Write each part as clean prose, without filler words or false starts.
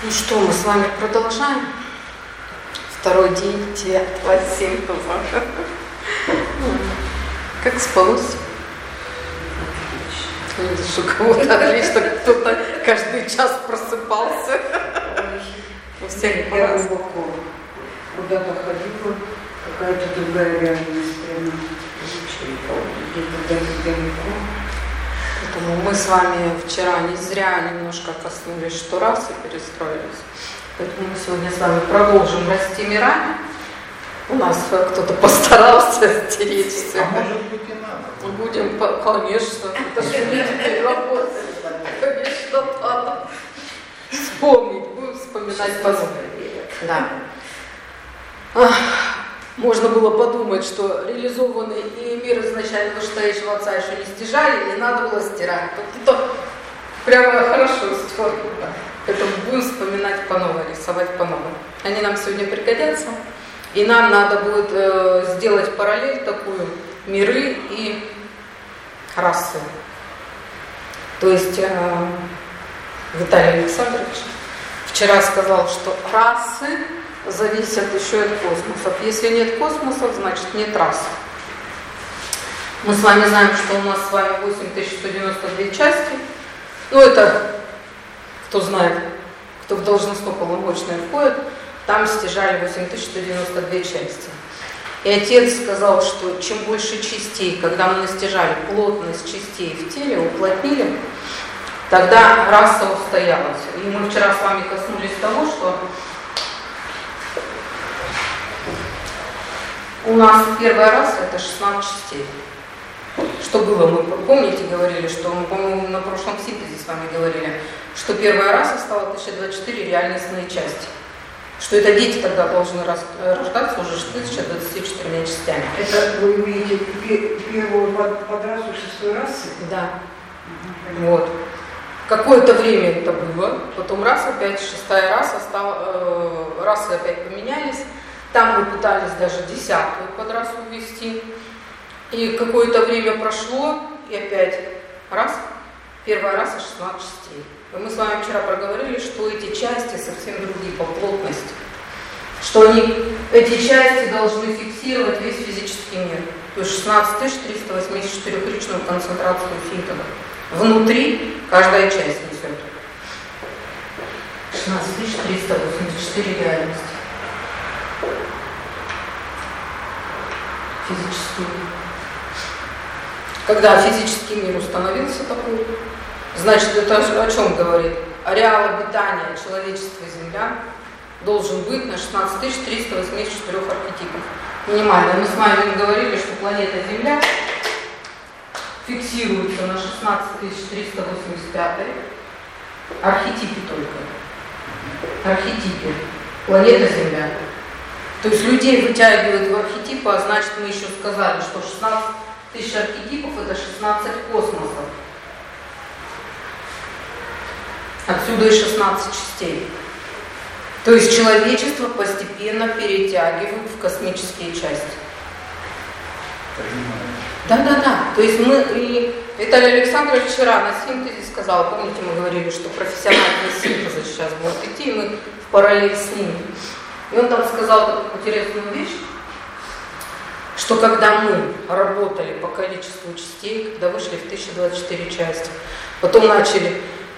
Ну что, мы с вами продолжаем. Второй день 9 символа. Как спалось? Видишь, у кого-то отлично, кто-то каждый час просыпался. У всех глубоко. Куда-то ходила, какая-то другая реальность прямо. Где-то далеко. Поэтому мы с вами вчера не зря немножко коснулись шторас и перестроились. Поэтому мы сегодня с вами продолжим расти мирами. У нас кто-то постарался стеречься. А может быть и надо. Будем, конечно. Это же мы теперь работаем. Конечно, надо. Вспомнить. Будем вспоминать по-новому. Да. Можно было подумать, что реализованный и мир изначально вышестоящего отца еще не стяжали, и надо было стирать. Это прямо хорошо стерло. Поэтому будем вспоминать по-новому, рисовать по-новому. Они нам сегодня пригодятся. И нам надо будет сделать параллель такую: миры и расы. То есть Виталий Александрович вчера сказал, что расы зависят еще от космосов. Если нет космосов, значит нет рас. Мы с вами знаем, что у нас с вами 8192 части. Ну это, кто знает, кто в должностно полномочное входит, там стяжали 8192 части. И отец сказал, что чем больше частей, когда мы настяжали плотность частей в теле, уплотнили, тогда раса устоялась. И мы вчера с вами коснулись того, что у нас первая раса — это 16 частей. Что было, мы, помните, говорили, что мы, по-моему, на прошлом синтезе с вами говорили, что первая раса стала 1024 реальностные части. Что это дети тогда должны рождаться уже с 1024 частями. Это вы имеете первую подрасу шестой расы? Да. Вот. Какое-то время это было, потом раз опять шестая раса стала, расы опять поменялись. Там мы пытались даже 10-ю подрасу ввести. И какое-то время прошло, и опять раз, первая раса 16 частей. И мы с вами вчера проговорили, что эти части совсем другие по плотности. Что эти части должны фиксировать весь физический мир. То есть 16384-ричную концентрацию фитона. Внутри каждая часть несет. 16384 реальности. Физический мир. Когда физический мир установился такой, значит, это о чем говорит? Ареал обитания человечества и землян должен быть на 16384 архетипов. Минимально. Мы с вами говорили, что планета Земля фиксируется на 16385 архетипе только. Архетипе. Планета Земля. То есть людей вытягивают в архетипы, а значит, мы еще сказали, что 16 тысяч архетипов — это 16 космосов. Отсюда и 16 частей. То есть человечество постепенно перетягивают в космические части. Да. То есть мы, и Виталий Александрович вчера на синтезе сказал, помните, мы говорили, что профессиональные синтезы сейчас будут идти, и мы в параллель с ними. И он там сказал такую интересную вещь, что когда мы работали по количеству частей, когда вышли в 1024 части, потом начали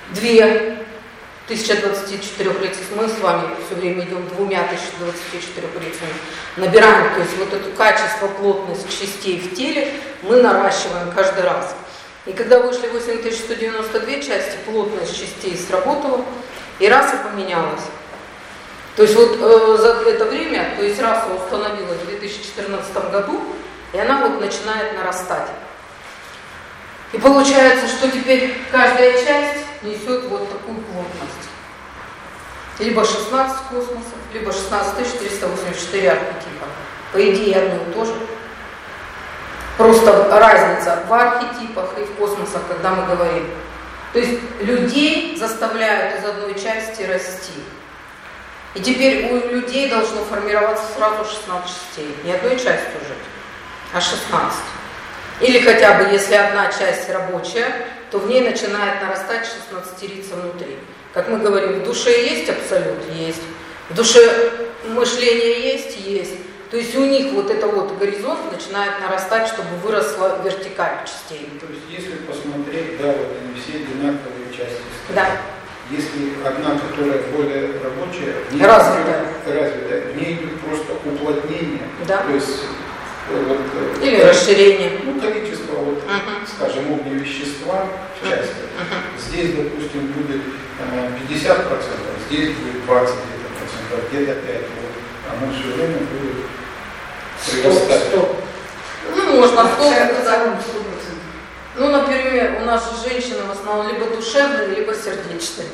2024 лиц, мы с вами все время идем 2024 лицами, набираем, то есть вот это качество, плотность частей в теле мы наращиваем каждый раз. И когда вышли 8192 части, плотность частей сработала, и раса поменялась. То есть вот за это время, то есть раса установилась в 2014 году, и она вот начинает нарастать. И получается, что теперь каждая часть несет вот такую плотность. Либо 16 космосов, либо 16384 архетипа. По идее одно и то же. Просто разница в архетипах и в космосах, когда мы говорим. То есть людей заставляют из одной части расти. И теперь у людей должно формироваться сразу 16 частей. Не одной частью жить, а 16. Или хотя бы, если одна часть рабочая, то в ней начинает нарастать 16-рица внутри. Как мы говорим, в душе есть абсолют? Есть. В душе мышление есть? Есть. То есть у них вот это вот горизонт начинает нарастать, чтобы выросла вертикаль частей. То есть если посмотреть, да, вот они все одинаковые части. Да. Если одна, которая более рабочая, развитая, в ней идет просто уплотнение. Да. То есть вот, или расширение. Ну, количество, вот, скажем, огневещества в части. Здесь, допустим, будет 50%, здесь будет 20%, где-то 5%. Вот, оно все время будет прирастать. Ну, можно сказать. Ну, например, у нас же женщины в основном либо душевные, либо сердечные.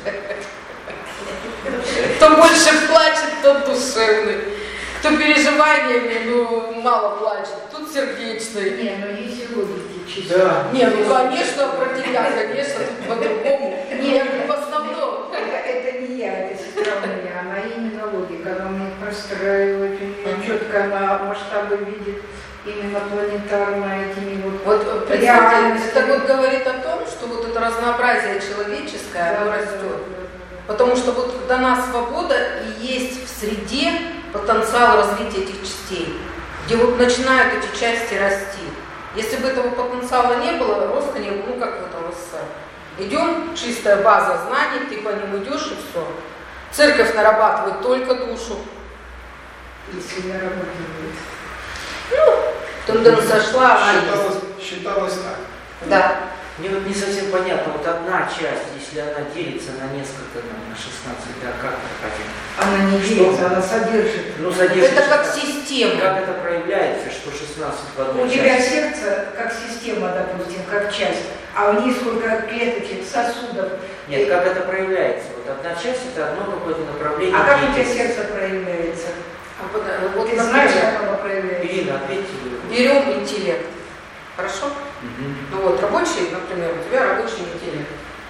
Кто больше плачет, тот душевный. Кто переживаниями, ну, мало плачет, тут сердечный. Не, ну есть логики чисто. Да. Не, ну, конечно, про тебя, конечно, тут по-другому. Нет, в основном. Это не я, это сестра моя, она именно логика, она умеет простраивать, у нее четко она масштабы видит, именно планетарно этими вот представьте, это вот говорит о том, что вот это разнообразие человеческое, оно растет. Потому что вот дана свобода и есть в среде потенциал развития этих частей, где вот начинают эти части расти. Если бы этого потенциала не было, роста не было, ну как в этом СССР. Идем, чистая база знаний, ты по ним идешь и все. Церковь нарабатывает только душу. Если не работает. Ну, тенденция шла, Считалось так. Да. Мне вот не совсем понятно, вот одна часть, если она делится на несколько, на 16, да, как это хотим? Она не делится, она содержит. Ну, содержит. Это как система. Как это проявляется, что 16 в одной У тебя части? сердце как система, допустим, как часть, а у нее сколько клеточек, сосудов. Нет, как это проявляется? Вот одна часть это одно какое-то направление. А как у тебя деятельности. сердце проявляется? Вот, Ты знаешь, как оно проявляется? Ирина, ответьте вы. берем интеллект. Хорошо? Угу. Ну вот, рабочий, например, у тебя рабочий интеллект.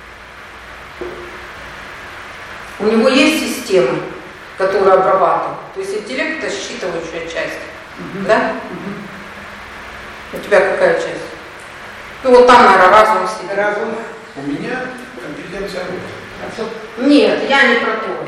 У него есть система, которая обрабатывает. То есть интеллект это считывающая часть. Да? У тебя какая часть? Ну вот там, наверное, разум сидит. Разум. У меня компетенция роста. Нет, я не про то.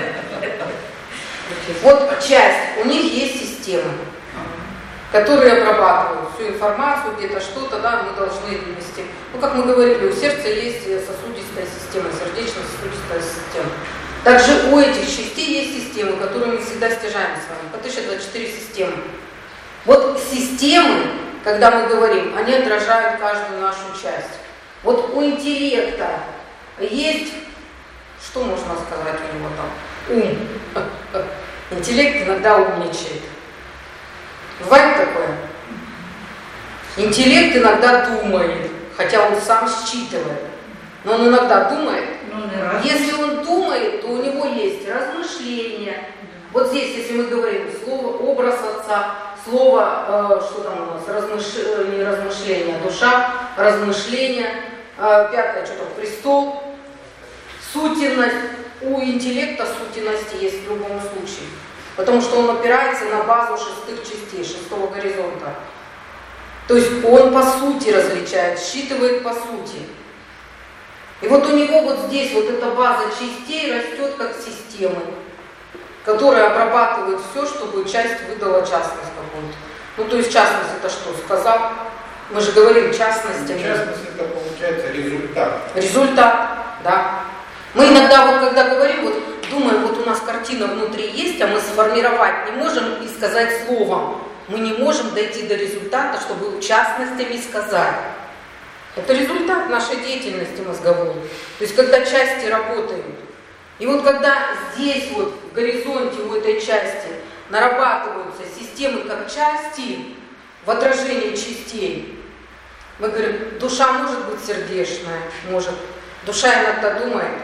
Вот часть, у них есть система, которые обрабатывают всю информацию, где-то что-то, да, мы должны вывести. Ну, как мы говорили, у сердца есть сосудистая система, сердечно-сосудистая система. Также у этих частей есть системы, которые мы всегда стяжаем с вами. По 1024 системы. Вот системы, когда мы говорим, они отражают каждую нашу часть. Вот у интеллекта есть, что можно сказать у него там? Ум. Интеллект иногда умничает. Бывает такое? Интеллект иногда думает, хотя он сам считывает. Но он иногда думает. Если он думает, то у него есть размышления. Вот здесь, если мы говорим слово образ отца, слово, что там у нас, не размышление, душа, размышления, пятое, что там, престол, сутенность. У интеллекта сутенности есть в любом случае. Потому что он опирается на базу шестых частей, шестого горизонта. То есть он по сути различает, считывает по сути. И вот у него вот здесь вот эта база частей растет как системы, которая обрабатывает все, чтобы часть выдала частность какую-то. Ну то есть частность это что? Сказал? Мы же говорим частности. Частность это получается результат. Результат, да. Мы иногда вот когда говорим, вот думаем, вот у нас картина внутри есть, а мы сформировать не можем и сказать словом. Мы не можем дойти до результата, чтобы частностями сказать. Это результат нашей деятельности мозговой. То есть когда части работают. И вот когда здесь вот в горизонте у этой части нарабатываются системы как части в отражении частей, мы говорим, душа может быть сердечная, может. Душа иногда думает.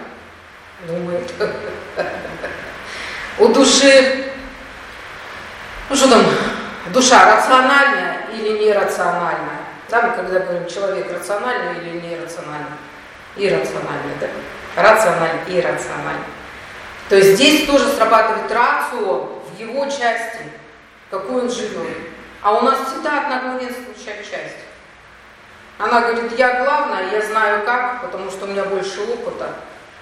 У души, ну что там, душа рациональная или нерациональная? Да, мы когда говорим, человек рациональный или нерациональный? Иррациональный, да? Рациональный, иррациональный. То есть здесь тоже срабатывает рацио в его части, какой он живет. А у нас всегда одна главенствующая часть. Она говорит, я главная, я знаю как, потому что у меня больше опыта.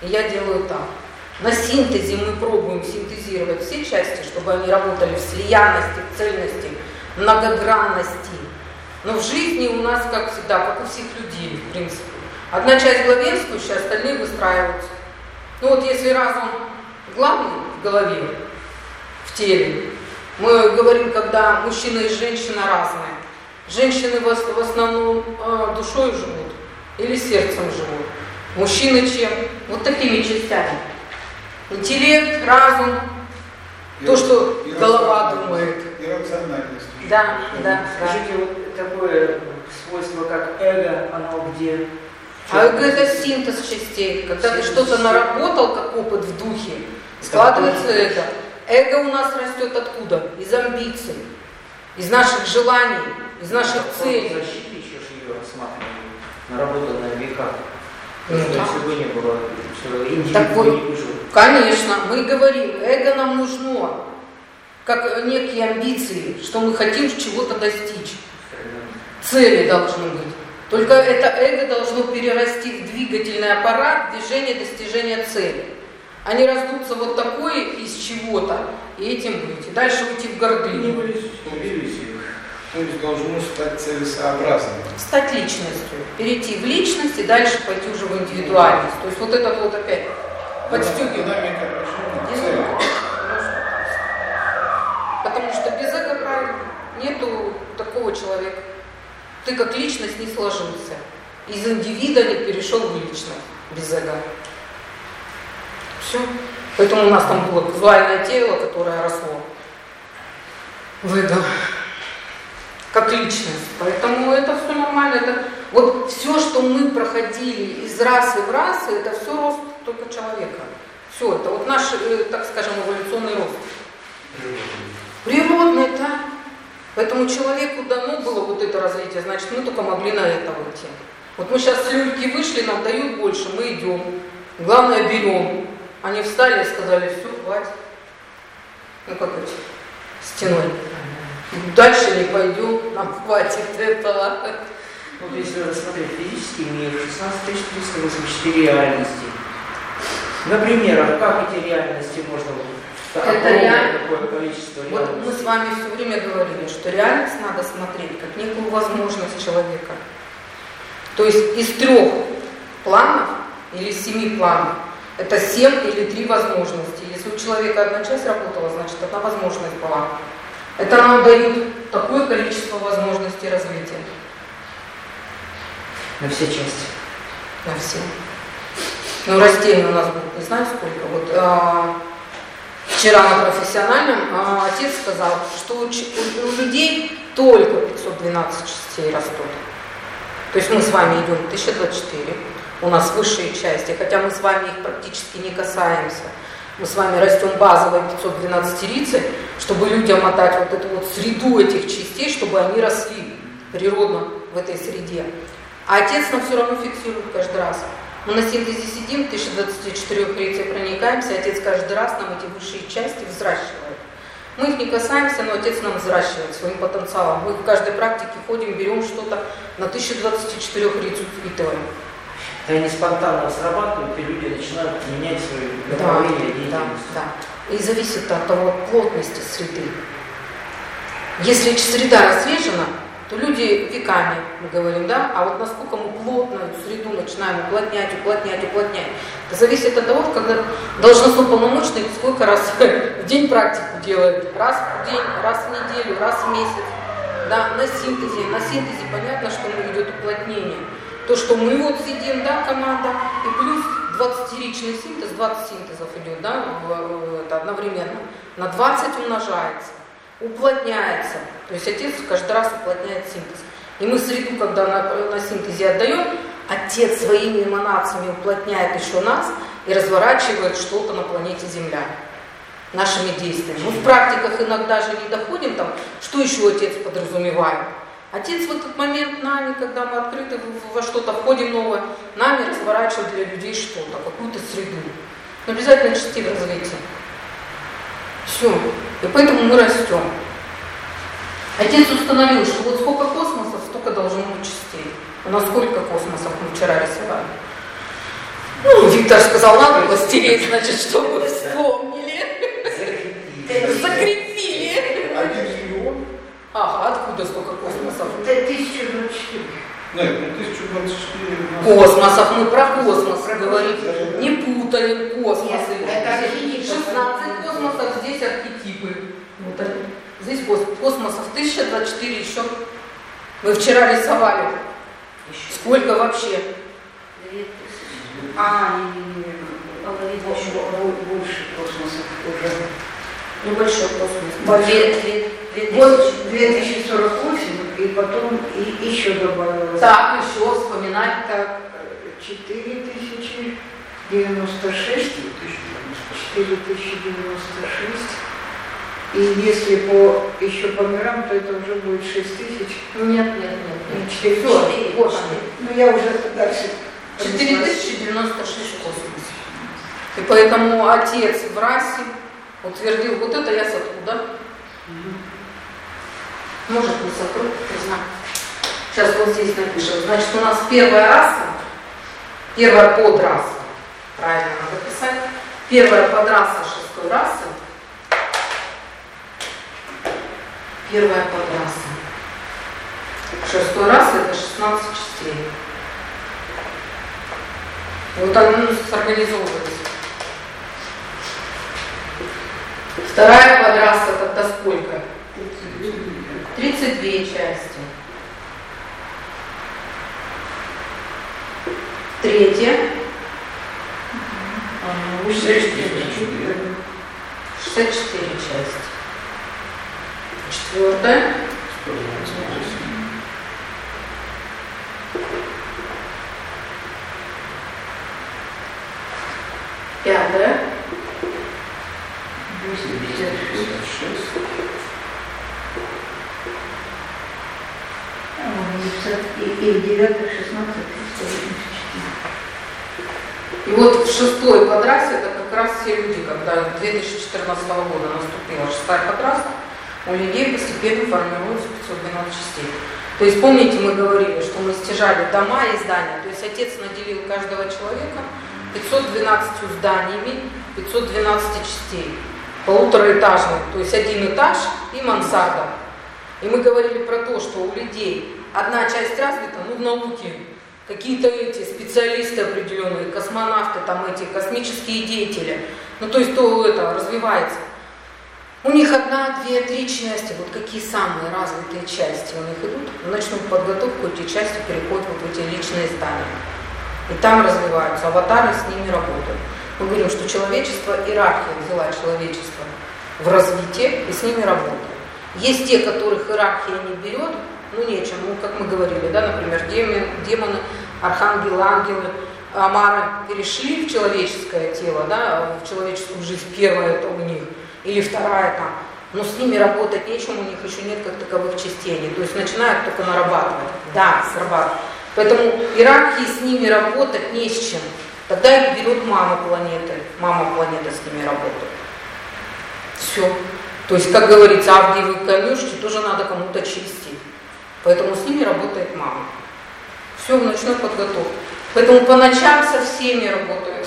и я делаю так. На синтезе мы пробуем синтезировать все части, чтобы они работали в слиянности, в цельности, многогранности. Но в жизни у нас, как всегда, как у всех людей, в принципе. Одна часть главенствующая, остальные выстраиваются. Ну вот если разум главный в голове, в теле, мы говорим, когда мужчина и женщина разные. Женщины в основном душой живут или сердцем живут. Мужчины чем? Вот такими частями. Интеллект, разум, то, что голова думает. Иррациональность. Да. Скажите, вот такое свойство, как эго, оно где? А эго — это синтез частей. Когда ты что-то наработал, как опыт в духе, складывается это. Эго у нас растет откуда? Из амбиций, из наших желаний, из наших целей. Защиты еще же ее рассматривали, наработанная в веках. Если бы не было, индивид бы не выжил. Конечно, мы говорим, эго нам нужно, как некие амбиции, что мы хотим чего-то достичь. Цели должны быть. Только это эго должно перерасти в двигательный аппарат движения, достижения цели. А не раздуться вот такое из чего-то и этим быть. И дальше уйти в гордыню. То есть должно стать целесообразным. Стать личностью. Перейти в личность и дальше пойти уже в индивидуальность. То есть вот этот вот опять подстегивание. Динамика движения. Потому что без эго, правильно, нету такого человека. Ты как личность не сложился. Из индивида не перешел в личность без эго. Все. Поэтому у нас там было визуальное тело, которое росло в эго. Как личность. Поэтому это все нормально. Это, вот все, что мы проходили из расы в расы, это все рост только человека. Все, это вот наш, так скажем, эволюционный рост. Природный, да. Поэтому человеку дано было вот это развитие, значит, мы только могли на это выйти. Вот мы сейчас с люльки вышли, нам дают больше, мы идем. Главное, берем. Они встали и сказали, все, хватит. Ну как это, стеной. Дальше не пойдем, нам хватит этого. Вот если рассмотреть физический мир, 16384 реальности. На примерах, как эти реальности можно это реально. Какое количество реальностей? Вот мы с вами все время говорили, что реальность надо смотреть как некую возможность человека. То есть из 3 планов или 7 планов это 7 или 3 возможности. Если у человека одна часть работала, значит одна возможность была. Это нам дают такое количество возможностей развития. На все части. На все. Ну, растений у нас будет не знаю сколько. Вот вчера на профессиональном отец сказал, что у людей только 512 частей растут. То есть мы с вами идем 1024, у нас высшие части, хотя мы с вами их практически не касаемся. Мы с вами растем базовые 512-рицы, чтобы людям отдать вот эту вот среду этих частей, чтобы они росли природно в этой среде. А отец нам все равно фиксирует каждый раз. Мы на синтезе сидим, 1024 рицей проникаемся, отец каждый раз нам эти высшие части взращивает. Мы их не касаемся, но отец нам взращивает своим потенциалом. Мы в каждой практике ходим, берем что-то на 1024 рицу впитываем. И они спонтанно срабатывают, и люди начинают менять свои направления деятельности. Да. И зависит от того, от плотности среды. Если среда разрежена, то люди веками, мы говорим, да, а вот насколько мы плотную среду начинаем уплотнять, это зависит от того, когда должностной полномочный сколько раз в день практику делает, раз в день, раз в неделю, раз в месяц, да, на синтезе понятно, что идет уплотнение. То, что мы вот сидим, да, команда, и плюс 20-ричный синтез, 20 синтезов идет, да, это одновременно, на 20 умножается, уплотняется. То есть отец каждый раз уплотняет синтез. И мы среду, когда на синтезе отдаем, отец своими эманациями уплотняет еще нас и разворачивает что-то на планете Земля нашими действиями. Мы в практиках иногда же не доходим, там, что еще отец подразумевает. Отец в этот момент нами, когда мы открыты во что-то входим новое, нами разворачивает для людей что-то, какую-то среду. Но обязательно части в развитии. Все. И поэтому мы растем. Отец установил, что вот сколько космосов, столько должно быть частей. У нас сколько космосов мы вчера рисовали? Ну, Виктор Виктор сказал, надо было стереть, значит, чтобы вы вспомнили. Закрепили. 1 миллион? Ага, откуда столько космосов? 1024. Нет, 1024 у нас. Космосов, мы про космос говорим. Не путаем космосы. Нет, это архетипы. 16 космосов, здесь архетипы. Вот они. Здесь космосов 1024 еще. Мы вчера рисовали. Сколько вообще? 2000. Больше космосов уже. Небольшой космос. 2048, и потом еще добавилось. Так, еще вспоминай. Так, 4096. 4096. И если еще по мирам, то это уже будет 6000. Нет. 4. Вот. Ну я уже дальше. 4096 космосов. И поэтому отец в расе утвердил, вот это я с откуда. Может, не сокруг, не знаю. Сейчас вот здесь напишем. Значит, у нас первая раса, первая подраса, правильно надо писать, первая подраса 6-й расы, первая подраса 6-й расы это 16 частей. Вот они сорганизовывались. Вторая подраса тогда сколько? 32 части. Третья. 64 части. Четвертая. 5-я. 256. И в 9-х 16 И вот в 6-й подрасе это как раз все люди, когда 2014 года наступила 6-я подраса, у людей постепенно формируется 512 частей. То есть помните, мы говорили, что мы стяжали дома и здания, то есть отец наделил каждого человека 512 зданиями, 512 частей, полутораэтажных, то есть один этаж и мансарда. И мы говорили про то, что у людей одна часть развита, в науке, какие-то эти специалисты определенные, космонавты, там эти космические деятели, то есть то это развивается. У них 1, 2, 3 части, вот какие самые развитые части у них идут, начнут подготовку, эти части переходят вот в эти личные здания. И там развиваются, аватары с ними работают. Мы говорим, что человечество, иерархия взяла человечество в развитие и с ними работает. Есть те, которых иерархия не берет, нечем, как мы говорили, да, например, демоны, архангелы, ангелы, амары перешли в человеческое тело, да, в человеческую жизнь, первая это у них, или вторая там, но с ними работать нечем, у них еще нет как таковых частей, то есть начинают только нарабатывать, да, срабатывать. Поэтому иерархии с ними работать не с чем. Тогда их берет мама планеты с ними работает. Все. То есть, как говорится, авгиевы конюшки тоже надо кому-то чистить. Поэтому с ними работает мама. Все в ночной подготовке. Поэтому по ночам со всеми работают.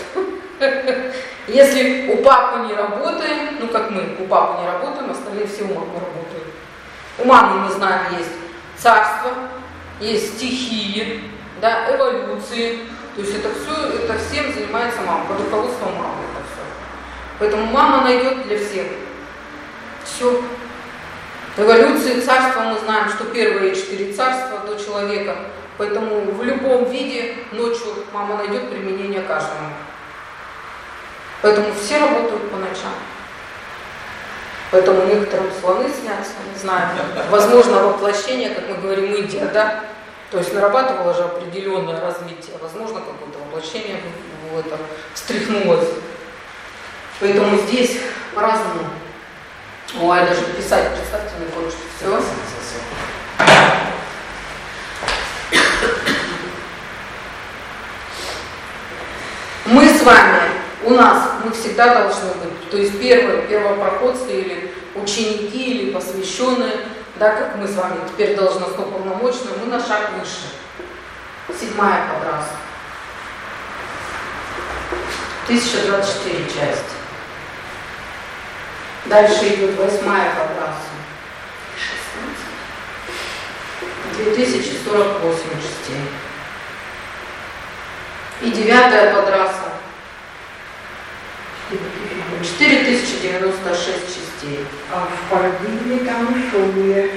Если у папы не работаем, как мы, у папы не работаем, остальные все у мамы работают. У мамы, мы знаем, есть царство, есть стихии, да, эволюции. То есть это всем занимается мама, под руководством мамы это все. Поэтому мама найдет для всех. Все. Эволюции царства мы знаем, что первые 4 царства до человека. Поэтому в любом виде ночью мама найдет применение каждому. Поэтому все работают по ночам. Поэтому некоторым слоны снятся, не знаю. Возможно, воплощение, как мы говорим, Индия, да? То есть нарабатывало же определенное развитие. Возможно, какое-то воплощение в это встряхнулось. Поэтому здесь по-разному. Ой, даже писать, представьте, не хочется. Все. Мы с вами, мы всегда должны быть, то есть первопроходцы или ученики, или посвященные, да, как мы с вами теперь должностно полномочные, мы на шаг выше. 7-я подраса. 1024 части. Дальше идет 8-я по трассу. 2048 частей. И 9-я по трассу. 4096 частей. А в парадигме там условия.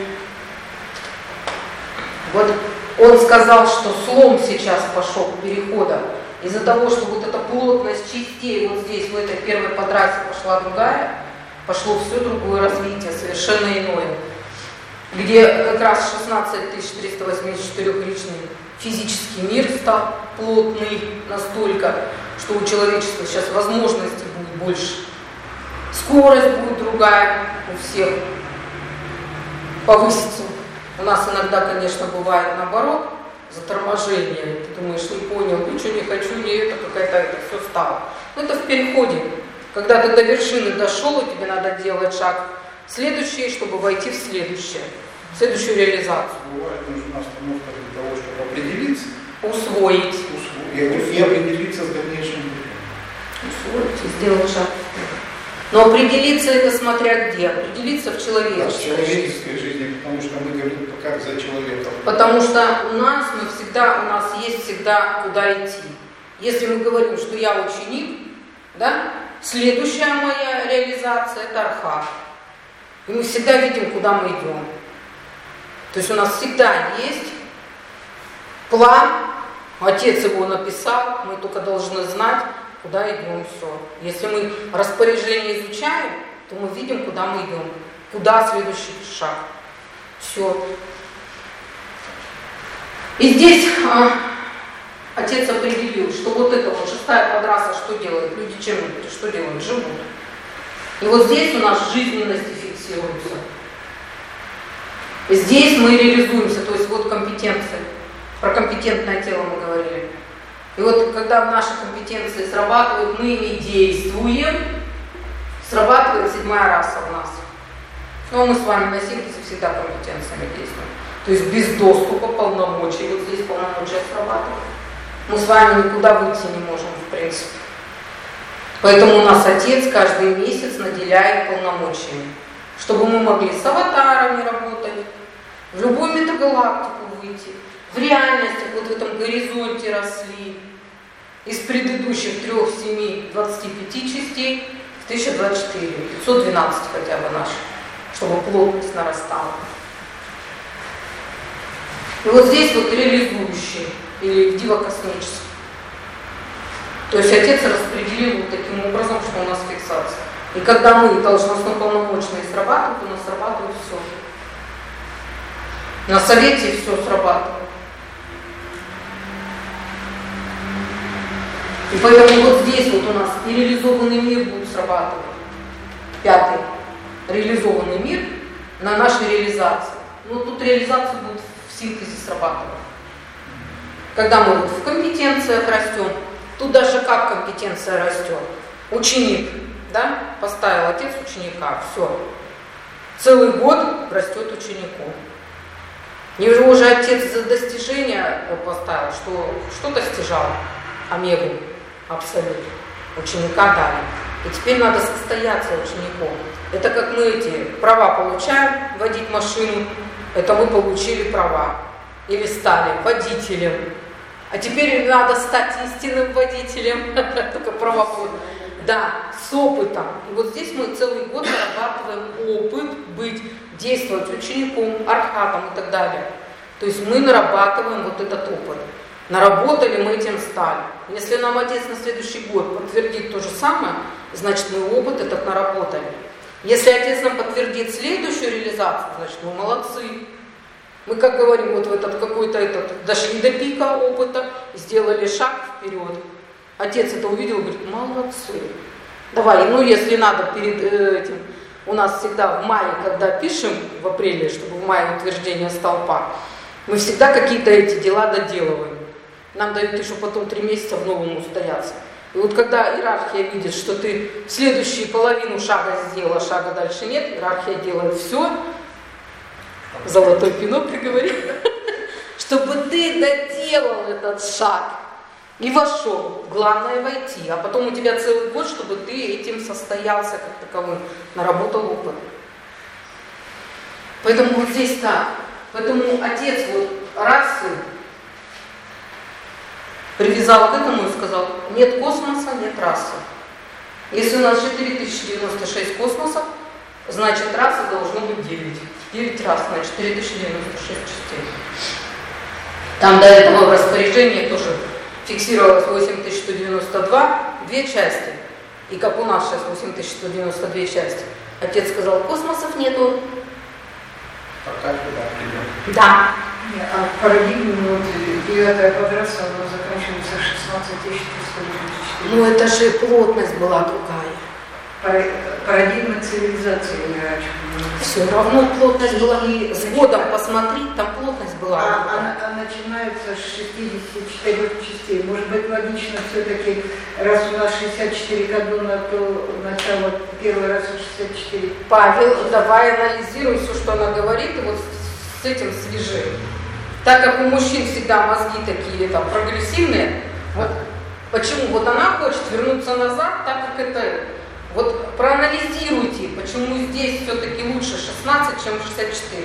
Вот он сказал, что слом сейчас пошел перехода. Из-за того, что вот эта плотность частей вот здесь, в этой первой подрасе пошла другая, пошло все другое развитие, совершенно иное. Где как раз 16384-личный физический мир стал плотный настолько, что у человечества сейчас возможностей будет больше. Скорость будет другая у всех, повысится. У нас иногда, конечно, бывает наоборот, заторможение. Ты думаешь, не понял, ничего не хочу, не это, какая-то это, все стало. Но это в переходе. Когда ты до вершины дошел, и тебе надо делать шаг следующий, чтобы войти в следующую реализацию. Бывает нужна остановка для того, чтобы определиться. Усвоить. И определиться с дальнейшим путем. Усвоить и сделать шаг. Но определиться это смотря где. Определиться в человеческой жизни, потому что мы говорим, как за человеком. Потому что у нас есть всегда куда идти. Если мы говорим, что я ученик, да, следующая моя реализация – это архат. И мы всегда видим, куда мы идем. То есть у нас всегда есть план, отец его написал, мы только должны знать, куда идем, все. Если мы распоряжение изучаем, то мы видим, куда мы идем, куда следующий шаг. Все. И здесь отец определил, что вот это вот 6-я подраса что делает? Люди чем люди? Что делают? Живут. И вот здесь у нас жизненности фиксируются. Здесь мы реализуемся, то есть вот компетенции. Про компетентное тело мы говорили. И вот когда наши компетенции срабатывают, мы ими действуем, срабатывает 7-я раса у нас. Но мы с вами на синтезе всегда компетенциями действуем. То есть без доступа полномочий, вот здесь полномочия срабатывают. Мы с вами никуда выйти не можем, в принципе. Поэтому у нас отец каждый месяц наделяет полномочиями, чтобы мы могли с аватарами работать, в любую метагалактику выйти, в реальности вот в этом горизонте росли из предыдущих 3, 7, 25 частей в 1024, 512 хотя бы наших, чтобы плотность нарастала. И вот здесь вот реализующий или дивокосмический. То есть отец распределил вот таким образом, что у нас фиксация. И когда мы должностно-полномочные срабатывают, у нас срабатывает все. На совете все срабатывает. И поэтому вот здесь вот у нас нереализованный мир будет срабатывать. 5-й. Реализованный мир на нашей реализации. Ну тут реализация будет в синтезе срабатывать. Когда мы вот в компетенциях растем, тут даже как компетенция растет. Ученик, да, поставил отец ученика, все. Целый год растет ученику. Не уже отец за достижение поставил, что достижал омегу, абсолют. Ученика дали. И теперь надо состояться учеником. Это как мы эти права получаем, водить машину, это мы получили права. Или стали водителем. А теперь надо стать истинным водителем. Только права получаем. Да, с опытом. И вот здесь мы целый год нарабатываем опыт быть, действовать учеником, архатом и так далее. То есть мы нарабатываем вот этот опыт. Наработали, мы этим стали. Если нам отец на следующий год подтвердит то же самое, значит мы опыт этот наработали. Если отец нам подтвердит следующую реализацию, значит мы молодцы. Мы, как говорим, вот в этот какой-то дошли до пика опыта, сделали шаг вперед. Отец это увидел и говорит, молодцы. Давай, ну если надо перед этим, у нас всегда в мае, когда пишем, в апреле, чтобы в мае утверждение столпа, мы всегда какие-то эти дела доделываем. Нам дают еще потом 3 месяца в новом устояться. И вот когда иерархия видит, что ты следующую половину шага сделала, шага дальше нет, иерархия делает все, золотой пинок, как говорит, чтобы ты доделал этот шаг. И вошел. Главное войти. А потом у тебя целый год, чтобы ты этим состоялся как таковым, наработал опыт. Поэтому вот здесь так. Поэтому отец вот расы привязал к этому и сказал, нет космоса, нет расы. Если у нас 4096 космосов, значит расы должно быть 9. 9 раз, значит 4096 частей. Там до этого в распоряжении тоже фиксировалось 8192, 2 части. И как у нас сейчас 8192 части. Отец сказал, космосов нету. Пока туда придем. Да. А парадигма, вот 9-я квадрация, она заканчивается 16394. Ну это же плотность была другая. Парадигма цивилизации, я хочу. Все равно плотность была. И с годом посмотри, там плотность была. А начинается с 64 частей. Может быть, логично все-таки, раз у нас 64 кадона, то начало первый раз 64. Павел, давай анализируй все, что она говорит, и вот с этим свяжи. Так как у мужчин всегда мозги такие там прогрессивные, вот почему вот она хочет вернуться назад, так как это. Вот проанализируйте, почему здесь все-таки лучше 16, чем 64.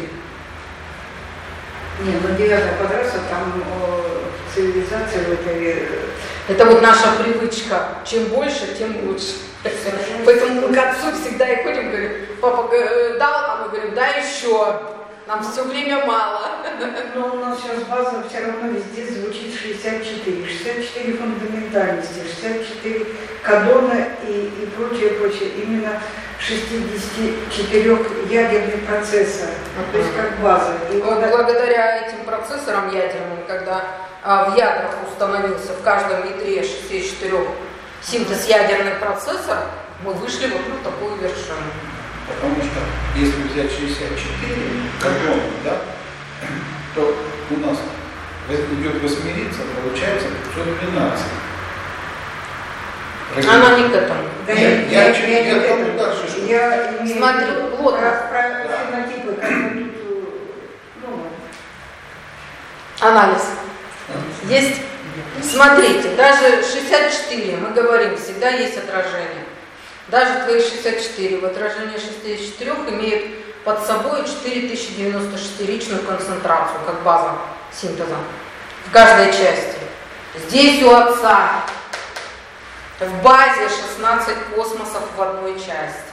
Не, ну 9-я квадрация, там цивилизация в этой... Это вот наша привычка. Чем больше, тем лучше. Поэтому мы к отцу всегда и ходим, говорим, папа дал, а мы говорим, да еще. Нам все время мало. Но у нас сейчас база все равно везде звучит 64. 64 фундаментальности, 64 кадона и прочее. Именно 64-ядерный процессор. То есть как база. И вот благодаря этим процессорам ядерным, когда в ядрах установился в каждом ядре 64 синтез ядерных процессоров, мы вышли вот на такую вершину. Потому что если взять 64 кадона, да, то у нас идет восьмерица, получается 512. Она не к этому. Да, я тому дальше, что... Я смотрю, плотно. Про фенотипы, как мы тут, Анализ. Есть? Смотрите, даже 64, мы говорим, всегда есть отражение. Даже твои 64 в отражении 64 имеют под собой 4096-ричную концентрацию, как база синтеза в каждой части. Здесь у отца в базе 16 космосов в одной части.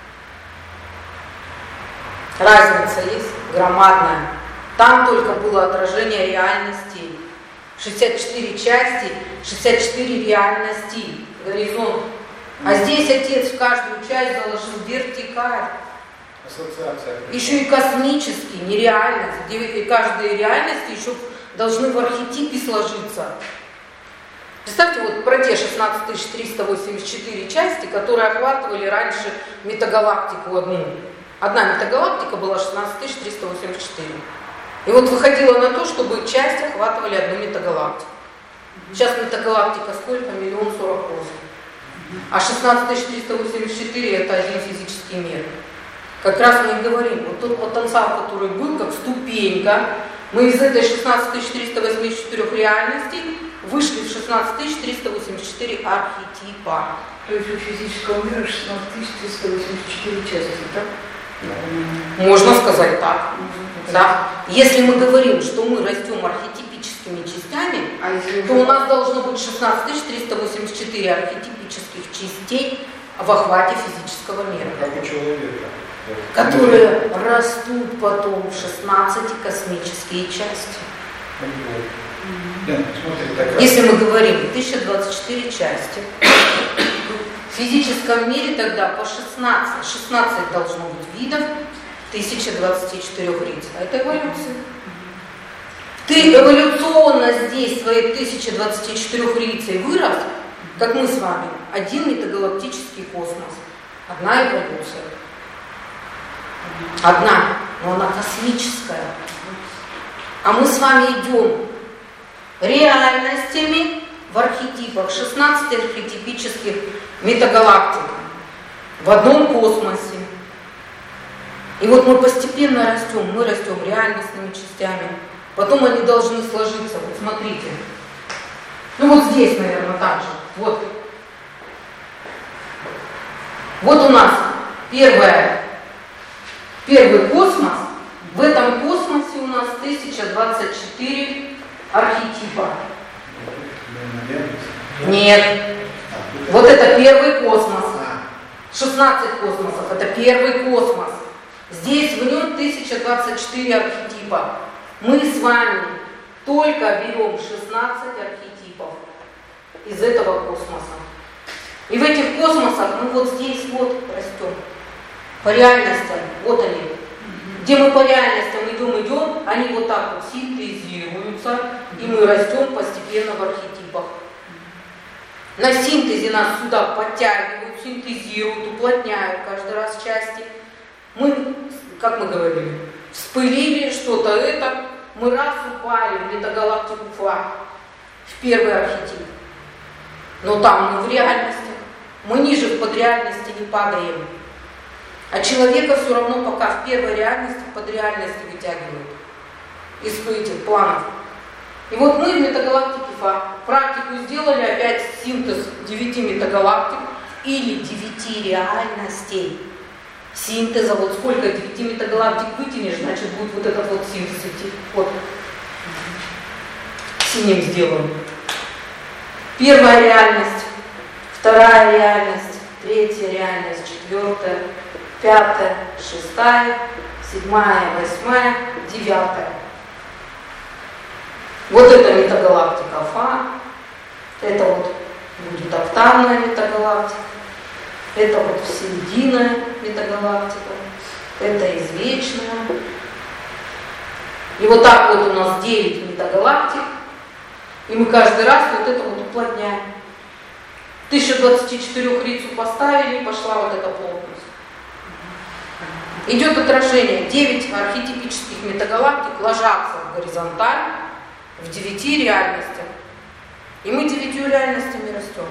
Разница есть громадная. Там только было отражение реальностей. 64 части, 64 реальностей, горизонт. А здесь отец в каждую часть заложил вертикаль. Ассоциация. Еще и космический, нереальность. Где каждой реальности еще должны в архетипе сложиться. Представьте, вот про те 16384 части, которые охватывали раньше метагалактику одну. Одна метагалактика была 16384. И вот выходило на то, чтобы часть охватывали одну метагалактику. Сейчас метагалактика сколько? 1 048 000. А 16384 это один физический мир. Как раз мы и говорим, вот тот потенциал, который был как ступенька, мы из этой 16384 реальностей вышли в 16384 архетипа. То есть у физического мира 16384 части, так? Можно сказать так. Да. Если мы говорим, что мы растем архетипическими частями, то у нас должно быть 16384 архетипических частей в охвате физического мира. Как у человека. Которые растут потом в 16 космические части. Если мы говорим 1024 части, в физическом мире тогда по 16 должно быть видов, 1024 лиц. Это эволюция. Ты эволюционно здесь своей 1024 лицей вырос, как мы с вами, один метагалактический космос. Одна эволюция. Одна, но она космическая. А мы с вами идем реальностями в архетипах, 16 архетипических метагалактик в одном космосе. И вот мы постепенно растем, мы растем реальностными частями. Потом они должны сложиться. Вот смотрите. Ну вот здесь, наверное, так же. Вот. Вот у нас первый космос. В этом космосе у нас 1024 архетипа. Нет. Вот это первый космос. 16 космосов. Это первый космос. Здесь в нем 1024 архетипа. Мы с вами только берем 16 архетипов из этого космоса. И в этих космосах мы вот здесь вот растем. По реальностям, вот они. Где мы по реальностям идем, они вот так вот синтезируются, и мы растем постепенно в архетипах. На синтезе нас сюда подтягивают, синтезируют, уплотняют каждый раз части. Мы, как мы говорили, вспылили что-то это, мы раз упали в метагалактику Фа, в первый архетип. Но там мы в реальностях, мы ниже в подреальности не падаем. А человека все равно пока в первой реальности, под реальности вытягивают из этих планов. И вот мы в метагалактике Фа практику сделали, опять синтез 9 метагалактик или 9 реальностей. Синтеза, вот сколько 9 метагалактик вытянешь, значит будет вот этот вот синтез идти. Вот. Синим сделан. Первая реальность, вторая реальность, третья реальность, четвертая, пятая, шестая, седьмая, восьмая, девятая. Вот это метагалактика Фа, это вот будет октавная метагалактика, это вот серединная метагалактика, это извечная. И вот так вот у нас 9 метагалактик, и мы каждый раз вот это вот уплотняем. 1024 рицу поставили, и пошла вот эта плотность. Идет отражение. 9 архетипических метагалактик ложатся в горизонталь, в 9 реальностях. И мы 9 реальностями растем.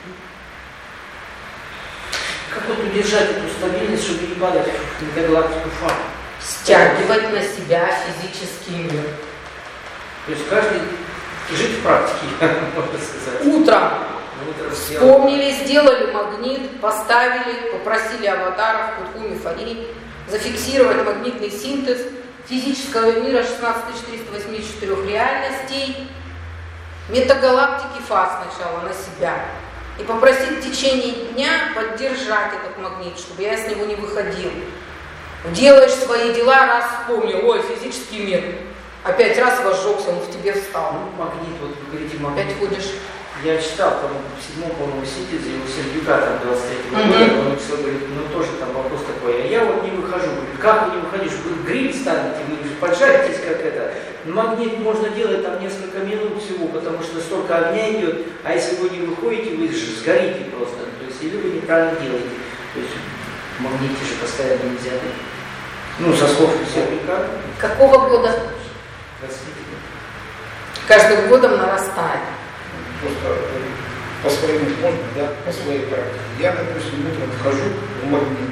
Как вот удержать эту стабильность, чтобы не падать в метагалактику Фа? Стягивать на себя физический мир. То есть каждый жить в практике, можно сказать. Утром вспомнили, сделали магнит, поставили, попросили аватаров, Кутху, Мифарий, зафиксировать магнитный синтез физического мира 16384 реальностей, метагалактики Фа сначала на себя. И попросить в течение дня поддержать этот магнит, чтобы я с него не выходил. Делаешь свои дела, раз вспомнил, ой, физический мир. Опять раз возжегся, он в тебе встал. Ну, магнит, вот вы говорите, магнит. Опять ходишь. Я читал, там, в 7-м, по-моему, синтезе, его сертификатом 23-го года, он написал, говорит, ну тоже там вопрос такой, а я вот не выхожу. Говорит, как вы не выходишь? Вы гриль станете, вы поджаритесь как это. Магнит можно делать там несколько минут всего, потому что столько огня идет, а если вы не выходите, вы же сгорите просто. То есть, или вы неправильно делаете. То есть, в магните же постоянно нельзя. Ну, со слов сертификата. Какого года? 23 года. Каждым годом нарастает. Просто по своей возможности, да, по своей практике. Я, допустим, утром вхожу в магнит.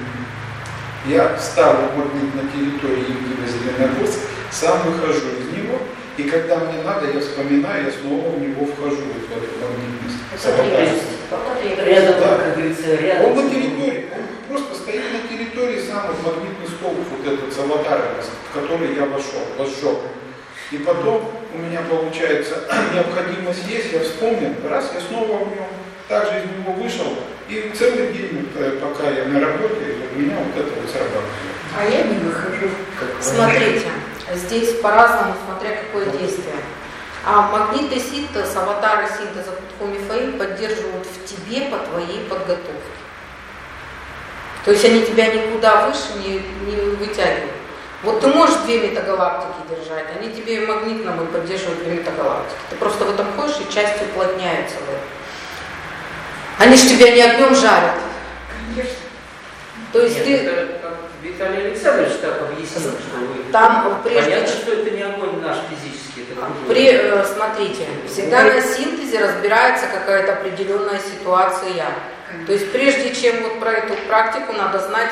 Я ставлю магнит на территории Зеленогорска, сам выхожу из него, и когда мне надо, я вспоминаю, я снова в него вхожу, в эту магнитность. Рядом, да. как говорится, рядом. Он на территории, он просто стоит на территории, сам магнитный столб, вот этот с аватаром, в который я возжег. И потом у меня получается необходимость есть, я вспомнил, раз, я снова в нем, также из него вышел, и целый день, пока я на работе, у меня вот это вот срабатывает. А я не выхожу. Смотрите, здесь по-разному, смотря какое действие. А магнитный синтез, аватары синтеза Кутху Мифарий поддерживают в тебе по твоей подготовке. То есть они тебя никуда выше не вытягивают. Вот ты можешь 2 метагалактики держать, они тебе и магнитно будут поддерживать 2 метагалактики. Ты просто в этом ходишь, и части уплотняются в этом. Они же тебя не огнем жарят. Конечно. То есть Нет, ты... это, как Виталий Александрович так объяснил, что вы... Там прежде... Понятно, что это не огонь наш физический. Это Смотрите, всегда на синтезе разбирается какая-то определенная ситуация. То есть прежде чем вот про эту практику надо знать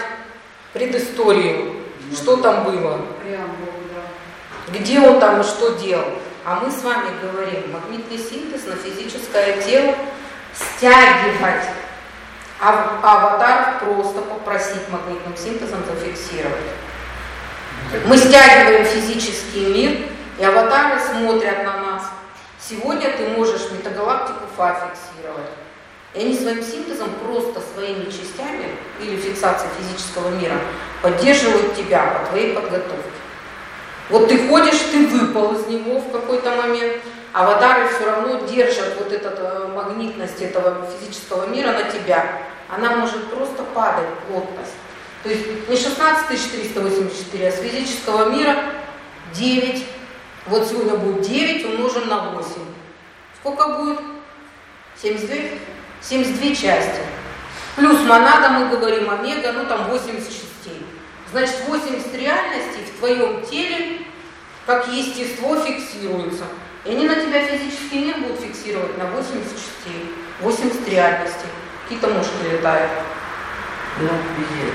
предысторию, что там было, Преамбулу, да. где он там и что делал. А мы с вами говорим, магнитный синтез на физическое тело стягивать. А аватар просто попросить магнитным синтезом зафиксировать. Мы стягиваем физический мир, и аватары смотрят на нас. Сегодня ты можешь метагалактику Фа фиксировать. И они своим синтезом, просто своими частями или фиксацией физического мира поддерживают тебя по твоей подготовке. Вот ты ходишь, ты выпал из него в какой-то момент, аватары все равно держат вот эту магнитность этого физического мира на тебя. Она может просто падать, плотность. То есть не 16384, а с физического мира 9. Вот сегодня будет 9 умножим на 8. Сколько будет? 72? 72 части. Плюс монада, мы говорим, омега, ну там 80 частей. Значит, 80 реальностей в твоем теле, как естество, фиксируются. И они на тебя физический мир будут фиксировать на 80 частей, 80 реальностей. Какие-то мушки летают. Ну, везде.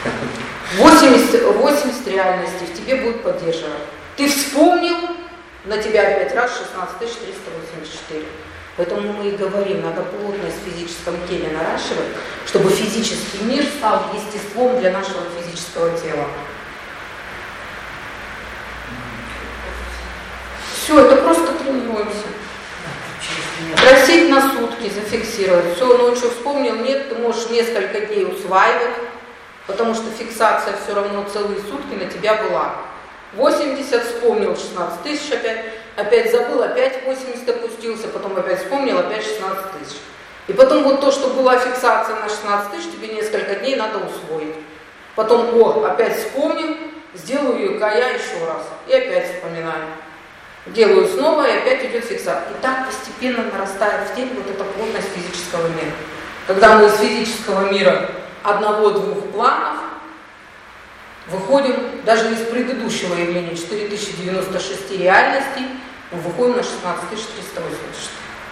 80 реальностей в тебе будут поддерживать. Ты вспомнил, на тебя опять раз 16384. Поэтому мы и говорим, надо плотность в физическом теле наращивать, чтобы физический мир стал естеством для нашего физического тела. Все, это просто тренируемся. Просить на сутки, зафиксировать. Все, ночью вспомнил, нет, ты можешь несколько дней усваивать, потому что фиксация все равно целые сутки на тебя была. 80 вспомнил, 16 тысяч опять забыл, опять 80 опустился, потом опять вспомнил, опять 16 тысяч. И потом вот то, что была фиксация на 16 тысяч, тебе несколько дней надо усвоить. Потом, опять вспомнил, сделаю ее я еще раз. И опять вспоминаю. Делаю снова, и опять идет фиксация. И так постепенно нарастает в теле вот эта плотность физического мира. Когда мы из физического мира одного-двух планов выходим, даже из предыдущего явления 4096 реальностей, мы выходим на 16384.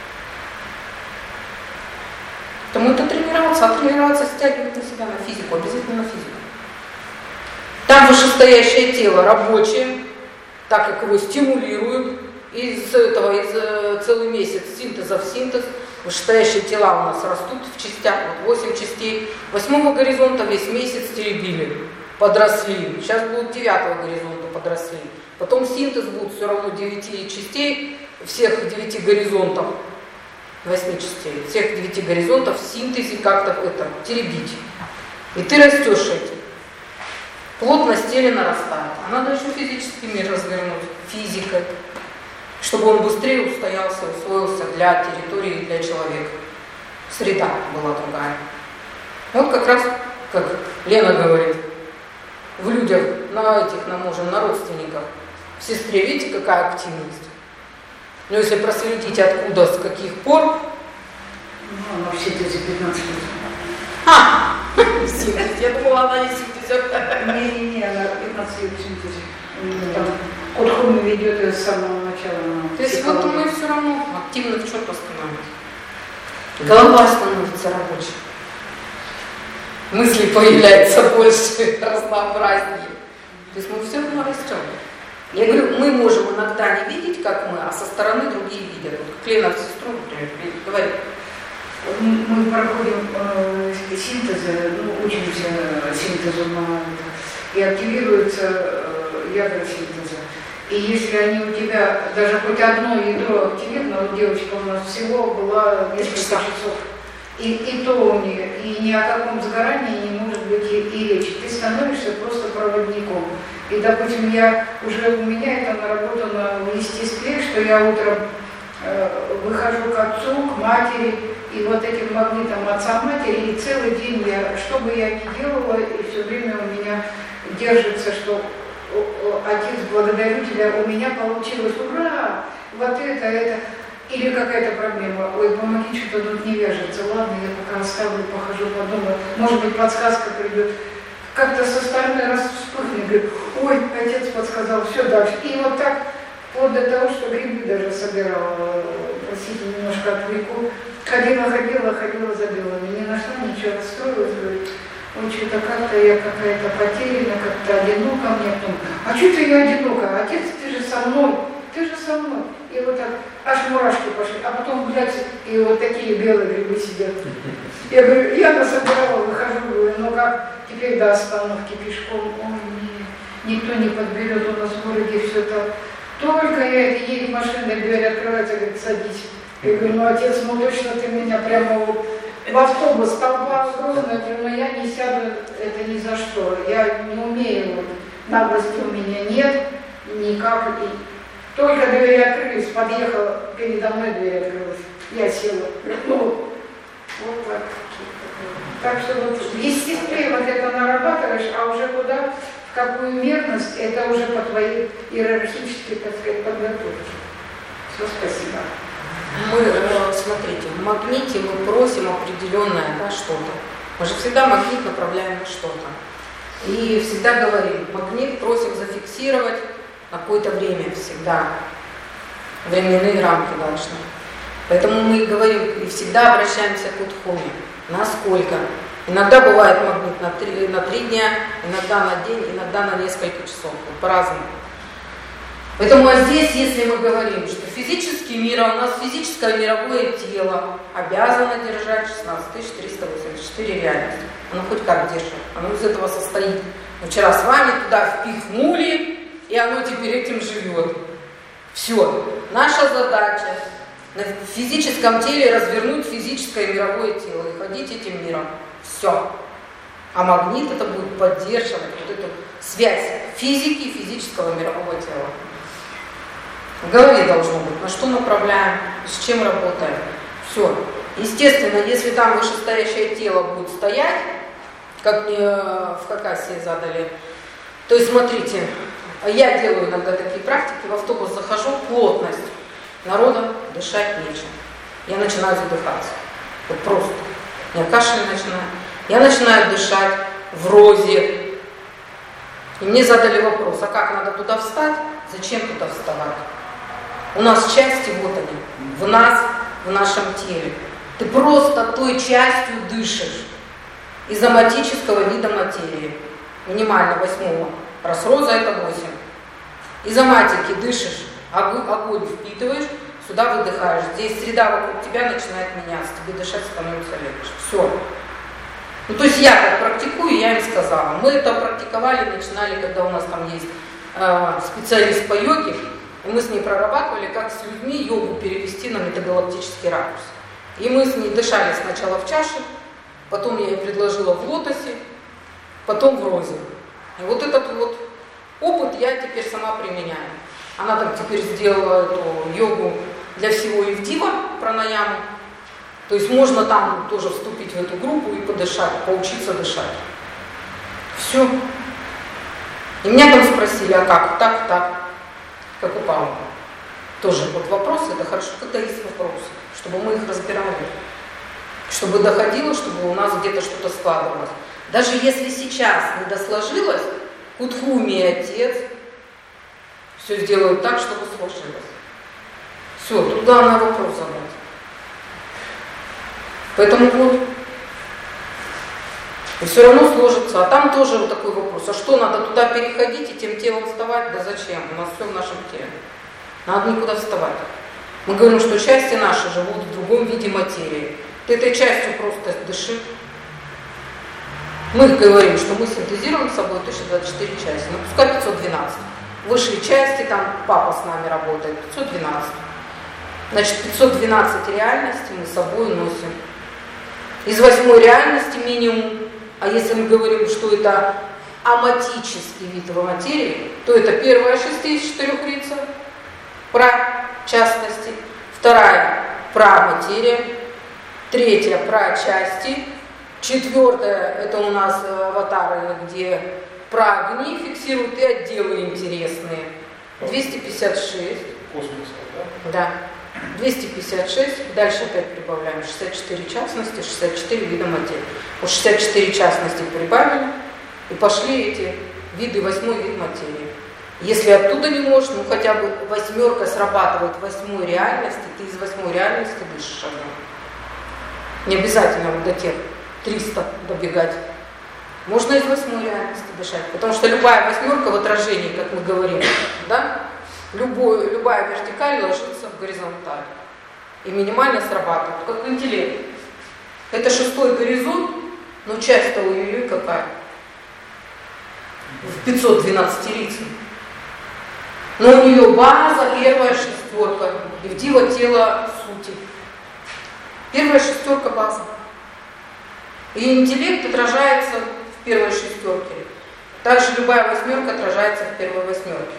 Поэтому это тренироваться, а тренироваться стягивать на себя, на физику, обязательно на физику. Там вышестоящее тело рабочее, так как его стимулируют, из целый месяц синтеза в синтез, вышестоящие тела у нас растут в частях, вот 8 частей. 8-го горизонта весь месяц теребили, подросли. Сейчас будут 9-го горизонта подросли. Потом синтез будет все равно 9 частей, всех 9 горизонтов, 8 частей, всех 9 горизонтов в синтезе как-то теребить. И ты растешь этим. Плотность тела нарастает. А надо еще физический мир развернуть, физикой, чтобы он быстрее устоялся, усвоился для территории, для человека. Среда была другая. Вот как раз, как Лена говорит, в людях, на родственниках, в сестре, видите, какая активность? Но если проследить, откуда, с каких пор... Ну, она все эти 15 лет. Синтез. Я думала, она не синтез. Не, она 15 лет в синтезе. Кодхуми ведет ее с самого начала. То есть вот мы все равно активно в что-то становимся. Голова становится рабочей. Мысли появляются больше, разнообразнее. То есть мы все равно растем. Я говорю, мы можем иногда не видеть, как мы, а со стороны другие видят. Вот как Лена сестру, например, говорит. Мы проходим синтезы, учимся синтезу и активируются ядра синтеза. И если они у тебя, даже хоть одно ядро активировано, вот девочка у нас всего была несколько часов, и то у нее, и ни о каком сгорании не может быть и речи. Ты становишься просто проводником. И, допустим, у меня это наработано в естестве, что я утром выхожу к отцу, к матери, и вот этим магнитом отца-матери, и целый день что бы я ни делала, и все время у меня держится, что отец, благодарю тебя, у меня получилось, ура, вот это, или какая-то проблема, ой, помоги, что-то тут не вяжется, ладно, я пока оставлю, похожу, подумаю, может быть, подсказка придет. Как-то со стороны раз вспыхнет, говорит, ой, отец подсказал, все дальше. И вот так, вплоть до того, что грибы даже собирала, простите, немножко отвлеку. Ходила, забила, не нашла, ничего, расстроилась, говорит, ой, что-то как-то я какая-то потеряна, как-то одинока мне. А что ты я одинока? Отец, ты же со мной, ты же со мной. И вот так, аж мурашки пошли. А потом, блядь, и вот такие белые грибы сидят. Я говорю, я насобирала, выхожу, говорю, ну как, теперь до остановки пешком. Ой, никто не подберет, у нас в городе все это. Только я это едет машина, дверь открывается, говорит, садись. Я говорю, ну отец, ну точно ты меня прямо вот в автобус, толпа огромная, но я не сяду, это ни за что. Я не умею, вот, наглости у меня нет, никак. И только двери открылись, подъехала, передо мной дверь открылась. Я села. Ну, вот так. Так что вот в естестве вот это нарабатываешь, а уже куда, в какую мерность, это уже по твоей иерархической, так сказать, подготовке. Все, спасибо. Мы, смотрите, в магните мы просим определенное, да, что-то. Мы же всегда магнит направляем на что-то. И всегда говорим, магнит просим зафиксировать на какое-то время всегда. Временные рамки должны. Поэтому мы говорим и всегда обращаемся к Удхуме. Насколько? Иногда бывает магнит на 3 дня, иногда на день, иногда на несколько часов. Вот по-разному. Поэтому здесь, если мы говорим, что физический мир, у нас физическое мировое тело обязано держать 16 384 реальности. Оно хоть как держит, оно из этого состоит. Мы вчера с вами туда впихнули, и оно теперь этим живет. Все. Наша задача на физическом теле развернуть физическое мировое тело и ходить этим миром. Все. А магнит это будет поддерживать вот эту связь физики и физического мирового тела. В голове должно быть, на что направляем, с чем работаем. Все. Естественно, если там вышестоящее тело будет стоять, как мне в Хакасии задали, то есть смотрите, я делаю иногда такие практики, в автобус захожу, плотность народа, дышать нечем. Я начинаю задыхаться. Вот просто. Я кашель начинаю. Я начинаю дышать в розе. И мне задали вопрос, а как надо туда встать? Зачем туда вставать? У нас части, вот они, в нас, в нашем теле. Ты просто той частью дышишь из аматического вида материи. Минимально 8-го. Раз роза это 8. Из аматики дышишь, огонь впитываешь, сюда выдыхаешь. Здесь среда вокруг тебя начинает меняться, тебе дышать становится легче. Все. Ну, то есть я так практикую, я им сказала. Мы это практиковали, начинали, когда у нас там есть специалист по йоге, и мы с ней прорабатывали, как с людьми йогу перевести на метагалактический ракурс. И мы с ней дышали сначала в чаше, потом я ей предложила в лотосе, потом в розе. И вот этот вот опыт я теперь сама применяю. Она там теперь сделала эту йогу для всего Ивдива, пранаяму. То есть можно там тоже вступить в эту группу и подышать, поучиться дышать. Все. И меня там спросили, а как? Так. Как у Павла. Тоже вот вопросы, это хорошо, когда есть вопросы, чтобы мы их разбирали. Чтобы доходило, чтобы у нас где-то что-то складывалось. Даже если сейчас не досложилось, Удхуме и Отец все сделают так, чтобы сложилось. Все, тут главное вопрос задать. Поэтому вот. И все равно сложится. А там тоже вот такой вопрос. А что, надо туда переходить и тем телом вставать? Да зачем? У нас все в нашем теле. Надо никуда вставать. Мы говорим, что части наши живут в другом виде материи. Ты этой частью просто дыши. Мы говорим, что мы синтезируем с собой 1024 части. Ну, пускай 512. Высшие части, там папа с нами работает, 512. Значит, 512 реальностей мы с собой носим. Из 8 реальности минимум. А если мы говорим, что это аматический вид в материи, то это первая 6 из 4 рица, про частности, вторая про материя, третья про части, четвертая это у нас аватары, где про огни фиксируют и отделы интересные. 256. Космос, да? Да. 256, дальше опять прибавляем 64 частности, 64 вида материи. Вот 64 частности прибавили, и пошли эти виды, 8 вид материи. Если оттуда не можешь, ну хотя бы 8 срабатывает в 8 реальности, ты из 8 реальности дышишь огнем. Не обязательно вот до тех 300 добегать. Можно из 8 реальности дышать, потому что любая 8 в отражении, как мы говорим, да? любая вертикаль ложится в горизонталь. И минимально срабатывает, как интеллект. Это 6-й горизонт, но часть-то у Юли какая? В 512-рицем. Но у нее база, первая шестерка, и в диво тело сути. Первая шестерка база. И интеллект отражается в первой шестерке. Также любая восьмерка отражается в первой восьмерке.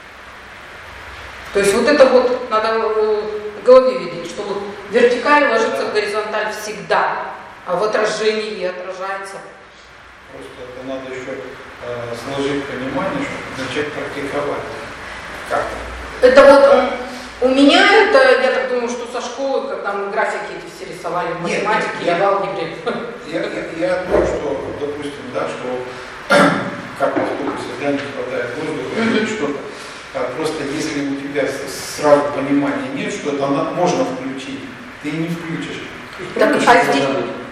То есть вот это вот надо в голове видеть, что вот вертикаль ложится в горизонталь всегда, а в отражении отражается. Просто это надо еще сложить понимание, чтобы начать практиковать. Как? Это вот у меня это, я так думаю, что со школы, когда мы графики эти все рисовали в математике, я в алгебре. Я думаю, что, допустим, да, что как в автобусе, да, не хватает воздуха или что-то. Просто если у тебя сразу понимания нет, что это можно включить, ты не включишь. Так, а здесь...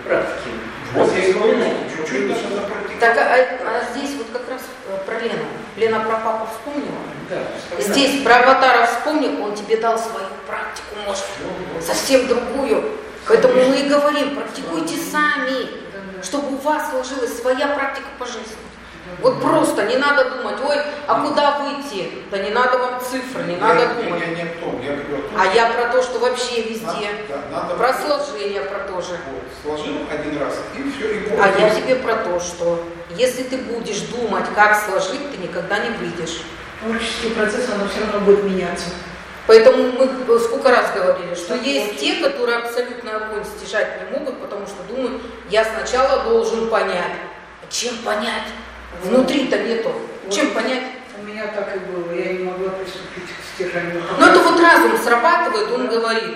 Вот здесь чуть-чуть даже надо практиковать. Так, а здесь вот как раз про Лену. Лена про папу вспомнила? Да. Здесь про аватара вспомнил, он тебе дал свою практику, может, совсем другую. Поэтому мы и говорим, практикуйте сами, чтобы у вас сложилась своя практика по жизни. Вот просто не надо думать, ой, а куда выйти? Да не надо вам цифры, не надо думать. Я не о том, я говорю о том, а я про то, что вообще везде. Надо про сложение, про то же. Вот, сложил один раз, и все, и будет. А я тебе про то, что если ты будешь думать, как сложить, ты никогда не выйдешь. Творческий процесс, оно все равно будет меняться. Поэтому мы сколько раз говорили, что есть те, которые абсолютно огонь стяжать не могут, потому что думают, я сначала должен понять. Чем понять? Внутри-то нету. Чем понять? У меня так и было, я не могла приступить к стяжанию. Но это вот разум срабатывает, он говорит,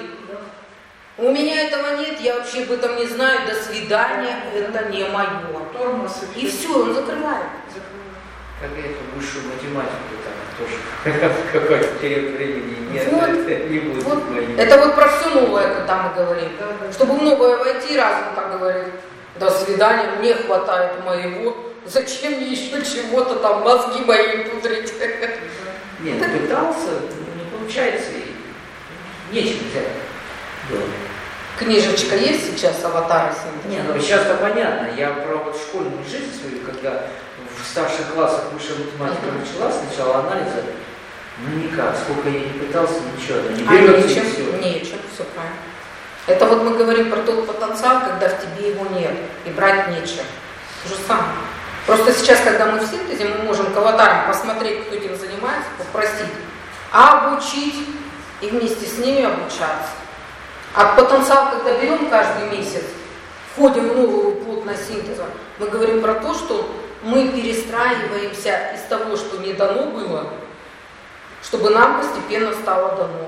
у меня этого нет, я вообще об этом не знаю, до свидания, это не мое. И все, он закрывает. Как эту высшую математику там тоже в какой-то период времени нет, вот, это не будет вот. моим. Это вот про все новое, когда мы говорим. Чтобы в новое войти, разум так говорит, до свидания, мне хватает моего, зачем мне еще чего-то там, мозги мои пудрить. Нет, пытался, не получается, и нечем взять. Книжечка есть сейчас, аватары с Не, ну сейчас-то понятно, я про вот школьную жизнь свою, когда в старших классах высшая математика началась, сначала анализа, ну никак, сколько я не пытался, ничего, не берется и все. Нечем, все правильно. Это вот мы говорим про тот потенциал, когда в тебе его нет, и брать нечем. То же самое. Просто сейчас, когда мы в синтезе, мы можем к аватарам посмотреть, кто этим занимается, попросить, обучить и вместе с ними обучаться. А потенциал, когда берем каждый месяц, входим в новую плотность синтеза, мы говорим про то, что мы перестраиваемся из того, что не дано было, чтобы нам постепенно стало дано.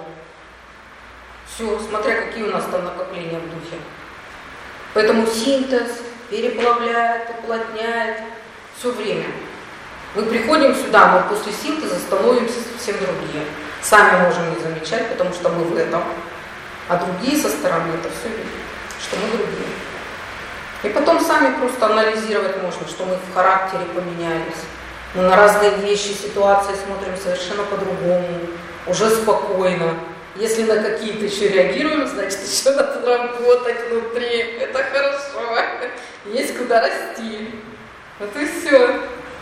Все, смотря какие у нас там накопления в духе. Поэтому синтез переплавляет, уплотняет все время. Мы приходим сюда, мы после синтеза становимся совсем другие. Сами можем не замечать, потому что мы в этом. А другие со стороны это все видят, что мы другие. И потом сами просто анализировать можно, что мы в характере поменялись. Мы на разные вещи, ситуации смотрим совершенно по-другому, уже спокойно. Если на какие-то еще реагируем, значит, еще надо работать внутри. Это хорошо. Есть куда расти. Вот и все.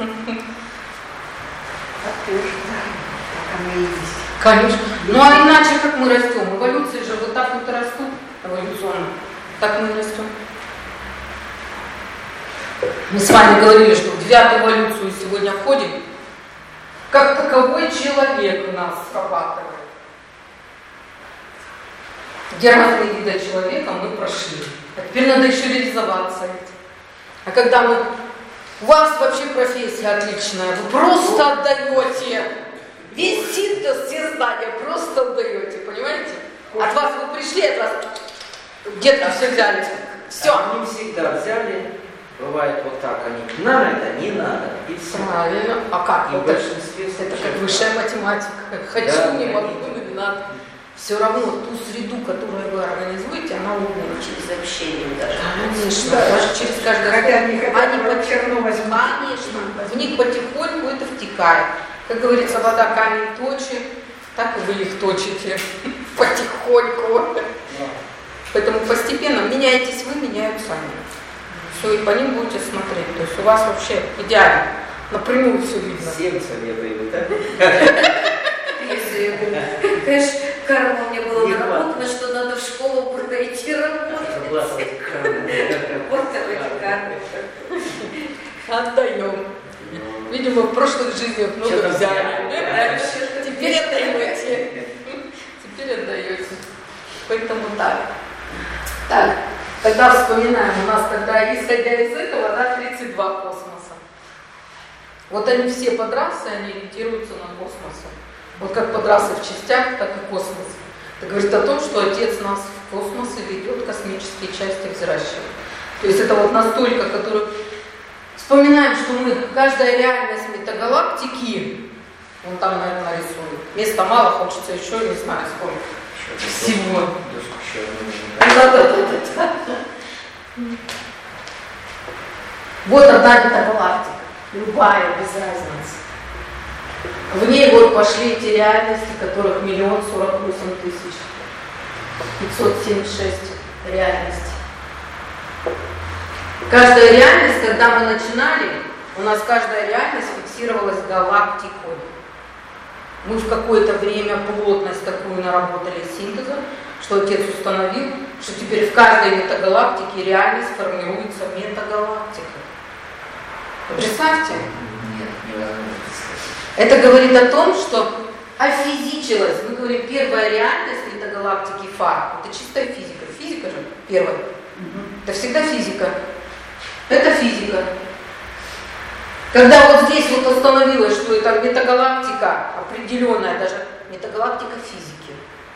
Конечно. Ну а иначе как мы растем? Эволюции же вот так вот и растут. Эволюционно. Так мы и растем. Мы с вами говорили, что в 9-ю эволюцию сегодня входим. Как таковой человек у нас срабатывает. Где разные виды человека мы прошли. А теперь надо еще реализоваться. А когда мы... У вас вообще профессия отличная. Вы просто отдаете. Весь синтез, все знания просто отдаете. Понимаете? От вас вы пришли, от вас где-то все взяли. Все. Они всегда взяли. Бывает вот так, они нам это не надо. И все. Правильно. А как? И в большинстве это как высшая математика. Хочу, да, не могу, не надо. Все равно ту среду, которую вы организуете, она умная через общение даже. Конечно, да, даже через каждое... Они потихоньку, конечно, в них потихоньку это втекает. Как говорится, вода камень точит, так и вы их точите потихоньку. Поэтому постепенно меняетесь вы, меняются они. Все, и по ним будете смотреть. То есть у вас вообще идеально. Напрямую все видно. 7 советую, да? Конечно, карма у меня была наработана, что надо в школу пройти работать. Вот такой карма. Отдаем. Видимо, в прошлых жизнях много взяли. Теперь отдаете. Теперь отдаете. Поэтому так. Так, тогда вспоминаем, у нас тогда, исходя из этого, да, 32 космоса. Вот они все подрасы, они ориентируются на космос. Вот как подрасы в частях, так и космос. Это говорит о том, что Отец нас в космос и ведет, космические части взращивает. То есть это вот настолько, который... Вспоминаем, что мы, каждая реальность метагалактики, вон там, наверное, нарисует. Места мало, хочется еще, не знаю, сколько. Всего. Да. Вот одна метагалактика. Любая, без разницы. В ней вот пошли эти реальности, которых 1 048 576 реальностей. Каждая реальность, когда мы начинали, у нас каждая реальность фиксировалась галактикой. Мы в какое-то время плотность такую наработали синтеза, что Отец установил, что теперь в каждой метагалактике реальность формируется метагалактикой. Представьте? Нет, невозможно представить. Это говорит о том, что офизичилась. Мы говорим, первая реальность метагалактики Фар. Это чистая физика. Физика же первая. Это всегда физика. Это физика. Когда вот здесь вот установилось, что это метагалактика определенная, даже метагалактика физики.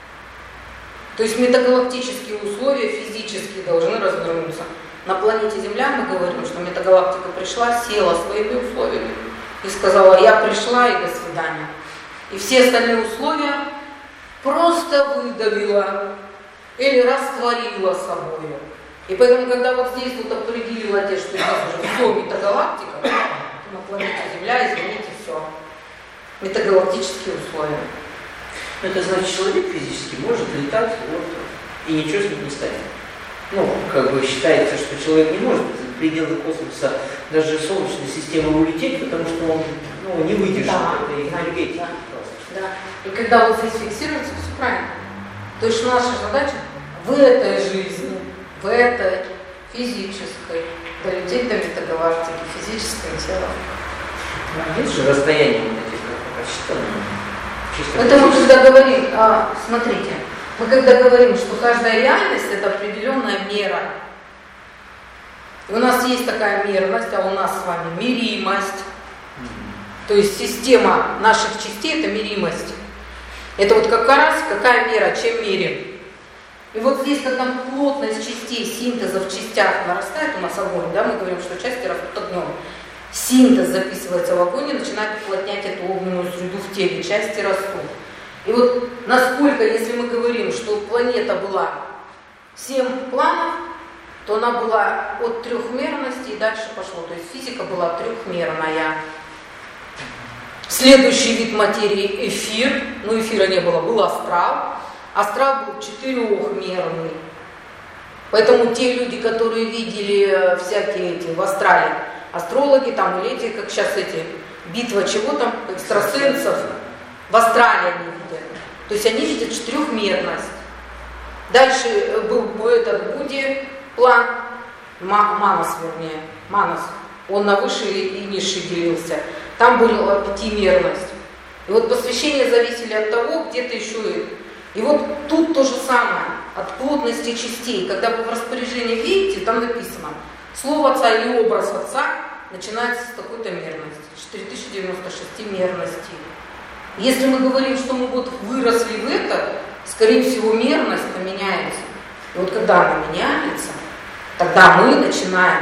То есть метагалактические условия физически должны развернуться. На планете Земля мы говорим, что метагалактика пришла, села своими условиями и сказала, я пришла и до свидания. И все остальные условия просто выдавила или растворила собой. И поэтому, когда вот здесь вот определил Отец, что здесь уже все метагалактика, на планете Земля, извините, все. Метагалактические условия. Это значит, человек физически может летать вот, и ничего с ним не станет. Ну, как бы считается, что человек не может в пределы космоса, даже Солнечной системы улететь, потому что он не выдержит этой энергетики. Да. И когда вот здесь фиксируется, все правильно. То есть наша задача в этой жизни, в этой физической, долететь до метагалактики, физическое тело. Есть же расстояние вот этих, как посчитанные. Это мы когда говорим, смотрите, мы когда говорим, что каждая реальность это определенная мера. И у нас есть такая мерность, а у нас с вами меримость. То есть система наших частей это меримость. Это вот как раз какая мера, чем меряем. И вот здесь, когда плотность частей, синтеза в частях нарастает, у нас огонь, да, мы говорим, что части растут огнем. Синтез записывается в огонь и начинает уплотнять эту огненную среду в теле, части растут. И вот насколько, если мы говорим, что планета была 7 планов, то она была от трехмерности и дальше пошло. То есть физика была трехмерная. Следующий вид материи эфир, но эфира не было, был астрал. Астрал был четырехмерный. Поэтому те люди, которые видели всякие эти в астрале, астрологи там или эти, как сейчас эти, битва чего там, экстрасенсов, в астрале они видят. То есть они видят четырехмерность. Дальше был этот Будди план, Манас вернее, Манас. Он на высший и низший делился. Там была пятимерность. И вот посвящения зависели от того, где-то еще и вот тут то же самое, от плотности частей. Когда вы в распоряжении видите, там написано, слово отца или образ отца начинается с такой-то мерности, 4096 мерностей. Если мы говорим, что мы вот выросли в это, скорее всего мерность поменяется. И вот когда она меняется, тогда мы начинаем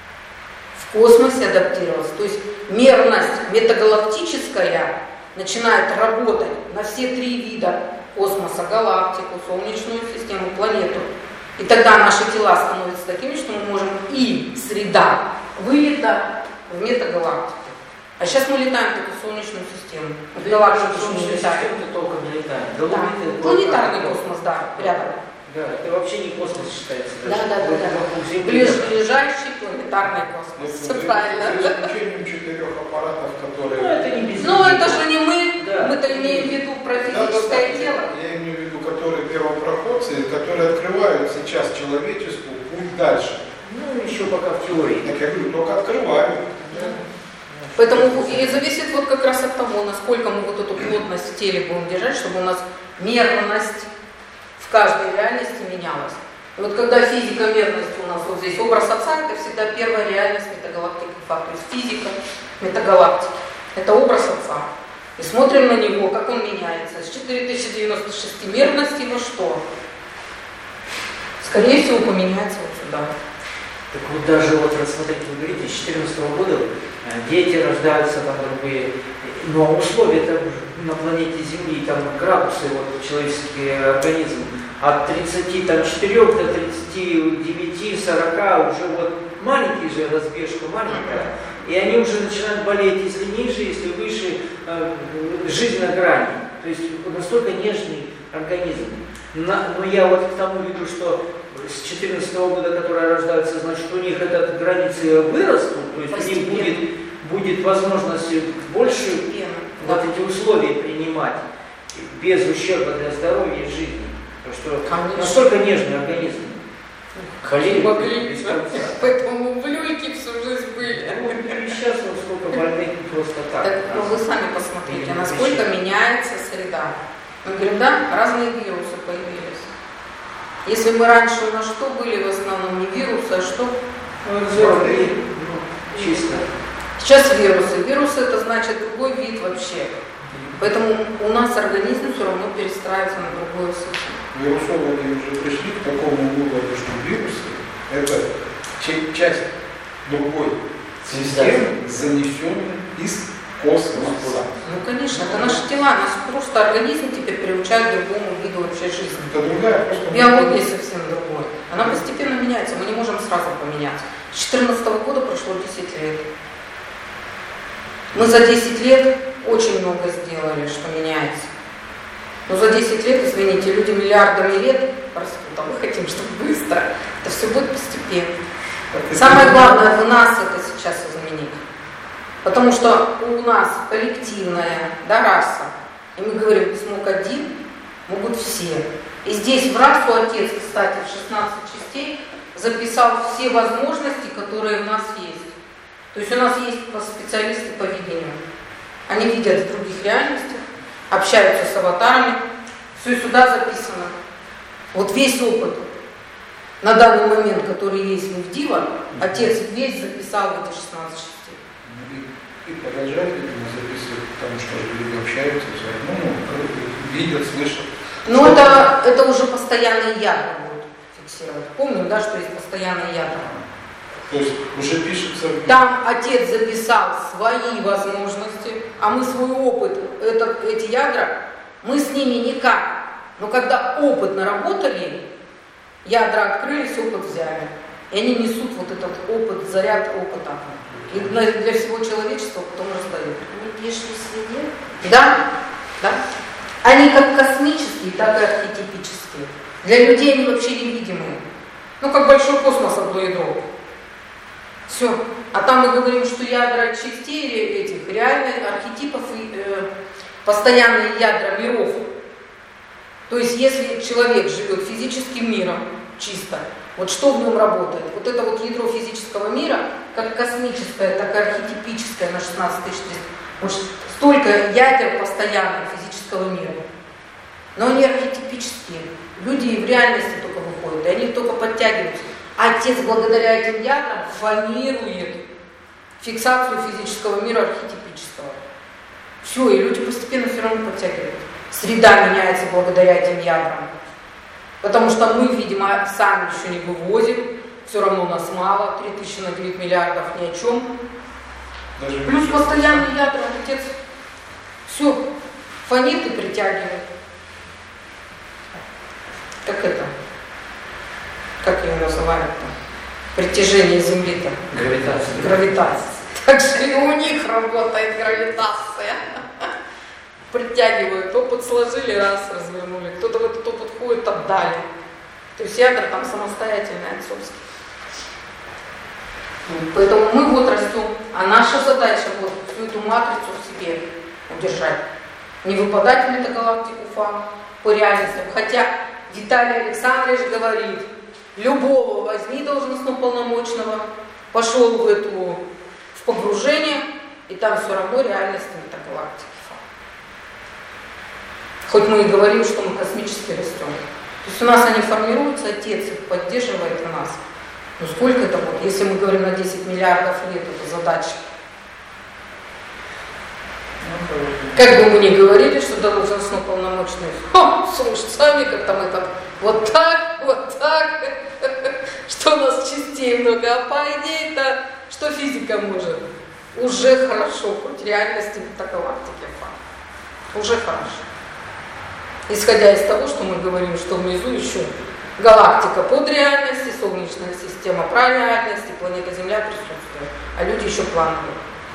в космосе адаптироваться. То есть мерность метагалактическая начинает работать на все 3 вида космоса, галактику, Солнечную систему, планету. И тогда наши тела становятся такими, что мы можем и среда вылета в метагалактику. А сейчас мы летаем только в Солнечную систему. В Да, галактику в Солнечную не летаем. систему толком не летаем. Да. Планетарный космос, да, рядом. Да, это вообще не космос считается. Да. Вокруг Земли. Ближайший планетарный космос. Все правильно. За исключением 4 аппаратов, которые... Ну, это не без Ну, это же не мы. Да. Мы-то имеем в виду про физическое тело. Я имею в виду, которые первопроходцы, которые открывают сейчас человечеству путь дальше. Ну, еще пока в теории. Так я говорю, только открывают. Да. Поэтому и зависит вот как раз от того, насколько мы вот эту плотность в теле будем держать, чтобы у нас мерность в каждой реальности менялась. И вот когда физика мерности у нас вот здесь, образ Отца, это всегда первая реальность метагалактики. То есть физика метагалактики. Это образ Отца. И смотрим на него, как он меняется. С 4096 мерности во что? Скорее всего, поменяется вот сюда. Так вот даже вот смотрите, вы говорите, с 2014 года дети рождаются там другие, но условия там на планете Земли, там градусы, вот человеческий организм от 34 до 39, 40 уже вот маленький же разбежка, маленькая, и они уже начинают болеть, если ниже, если выше, жизнь на грани, то есть настолько нежный организм. Но я вот к тому веду, что с 2014 года, которые рождаются, значит, у них эти границы вырастут, то есть постепенно. у них будет возможность больше вот эти условия принимать без ущерба для здоровья и жизни. Потому что настолько нежный организм. Поэтому в люльке всю жизнь были. И сейчас вот сколько больных просто так. Так, ну вы сами посмотрите, насколько меняется среда. Мы говорим, да, разные вирусы появились. Если мы раньше у нас что были в основном, не вирусы, а что? Чисто. Сейчас вирусы. Вирусы это значит другой вид вообще. Поэтому у нас организм все равно перестраивается на другое состояние. Вирусологи уже пришли к такому выводу, что вирусы это часть другой системы, занесенной из космоса. Ну конечно, это наши тела, наш просто организм теперь приучает к другому виду вообще жизни. Это другая просто... Биология совсем другой. Она постепенно меняется, мы не можем сразу поменяться. С 2014 года прошло 10 лет. Мы за 10 лет очень много сделали, что меняется. Но за 10 лет, извините, люди миллиардами лет растут, а мы хотим, чтобы быстро. Это все будет постепенно. Самое главное в нас это сейчас изменить. Потому что у нас коллективная раса. И мы говорим, смог один, могут все. И здесь в расу отец, кстати, в 16 частей записал все возможности, которые в нас есть. То есть у нас есть специалисты по видению. Они видят в других реальностях, общаются с аватарами. Все сюда записано. Вот весь опыт на данный момент, который есть в Дива, отец весь записал в эти 16 частей. И продолжают, видимо, записывать, потому что люди общаются, видят, слышат. Но это уже постоянные ядра будут фиксировать. Помним, да, что есть постоянные ядра. То есть уже пишется... Там отец записал свои возможности, а мы свой опыт, эти ядра, мы с ними никак. Но когда опыт наработали, ядра открылись, опыт взяли. И они несут вот этот опыт, заряд опыта. И для всего человечества потом раздают. Они пришли в среде? Да, да. Они как космические, так и архетипические. Для людей они вообще невидимые. Ну, как большой космос одно ядро. Все. А там мы говорим, что ядра частей этих реальных архетипов и постоянные ядра миров. То есть, если человек живет физическим миром чисто, вот что в нем работает? Вот это вот ядро физического мира, как космическое, так и архетипическое на 16 тысяч. Вот столько ядер постоянных физического мира. Но они архетипические. Люди в реальности только выходят, и они только подтягиваются. А отец благодаря этим ядрам формирует фиксацию физического мира архетипического. Все, и люди постепенно все равно подтягивают. Среда меняется благодаря этим ядрам. Потому что мы, видимо, сами еще не вывозим, все равно у нас мало, 3000 на 9 миллиардов ни о чем. Даже Плюс постоянные ядра, отец все фонит и притягивает. Как это? Как ее называют-то? Притяжение Земли-то. Гравитация. Гравитация. Так же и у них работает гравитация. Притягивают, опыт сложили, раз, развернули. Кто-то в этот опыт ходит, отдали. То есть ядра там самостоятельные, отцовские. Поэтому мы вот растем, а наша задача вот всю эту матрицу в себе удержать. Не выпадать в метагалактику Уфа по реальностям. Хотя Виталий Александрович говорит, любого возьми должностного полномочного, пошел в погружение, и там все равно реальность метагалактики Уфа. Хоть мы и говорим, что мы космически растем. То есть у нас они формируются, Отец их поддерживает в нас. Ну сколько это будет? Если мы говорим на 10 миллиардов лет, это задача. Как бы мы ни говорили, что должностно полномочный, слушай, сами как там это, вот так, что у нас частей много, а по идее-то, что физика может? Уже хорошо, хоть реальности метагалактики факт. Уже хорошо. Исходя из того, что мы говорим, что внизу еще галактика под реальности, Солнечная система про реальности, планета Земля присутствует, а люди еще плановые.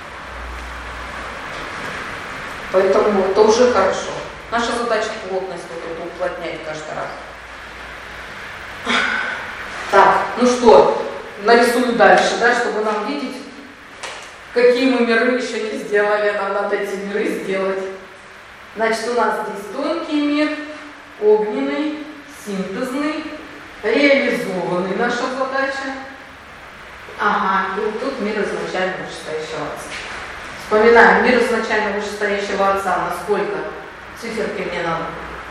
Поэтому это уже хорошо. Наша задача плотность вот эту уплотнять каждый раз. Так, ну что, нарисую дальше, да, чтобы нам видеть, какие мы миры еще не сделали, нам надо эти миры сделать. Значит, у нас здесь тонкий мир, огненный, синтезный, реализованный, наша задача. Ага, и вот тут мир изначально вышестоящего Отца. Вспоминаем, мир изначально вышестоящего Отца, насколько? Циферки мне надо.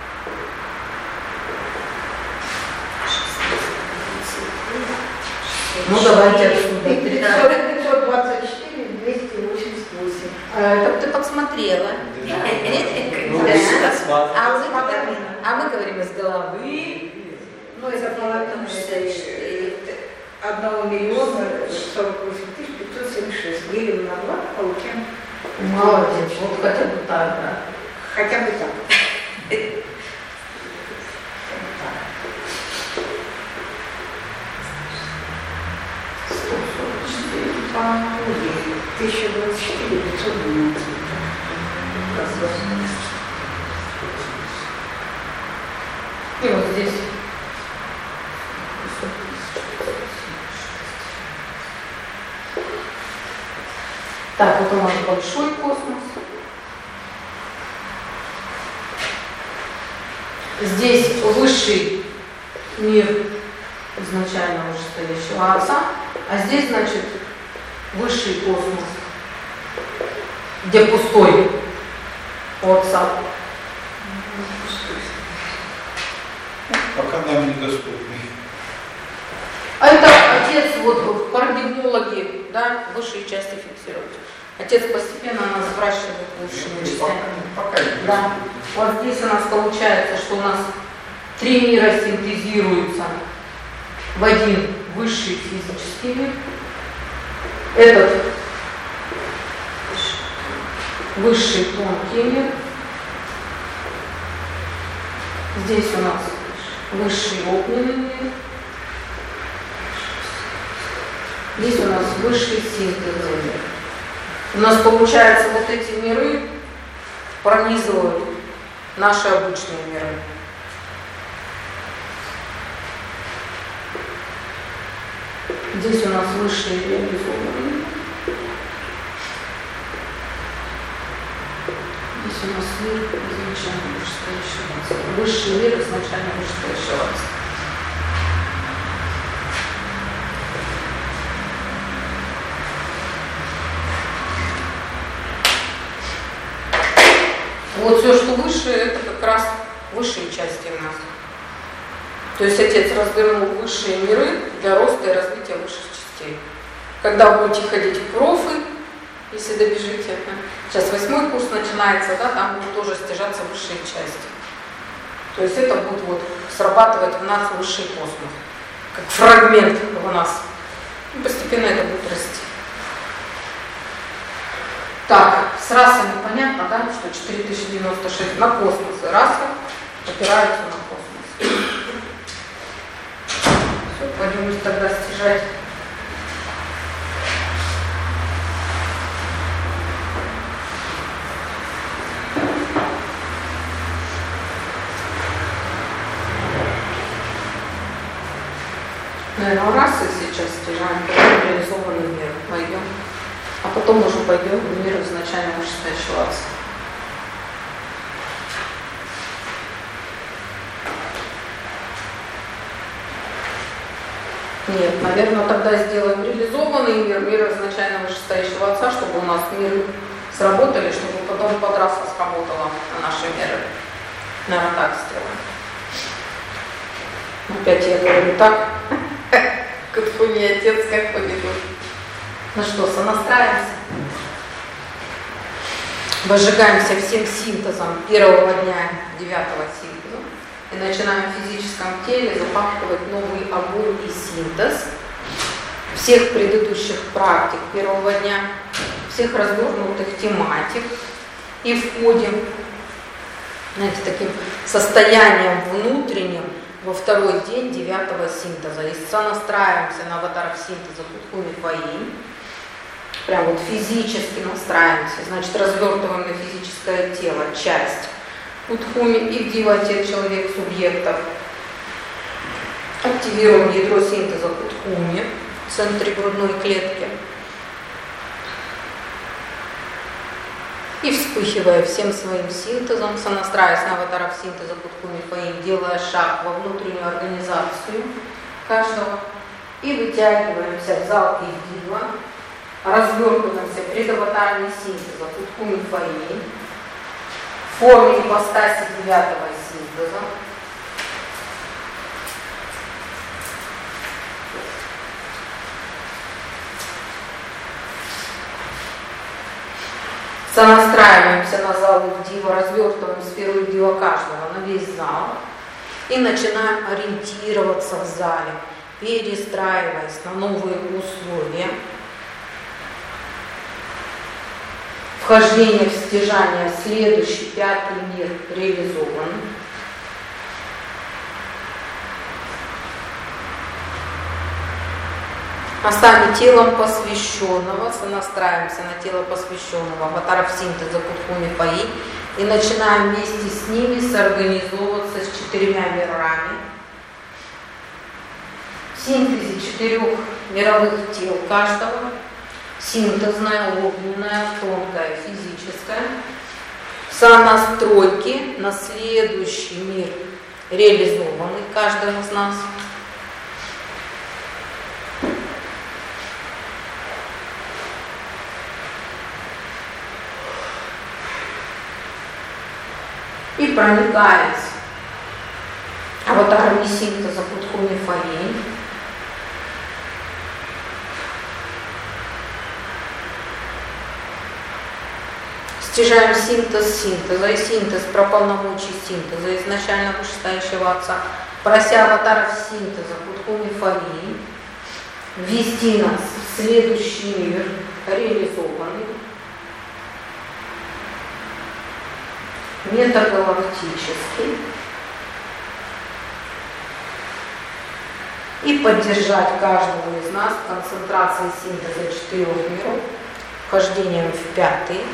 Ну давайте отсюда. 524, 288. Как ты подсмотрела. А мы говорим из головы. Ну, это половина 1 миллиона 48 576. Делим на 2, получаем. Молодец, вот хотя бы так, да. Хотя бы так. 1024, 512. И вот здесь. Так, вот у нас большой космос. Здесь высший мир изначально вышестоящего Отца, а здесь, значит, высший космос, где пустой у Отца. Пока нам недоступны. А это Отец, вот парадигмологи, да, высшие части фиксируют. Отец постепенно нас сбрасывает высшими частями. Пока недоступны. Да. Вот здесь у нас получается, что у нас 3 мира синтезируются в один высший физический мир. Этот высший тонкий мир. Здесь у нас высший огненный мир. Здесь у нас высший синтезный мир. У нас получается вот эти миры пронизывают наши обычные миры. Здесь у нас высший реализованный. Здесь у нас мир изначально вышестоящего Отца. Высший мир изначально вышестоящего Отца. Вот все, что выше, это как раз высшие части у нас. То есть Отец развернул высшие миры для роста и развития высших частей. Когда будете ходить в профы, если добежите, сейчас 8-й курс начинается, да, там будут тоже стяжаться высшие части. То есть это будет вот срабатывать в нас высший космос, как фрагмент в нас. И постепенно это будет расти. Так, с расами понятно, да, что 4096 на космос. И расы опираются на космос. Все, пойдем тогда стяжать. Наверное, раз и сейчас стяжаем, потом реализованный мир войдем, а потом уже пойдем в мир изначально вышестоящего Отца. Нет, наверное, тогда сделаем реализованный мир, мир изначально вышестоящего Отца, чтобы у нас миры сработали, чтобы потом подраться сработало на наши миры. Наверное, так сделаем. Опять я говорю так, как не отец, как поведут. Ну что, сонастраиваемся? Возжигаемся всем синтезом первого дня 9-го синтеза. И начинаем в физическом теле запахивать новый огонь и синтез всех предыдущих практик первого дня, всех развернутых тематик. И входим, знаете, таким состоянием внутренним во второй день 9-го синтеза. И сонастраиваемся на аватарах синтеза Кутхуми Фаи. Прям вот физически настраиваемся. Значит, развертываем на физическое тело часть Кутхуми и в дивате человек субъектов. Активируем ядро синтеза Кутхуми в центре грудной клетки. И вспыхивая всем своим синтезом, сонастраиваясь на аватарах синтеза Кутхуми Фаи, делая шаг во внутреннюю организацию каждого, и вытягиваемся в зал и в дива, развертываемся пред аватарами синтеза Кутхуми Фаи, в форме ипостаси 9-го синтеза. Сонастраиваемся на зал Ивдива, развертываем сферу Ивдива каждого на весь зал и начинаем ориентироваться в зале, перестраиваясь на новые условия. Вхождение в стяжание в следующий 5-й мир реализован. А сами телом посвященного сонастраиваемся на тело посвященного аватаров синтеза Кутхуми Фаи и начинаем вместе с ними соорганизовываться с 4 мирами. В синтезе 4 мировых тел каждого. Синтезная, огненная, тонкая, физическая. Сонастройки на следующий мир реализованы каждым из нас. И проникает аватарами синтеза Кутхуми Фаи. Стяжаем синтез синтеза и синтез про полномочий синтеза изначально вышестоящего Отца, прося аватаров синтеза Кутхуми Фаи ввести нас в следующий мир реализованный, метагалактический, и поддержать каждого из нас в концентрации синтеза 4 миров, вхождением в 5-й.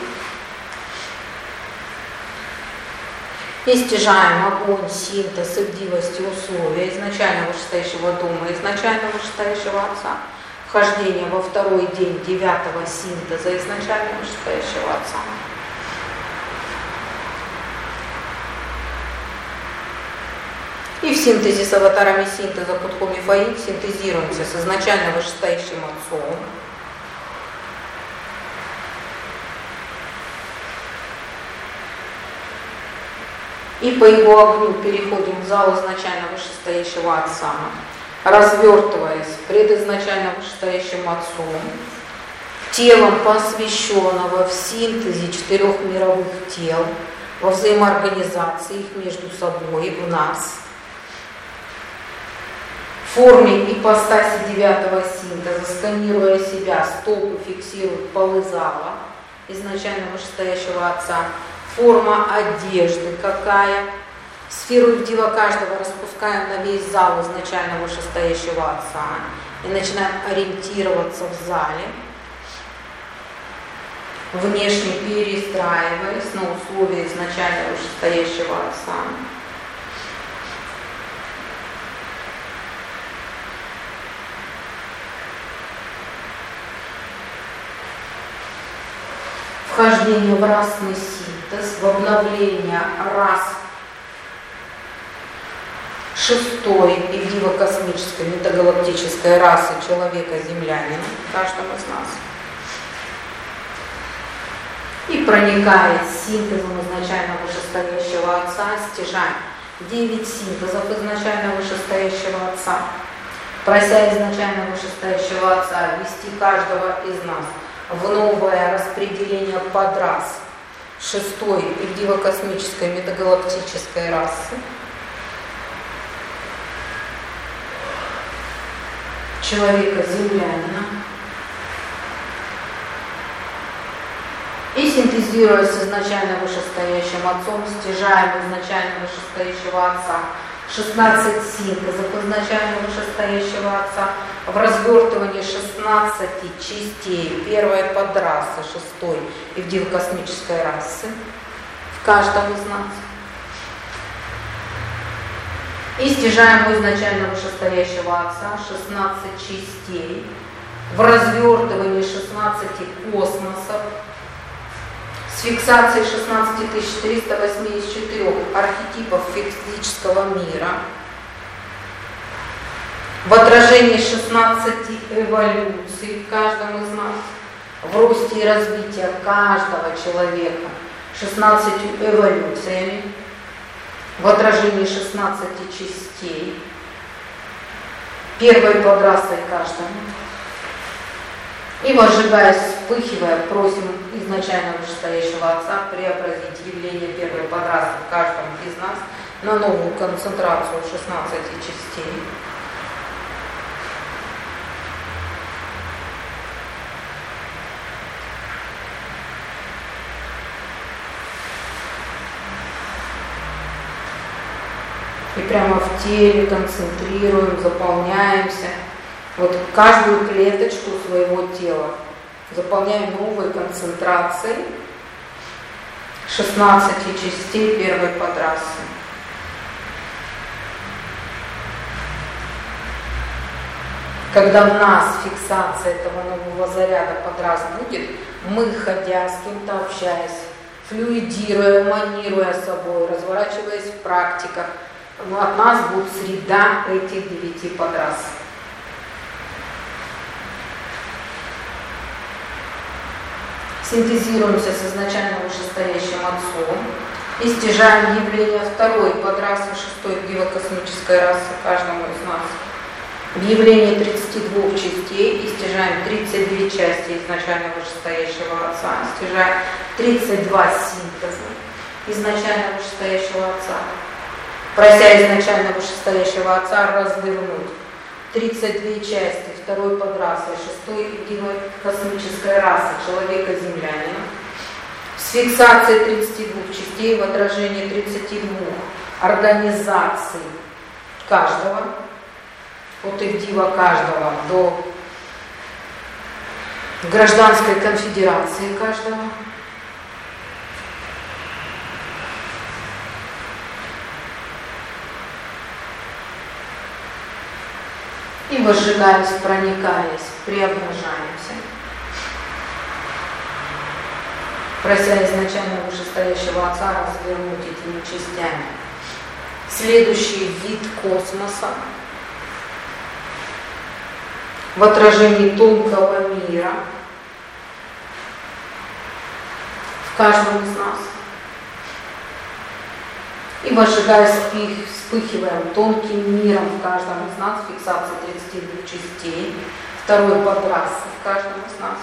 И стяжаем огонь, синтез, игдивость и условия изначально вышестоящего дома, изначально вышестоящего Отца, вхождение во 2-й день 9-го синтеза изначально вышестоящего Отца. И в синтезе с аватарами синтеза Кутхуми Фаи синтезируемся с изначально вышестоящим Отцом. И по его огню переходим в зал изначально вышестоящего Отца, развертываясь пред изначально вышестоящим Отцом, телом посвященного в синтезе 4 мировых тел, во взаимоорганизации их между собой в нас, в форме ипостаси 9-го синтеза, сканируя себя, стопы фиксируют полы зала изначально вышестоящего Отца, форма одежды какая, сферу Ивдива каждого распускаем на весь зал изначально вышестоящего Отца и начинаем ориентироваться в зале, внешне перестраиваясь на условия изначально вышестоящего Отца. вхождение в расный синтез, в обновление рас шестой ивдиво-космической метагалактической расы человека-землянина, каждому из нас. И проникает синтезом изначально вышестоящего Отца, стяжая 9 синтезов изначально вышестоящего Отца, прося изначально вышестоящего Отца ввести каждого из нас в новое распределение подрас шестой ивдиво-космической метагалактической расы, человека-землянина, и синтезируясь с изначально вышестоящим Отцом, стяжаем изначально вышестоящего Отца 16 синтезов изначально вышестоящего Отца в развертывании 16 частей первой подрасы шестой ивдиво-космической расы в каждом из нас. И стяжаем изначально вышестоящего Отца 16 частей в развертывании 16 космосов с фиксацией 16384 архетипов физического мира, в отражении 16 эволюций в каждом из нас, в росте и развитии каждого человека 16 эволюциями, в отражении 16 частей, первой подрастой каждому. И, возжигаясь, вспыхивая, просим изначально вышестоящего Отца преобразить явление первой подрасты в каждом из нас на новую концентрацию 16 частей. И прямо в теле концентрируем, заполняемся. Вот каждую клеточку своего тела заполняем новой концентрацией 16 частей первой подрасы. Когда в нас фиксация этого нового заряда подраз будет, мы, ходя, с кем-то общаясь, флюидируя, манируя собой, разворачиваясь в практиках, от нас будет среда этих 9 подраз. Синтезируемся с изначально вышестоящим Отцом и стяжаем явление второй подрасы шестой ивдиво-космической расы каждому из нас. В явлении 32 частей и стяжаем 32 части изначально вышестоящего Отца, стяжаем 32 синтеза изначально вышестоящего Отца, прося изначально вышестоящего Отца развернуть 32 части второй подрасы шестой ивдиво-космической расы человека-землянина с фиксацией 32 частей в отражении 32 организаций каждого, от ивдива каждого до гражданской конфедерации каждого. И возжигаясь, проникаясь, преображаемся, прося изначально вышестоящего Отца развернуть этими частями следующий вид космоса в отражении тонкого мира в каждом из нас. И возжигаясь, вспыхиваем тонким миром в каждом из нас, фиксация 32 частей, второй подрасы в каждом из нас.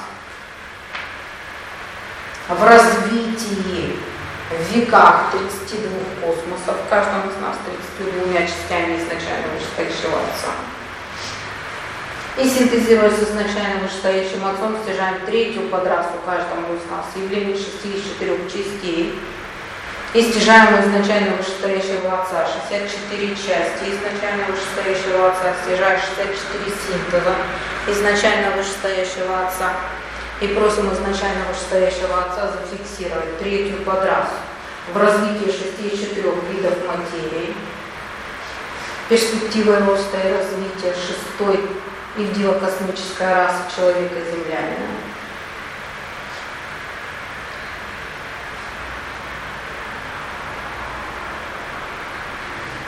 В развитии в веках 32 космосов в каждом из нас 32 частями изначально вышестоящего Отца. И синтезируясь с изначально вышестоящим Отцом, стяжаем третью подрасу каждому из нас, явление 64 частей. И стяжаем изначально вышестоящего Отца 64 части изначально вышестоящего Отца, стяжаем 64 синтеза изначально вышестоящего Отца. И просим изначально вышестоящего Отца зафиксировать третью подрасу в развитии 64 видов материи, перспективой роста и развития шестой ивдиво-космической расы человека-землянина.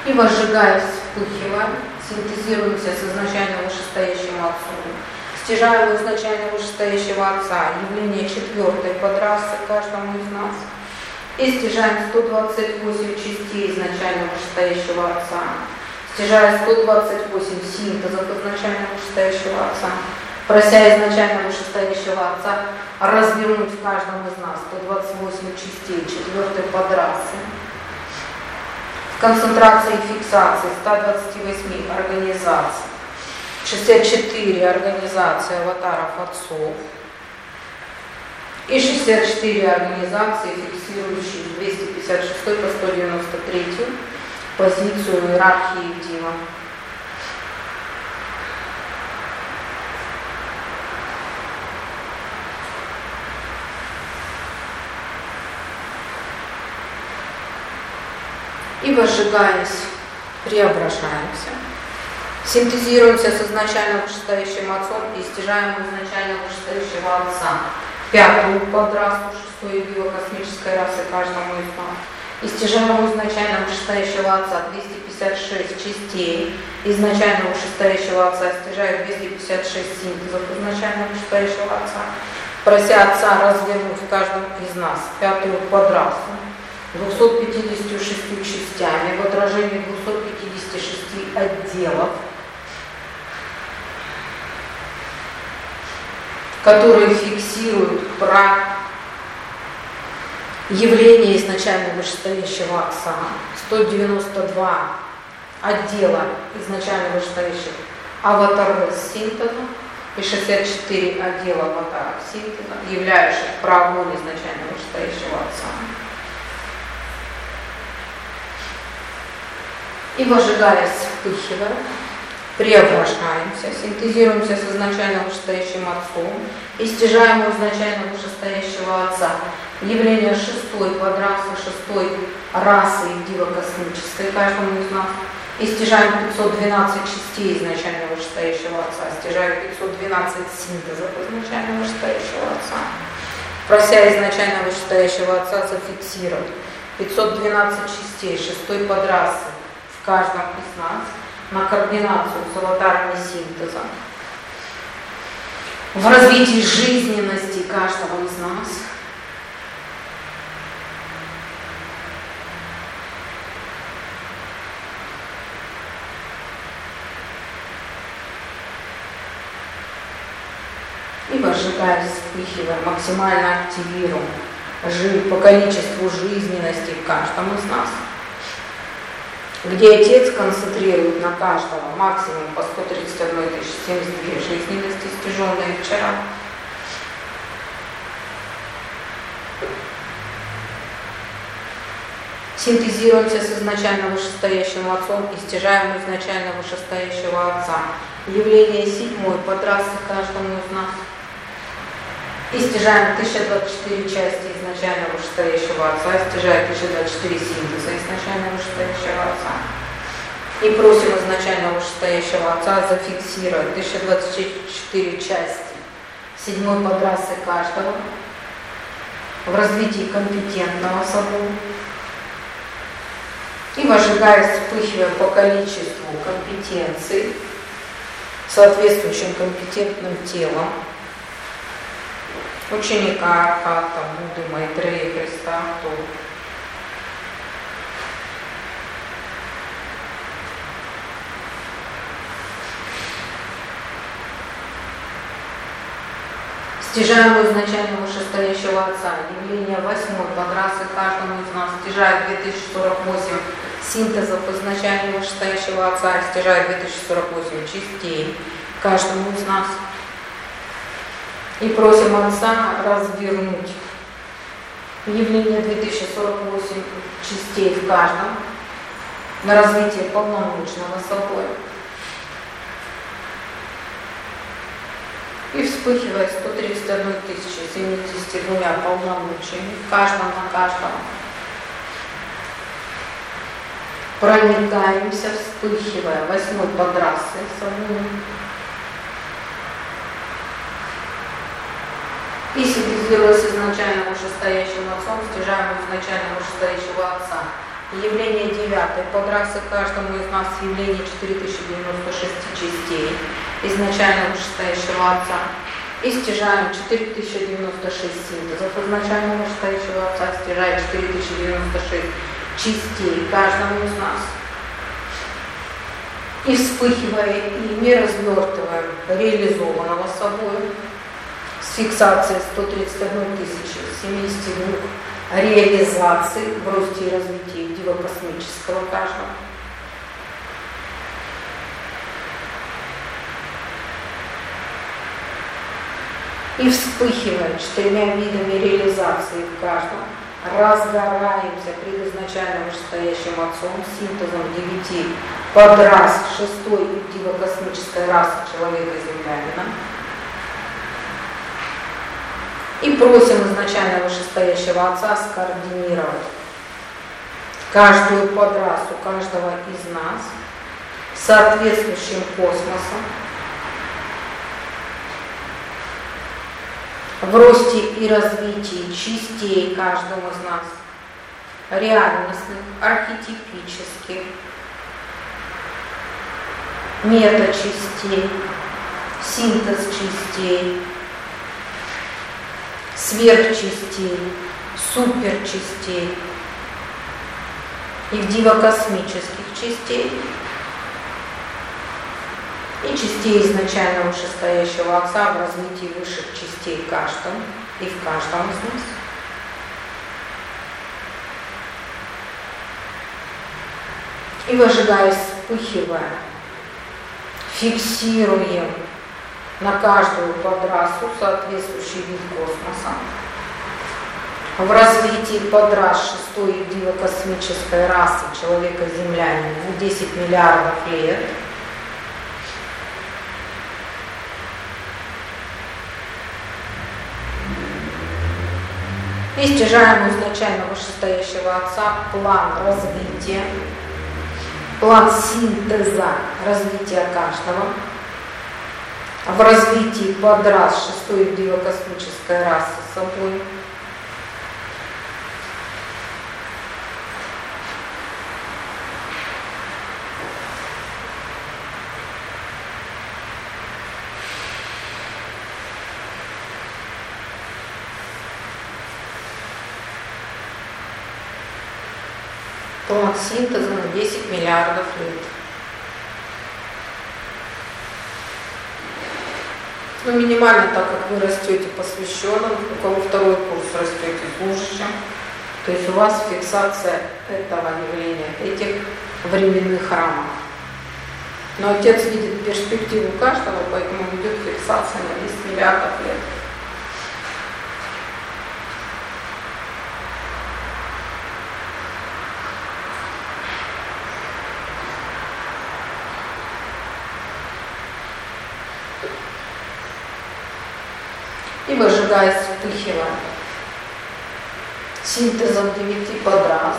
И возжигаясь, вспыхивая, синтезируемся с изначально вышестоящим Отцом, стяжаем у изначально вышестоящего Отца явление четвертой подрасы каждому из нас и стяжаем 128 частей изначально вышестоящего Отца, стяжая 128 синтезов изначально вышестоящего Отца, прося изначально вышестоящего Отца развернуть в каждом из нас 128 частей четвертой подрасы, в концентрации и фиксации 128 организаций, 64 организации аватаров отцов и 64 организации, фиксирующие 256 по 193 позицию иерархии Дива. И возжигаясь, преображаемся, синтезируемся с изначально вышестоящим Отцом и стяжаем изначально вышестоящего Отца пятую подрасу шестой биокосмической расы каждому из нас и стяжаем изначально вышестоящего Отца 256 частей изначально вышестоящего Отца, стяжая 256 синтезов изначально вышестоящего Отца, прося Отца развернуть в каждом из нас пятую подрасу 256 частями в отражении 256 отделов, которые фиксируют явление изначально вышестоящего Отца, 192 отдела изначально вышестоящих аватаров синтеза и 64 отдела аватаров синтеза, являющих правом изначально вышестоящего Отца. И возжигаясь, вспыхивая, преображаемся, синтезируемся с изначально вышестоящим Отцом и стяжаем у изначально вышестоящего Отца явление шестой подрасы, шестой расы дива-космической каждому из нас и стяжаем 512 частей изначально вышестоящего Отца, стяжаем 512 синтезов изначально вышестоящего Отца, прося изначально вышестоящего Отца зафиксировать 512 частей шестой подрасы в каждом из нас на координацию с аватарами синтеза, в развитии жизненности каждого из нас, и возжигаясь, вспыхивая, максимально активируем по количеству жизненности в каждом из нас, где Отец концентрирует на каждого максимум по 131 072 жизненности, стяженные вчера. Синтезируемся с изначально вышестоящим Отцом и стяжаем изначально вышестоящего Отца явление седьмой подрасы каждому из нас и стяжаем 1024 части изначально вышестоящего Отца, стяжаем 1024 синтеза изначально вышестоящего Отца и просим изначально вышестоящего Отца зафиксировать 1024 части седьмой подрасы каждого в развитии компетентного собой и возжигаясь, вспыхивая по количеству компетенций соответствующим компетентным телом ученика Архата, Будды, Майтрея, Христа, кто стяжаем изначально вышестоящего Отца явление восьмой подрасы каждому из нас, стяжая 2048 синтезов изначально вышестоящего Отца, стяжая 2048 частей каждому из нас. И просим Отца развернуть явление 2048 частей в каждом на развитие полномочного собой. И вспыхивая 131 072 полномочиями в каждом на каждом. Проникаемся, вспыхивая восьмой подрасы собой. И синтезируясь изначально вышестоящим Отцом, стяжаем изначально вышестоящего Отца Явление 9. Под расой каждому из нас явление 4096 частей изначально вышестоящего Отца. И стяжаем 4096 синтезов изначально вышестоящего Отца, стяжаем 4096 частей каждому из нас. И вспыхивая ими, развертываем реализованного собой с фиксацией 131 072 реализаций в росте и развитии диво-космического каждого. И вспыхивая 4 видами реализации в каждом, разгораемся предизначально вышестоящим Отцом синтезом 9 подрас 6-й диво-космической расы человека-землянина. И просим изначально вышестоящего Отца скоординировать каждую подрасу каждого из нас соответствующим космосом в росте и развитии частей каждого из нас, реальностных, архетипических, метачастей, синтез частей, сверхчастей, суперчастей и дивокосмических частей, и частей изначально вышестоящего Отца в развитии высших частей каждом и в каждом из нас. И выжигаясь, вспыхивая, фиксируем на каждую подрассу соответствующий вид космоса. В развитии подрас 6-й диво-космической расы человека-землянина 10 миллиардов лет. И стяжаем изначально вышестоящего Отца план развития, план синтеза развития каждого. В развитии подрас 6-й диво-космической расы собой. План синтеза на 10 миллиардов лет. Ну, минимально, так как вы растете посвященным, у кого второй курс растете служащим, то есть у вас фиксация этого явления, этих временных рамок. Но Отец видит перспективу каждого, поэтому ведет фиксация на 10 миллиардов лет. И выжигаясь, вспыхивая синтезом 9 подрас,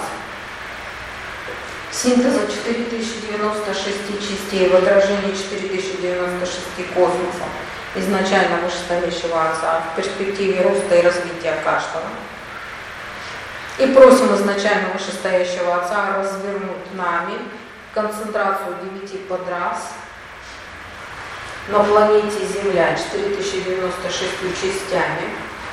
синтеза 4096 частей в отражении 4096 космоса изначально вышестоящего Отца в перспективе роста и развития каждого. И просим изначально вышестоящего Отца развернуть нами концентрацию 9 подрас на планете Земля 4096 частями.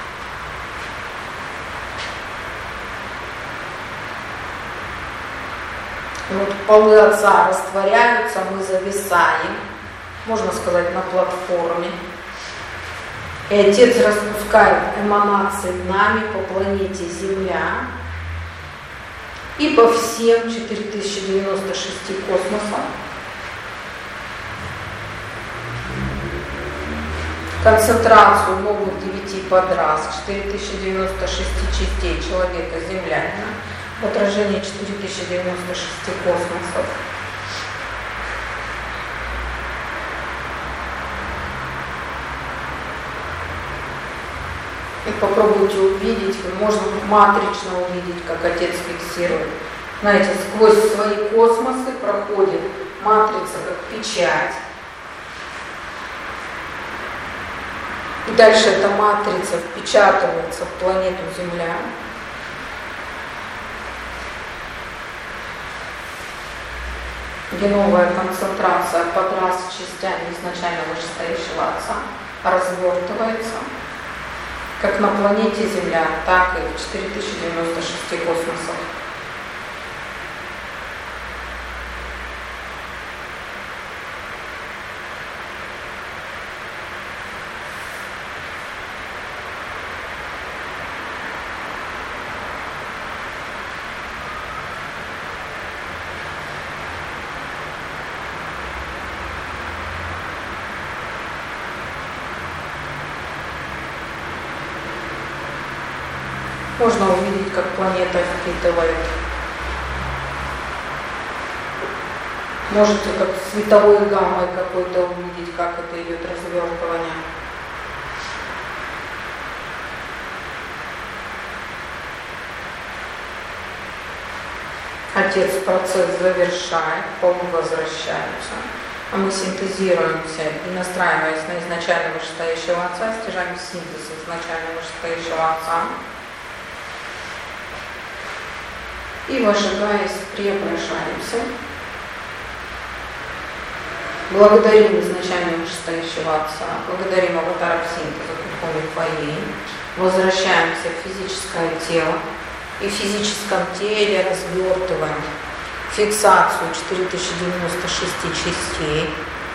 Вот полы Отца растворяются, мы зависаем, можно сказать, на платформе. И Отец распускает эманации нами по планете Земля и по всем 4096 космосам. Концентрацию новых 9 подрас 4096 частей человека-землянина в отражении 4096 космосов. И попробуйте увидеть, можно матрично увидеть, как Отец фиксирует. Знаете, сквозь свои космосы проходит матрица, как печать. И дальше эта матрица впечатывается в планету Земля. где новая концентрация подраз частями изначально вышестоящего Отца развертывается, как на планете Земля, так и в 4096 космосах. Можно увидеть, как планета впитывает. Можете как световой гаммой какой-то увидеть, как это идет развертывание. Отец процесс завершает, полувозвращается. А мы синтезируемся и настраиваясь на изначально вышестоящего Отца, стяжаем синтез изначально вышестоящего Отца. И, вожигаясь, преображаемся. Благодарим изначально вышестоящего Отца, благодарим аватара синтеза, Кутхоми Фаи, возвращаемся в физическое тело и в физическом теле развертываем фиксацию 4096 частей.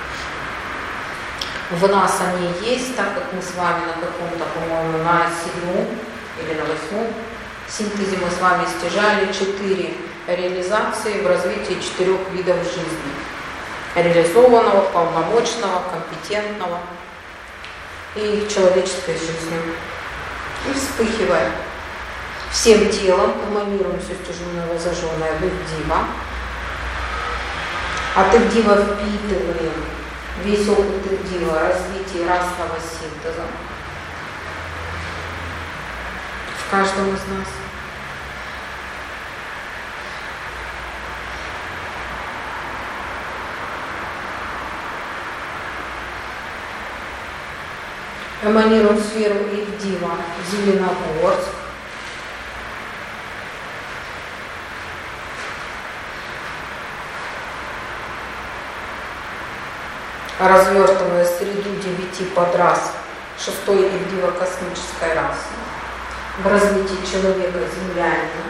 В нас они есть, так как мы с вами на каком-то, по-моему, на 7 или на 8 синтезе мы с вами стяжали 4 реализации в развитии 4 видов жизни. Реализованного, полномочного, компетентного и человеческой жизни. И вспыхивая всем телом, эманируем все стяженное, зажженное в Ивдива. От Ивдива впитываем весь опыт Ивдива, развитие расового синтеза в каждом из нас. Эманируем сферу Ивдива в Зеленогорск. Развертывая среду 9 подрас 6-й Ивдива космической расы в развитии человека землянина.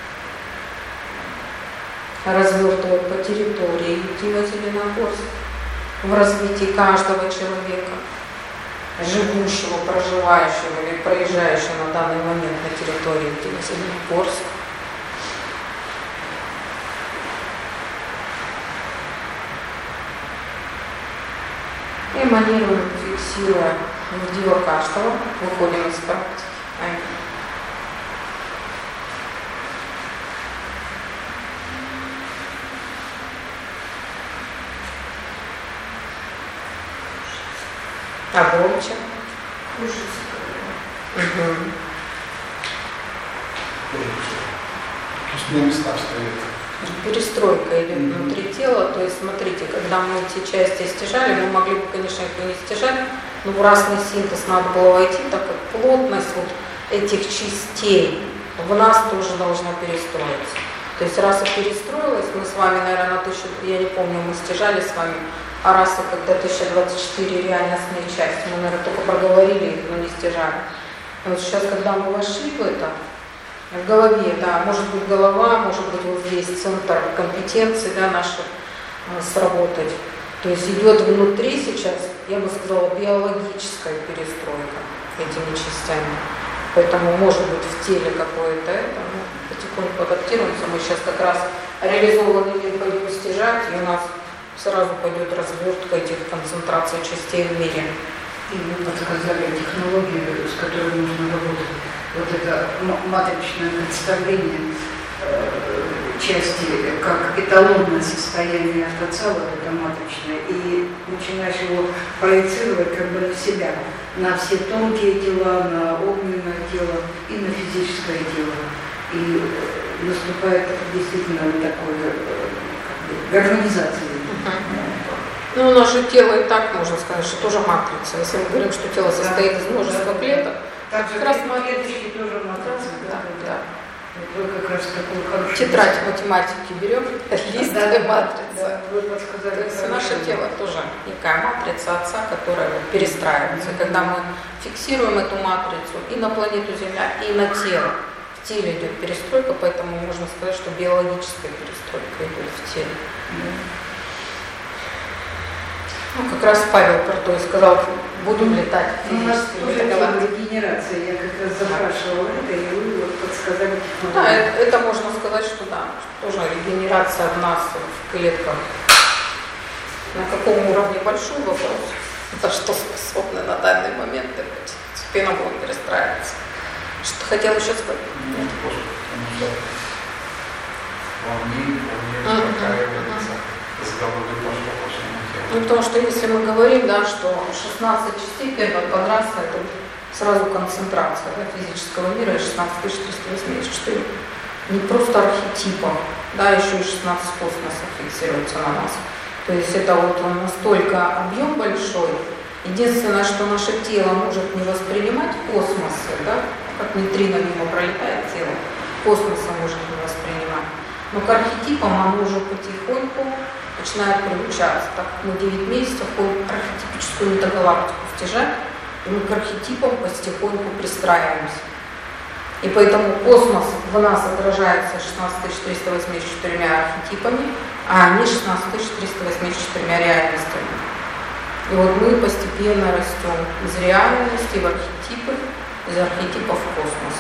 Развертывая по территории Ивдива Зеленогорск в развитии каждого человека, живущего, проживающего или проезжающего на данный момент на территории Зеленогорска. Эманируем, фиксируя Ивдива каждого, выходим из практики. А громче? Угу. Просто на местах стоит. Перестройка идет внутри тела, то есть смотрите, когда мы эти части стяжали, мы могли бы, конечно, их не стяжать, но в разный синтез надо было войти, так как плотность вот этих частей в нас тоже должна перестроиться. То есть раса перестроилась, мы с вами, наверное, на 1000, я не помню, мы стяжали с вами, а раса когда 1024 реальностные части, мы, наверное, только проговорили их, но не стяжали. И вот сейчас, когда мы вошли в это, в голове, да, может быть голова, может быть вот здесь центр компетенции, да, наши сработать. То есть идет внутри сейчас, я бы сказала, биологическая перестройка этими частями. Поэтому может быть в теле какое-то это, ну, потихоньку адаптируемся. Мы сейчас как раз реализованный мир пойдем стяжать, и у нас сразу пойдет развертка этих концентраций частей в мире. И вы подсказали технологию, с которой нужно работать. Вот это матричное представление части, как эталонное состояние от Отца, вот это матричное, и начинаешь его проецировать как бы на себя, на все тонкие тела, на огненное тело и на физическое тело. И наступает действительно такое гармонизация. Ну, у нас же тело и так, можно сказать, что тоже матрица. Если мы говорим, что тело состоит из множества клеток, так же как раз клеточки тоже матрица. Да. вы как раз такой хороший... Тетрадь математики берем, лист и матрица. Да, вы подсказали. То есть наше тело тоже некая матрица Отца, которая перестраивается. И когда мы фиксируем эту матрицу и на планету Земля, и на тело, в теле идет перестройка, поэтому можно сказать, что биологическая перестройка идет в теле. Ну, как раз Павел про то и сказал, буду летать. У нас тоже регенерация, я как раз запрашивала это, и вы вот подсказали. Да, это можно сказать, что да, тоже регенерация в нас, в клетках. На каком уровне большой вопрос, за что способны на данный момент постепенно будут перестраиваться. Что хотел еще сказать? Нет, просто потому что волнение успокаивается, разговоры пошло по всему телу. Ну, потому что если мы говорим, да, что 16 частей первого квадратства, это сразу концентрация, да, физического мира, и 16384 не просто архетипов, да, еще и 16 космосов фиксируется на нас. То есть это вот он настолько объем большой. Единственное, что наше тело может не воспринимать космосы, да, как нейтрино мимо пролетает тело, космоса может не воспринимать. Но к архетипам оно уже потихоньку начинает приучаться. Так как мы 9 месяцев ходим архетипическую метагалактику стяжать, и мы к архетипам потихоньку пристраиваемся. И поэтому космос в нас отражается 16384 архетипами, а не 16384 реальностями. И вот мы постепенно растем из реальности в архетипы, из архетипов в космос.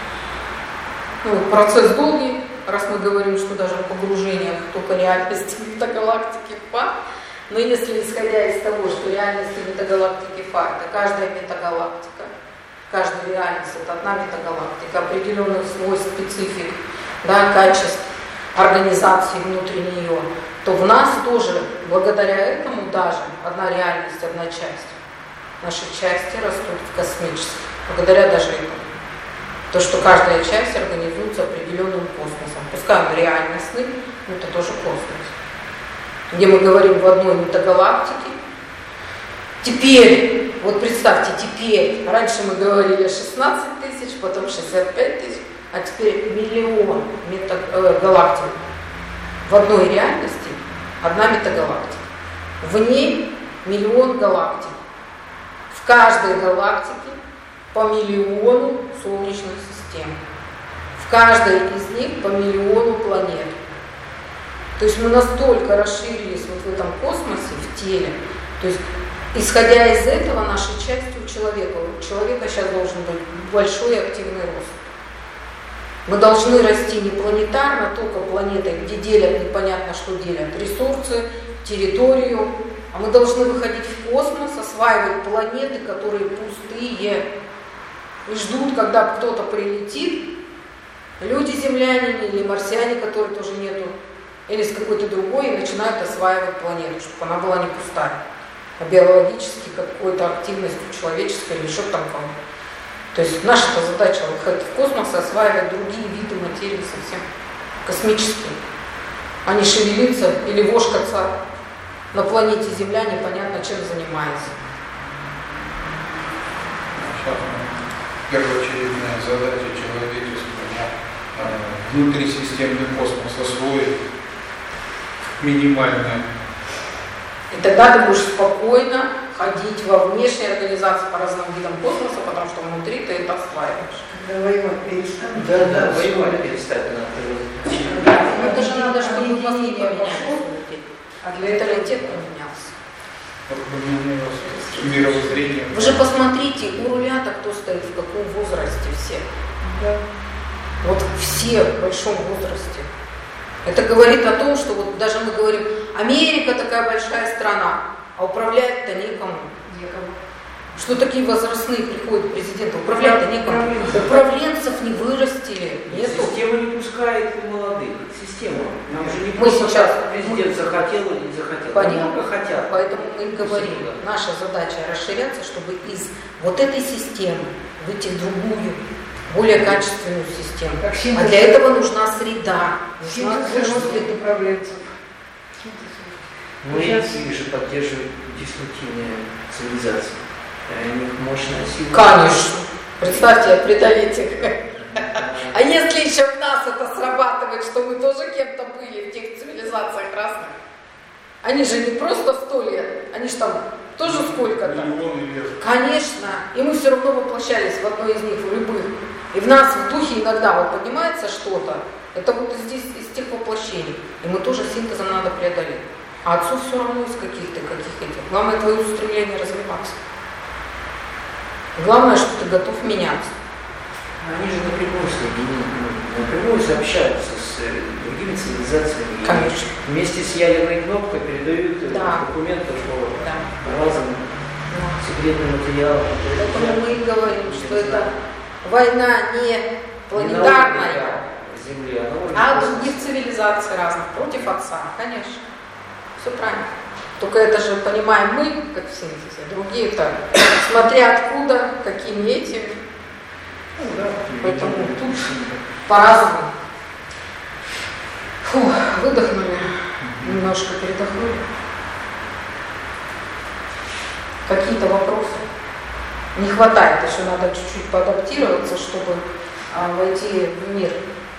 Ну, процесс долгий, раз мы говорим, что даже в погружениях только реальности метагалактики фа, но если исходя из того, что реальности метагалактики фа — это каждая метагалактика, каждая реальность — это одна метагалактика, определенных свойств, специфик, да, качеств, организации внутри нее, то в нас тоже, благодаря этому даже, одна реальность, одна часть. Наши части растут в космических, благодаря даже этому. То, что каждая часть организуется определенным космосом. Пускай он реальностный, но это тоже космос. Где мы говорим в одной метагалактике. Теперь, вот представьте, теперь, раньше мы говорили 16 тысяч, потом 65 тысяч, а теперь миллион галактик. В одной реальности одна метагалактика. В ней миллион галактик. В каждой галактике по миллиону солнечных систем. В каждой из них по миллиону планет. То есть мы настолько расширились вот в этом космосе, в теле. То есть, исходя из этого, нашей частью у человека сейчас должен быть большой и активный рост. Мы должны расти не планетарно, только планетой, где делят непонятно что делят, ресурсы, территорию, а мы должны выходить в космос, осваивать планеты, которые пустые, и ждут, когда кто-то прилетит, люди-земляне или марсиане, которых тоже нету, или с какой-то другой, и начинают осваивать планету, чтобы она была не пустая, а биологически какой-то активностью человеческой или еще там кого-то. То есть наша задача выходить в космос и осваивать другие виды материи совсем космические, а не шевелиться или вошкаться на планете Земля непонятно чем занимается. Первоочередная задача человечества внутрисистемный космос освоить минимальное. И тогда ты будешь спокойно ходить во внешней организации по разным видам космоса, потому что внутри ты это осваиваешь. Когда воевать перестать. Да, воевать перестать надо. Это же надо, чтобы мозги поменялись. А для этого менталитет поменялся. Мировоззрение. Вы же посмотрите, у руля-то кто стоит, в каком возрасте все. Да. Вот все в большом возрасте. Это говорит о том, что вот даже мы говорим, Америка такая большая страна, а управлять-то некому. Что такие возрастные приходят президенты, управлять-то некому. Управленцев не вырастили, нету. Система не пускает молодых. Система. Нам же не Мы сейчас президент захотел или не захотел. Понятно. Много хотят. Поэтому мы и говорим, наша задача расширяться, чтобы из вот этой системы выйти в другую, более качественную систему. А для этого нужна среда. Нужна среда управленцев. Мы же поддерживаем деструктивные цивилизации. У них мощная сила. Конечно. Представьте, преодолеть их. А если еще в нас это срабатывает, что мы тоже кем-то были в тех цивилизациях разных? Они же не просто 100 лет, они же там тоже сколько-то. Конечно. И мы все равно воплощались в одной из них, в любых. И в нас в духе иногда вот поднимается что-то. Это вот здесь из тех воплощений. И мы тоже синтезом надо преодолеть. А отцу все равно из каких-то, этих. Главное твое устремление развиваться. Главное, что ты готов меняться. Они же напрямую общаются с другими цивилизациями. Конечно. Вместе с ядерной кнопкой передают документы по разным секретным материалам. Поэтому мы и говорим, что это война не планетарная, Земле, а других цивилизаций разных, против отца, конечно. Все правильно. Только это же понимаем мы, как в синтезе, другие-то, смотря откуда, какими этими. Поэтому тут по-разному. Фу, выдохнули, немножко передохнули. Какие-то вопросы? Не хватает, еще надо чуть-чуть поадаптироваться, чтобы войти в мир.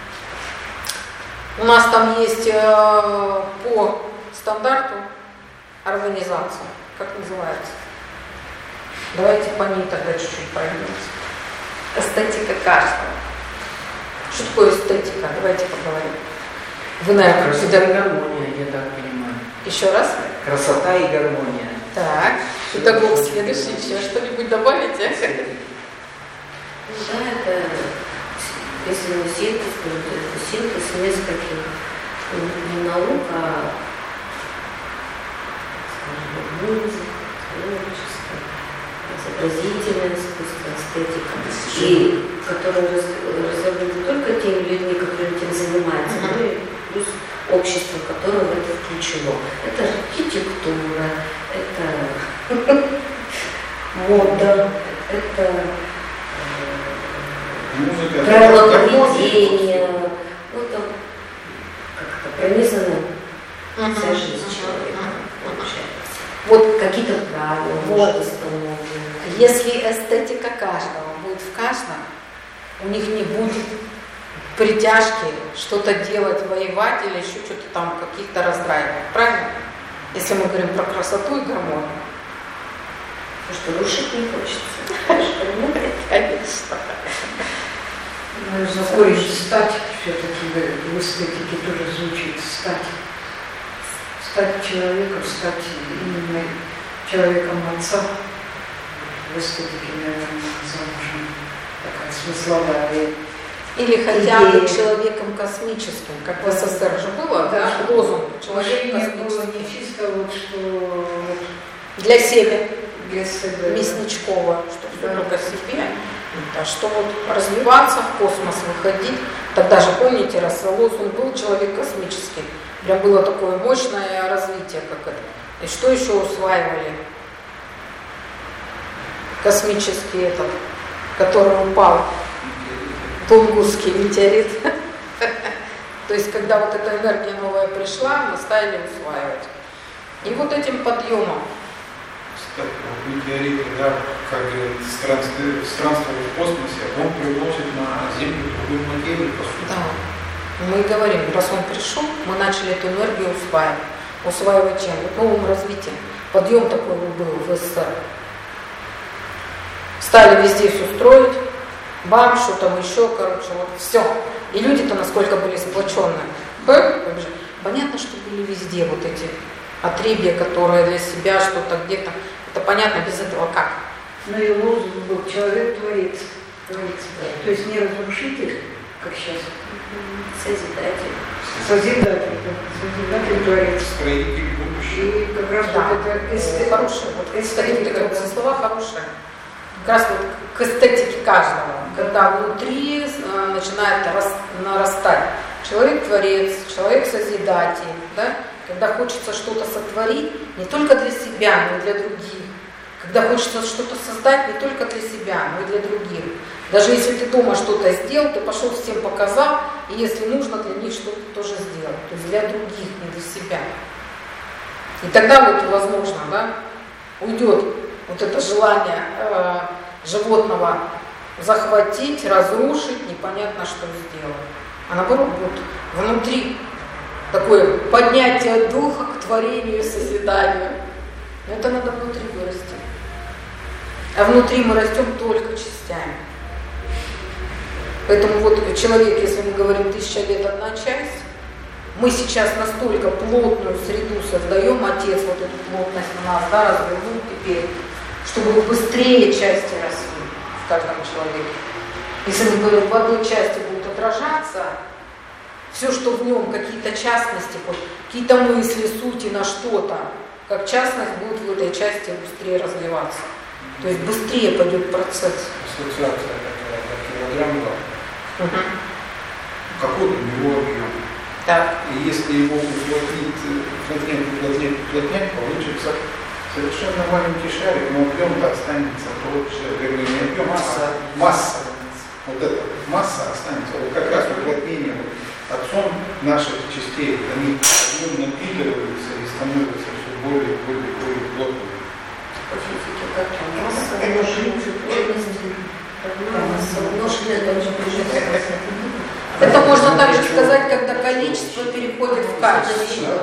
У нас там есть по стандарту организация. Как называется? Давайте по ней тогда чуть-чуть пройдемся. Эстетика каждого. Что такое эстетика? Давайте поговорим. Вы, наверное, красота и гармония, я так понимаю. Еще раз? Красота и гармония. Так. Педагог следующий. Еще что-нибудь добавите? Да, это, если мы синтез, то это синтез нескольких, не наук, а, скажем, музыка, творчество, изобразительное искусство, эстетика, и которые разработаны не только теми людьми, которые этим занимаются, но и плюс общество, которое в это включено. Это архитектура, это мода, это правила поведения, ну там как-то пронизано вся жизнь человека, получается. Вот какие-то правила, вот установлены. Если эстетика каждого будет в каждом, у них не будет притяжки что-то делать, воевать или еще что-то там каких-то раздраивать. Правильно? Если мы говорим про красоту и гармонию. Потому что рушить не хочется. Конечно. За корень стать все-таки в эстетике тоже звучит стать. Стать человеком, стать именно человеком отца. В эстетике, наверное, замужем такая смысловая. Или хотя бы человеком космическим, как в СССР же было, да, лозунг «Человек космический». Было не чисто вот, что для себя, для себя, Мясничкова, что только себе, а что вот развиваться, в космос выходить. Тогда же, помните, раз лозунг был «Человек космический», прям было такое мощное развитие, как это. И что еще усваивали? Космический этот, который упал. Тунгусский метеорит. То есть, когда вот эта энергия новая пришла, мы стали усваивать. И вот этим подъемом. Кстати, метеорит, да, как говорит, странствует в космосе, он приносит на Землю другую материю, по сути. Да. Мы говорим, раз он пришел, мы начали эту энергию усваивать. Усваивать чем? Вот новым развитием. Подъем такой был в СССР. Стали везде все строить. Бам, что там еще, короче, вот все. И люди-то насколько были сплоченные. Понятно, что были везде вот эти отребья, которые для себя что-то где-то. Это понятно, без этого как? Ну и лозунг был «Человек-творец». То есть не разрушитель, как сейчас. Созидатель. Созидатель, созидатель-творец. Строитель будущего. И как раз Да. вот это хорошее. Вот эстетика, вот слова хорошие. Как раз вот к эстетике каждого, когда внутри начинает нарастать человек-творец, человек-созидатель, да? Когда хочется что-то сотворить не только для себя, но и для других. Когда хочется что-то создать не только для себя, но и для других. Даже если ты дома что-то сделал, ты пошел всем показал, и если нужно, для них что-то тоже сделал. То есть для других, не для себя. И тогда вот возможно, да, уйдет вот это желание животного захватить, разрушить, непонятно что сделать. А наоборот, вот внутри такое поднятие духа к творению и созиданию. Но это надо внутри вырасти. А внутри мы растем только частями. Поэтому вот человек, если мы говорим 1000 лет одна часть, мы сейчас настолько плотную среду создаем, Отец вот эту плотность на нас, да, развернул теперь, чтобы быстрее части росли в каждом человеке. Если мы говорим, в одной части будут отражаться, все, что в нем, какие-то частности, какие-то мысли, сути на что-то, как частность будет в этой части быстрее развиваться. То есть быстрее пойдет процесс. Ассоциация такая, как килограмм, какой-то его объем. Так. И если его уплотнять, получится совершенно маленький шарик, но объем-то останется больше, вернее, не объем, масса. Вот эта масса останется. Вот как раз уплотнение отцом наших частей, они напитываются и становятся все более плотными. Это можно также сказать, когда количество переходит в качество.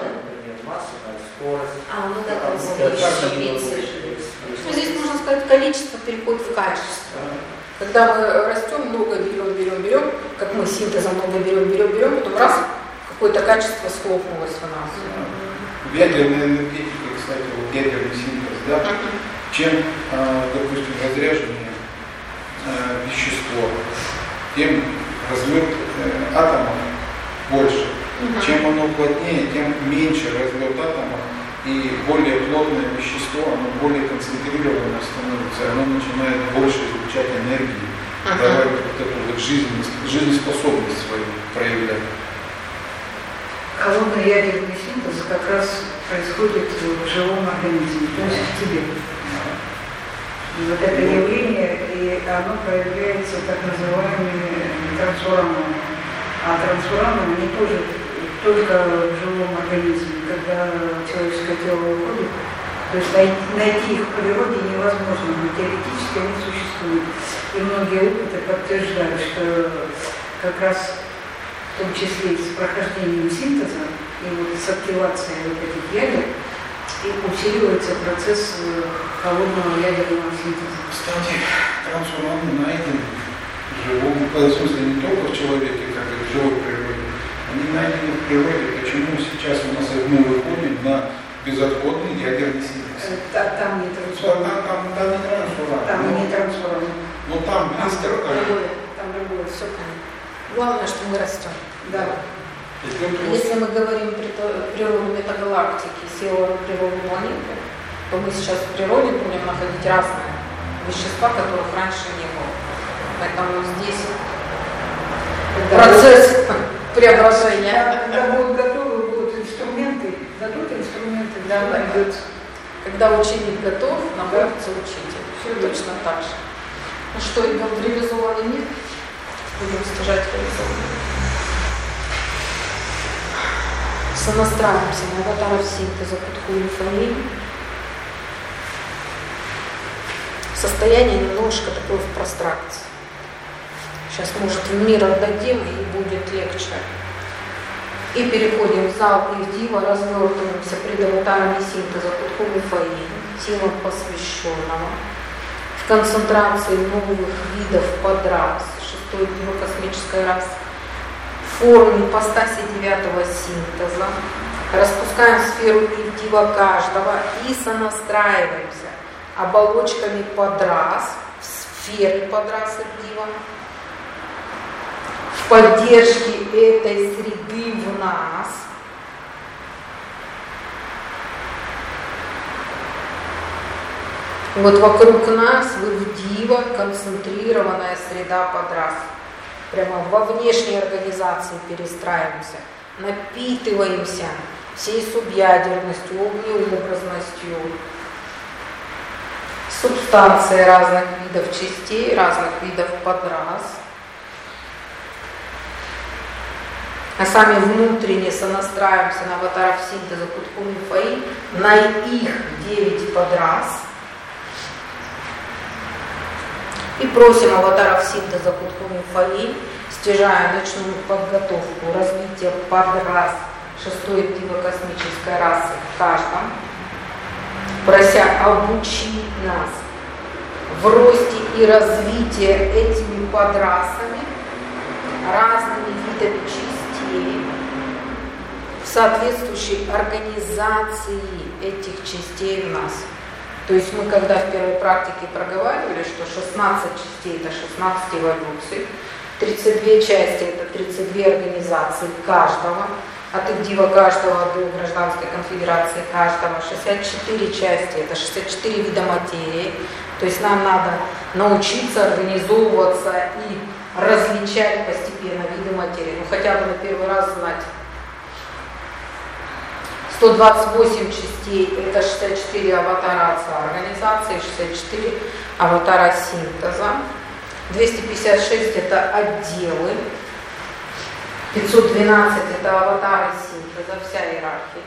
Здесь можно сказать, количество переходит в качество. Когда мы растем, много берем, как мы синтезом много берем, потом раз, какое-то качество схлопнулось в нас. В ядерной энергетике, кстати, вот ядерный синтез, да, чем, допустим, разряженнее вещество, тем разлет атомов больше. Чем оно плотнее, тем меньше разлет атомов, и более плотное вещество, оно более концентрированно становится, оно начинает больше излучать энергии, давать вот эту вот жизнеспособность свою проявлять. Холодный ядерный синтез как раз происходит в живом организме, то есть в тебе. И вот это явление, и оно проявляется так называемыми трансуранами. А трансуранами они тоже только в живом организме, когда человеческое тело уходит. То есть найти их в природе невозможно, но теоретически они существуют. И многие опыты подтверждают, что как раз в том числе и с прохождением синтеза и вот с активацией вот этих ядер и усиливается процесс холодного ядерного синтеза. Кстати, трансураны найдены в живом, в смысле не только в человеке, как и в живой природе, они найдены в природе. Почему сейчас у нас мы выходим на безотходный ядерный синтез? Там не трансуран. Там не трансуран. Там не трансуран. Но там близко. Там другое. Все понятно. Главное, что мы растем. Да. Если мы говорим природу метагалактики, силу природы планеты, то мы сейчас в природе будем находить разные вещества, которых раньше не было. Поэтому здесь процесс преображения. Когда будут готовы, будут инструменты, дадут инструменты, да, найдется. Когда ученик готов, находится учитель. Все точно так же. Ну что, идем в реализованный мир? Будем стяжать реализованный. Сонастраиваемся на аватаров синтеза Кутху-Мифаим. Состояние немножко такое в прострации. Сейчас, может, в мир отдадим, и будет легче. И переходим в зал и в дива, развертываемся пред аватарами синтеза Кутху-Мифаим, телом посвященного. В концентрации новых видов подрас, 6-й дива космической расы, в форме ипостаси 9-го синтеза, распускаем сферу дива каждого и сонастраиваемся оболочками подрас, в сфере подрасы дива, в поддержке этой среды в нас. Вот вокруг нас в дива концентрированная среда подрас. Прямо во внешней организации перестраиваемся, напитываемся всей субъядерностью, огнеобразностью, субстанцией разных видов частей, разных видов подрас. А сами внутренне сонастраиваемся на аватаров синтеза Кутху-Мифаим, на их 9 подрас. И просим аватаров синтеза Кутхуми Фаи, стяжая ночную подготовку, развитие подрас шестой диво-космической расы в каждом, прося обучить нас в росте и развитии этими подрасами, разными видами частей, в соответствующей организации этих частей в нас. То есть мы когда в первой практике проговаривали, что 16 частей это 16 эволюций, 32 части это 32 организации каждого, от Игдива каждого до гражданской конфедерации каждого, 64 части это 64 вида материи. То есть нам надо научиться организовываться и различать постепенно виды материи. Ну хотя бы на первый раз знать. 128 частей это 64 аватара отца организации, 64 аватара синтеза, 256 это отделы, 512 это аватары синтеза, вся иерархия,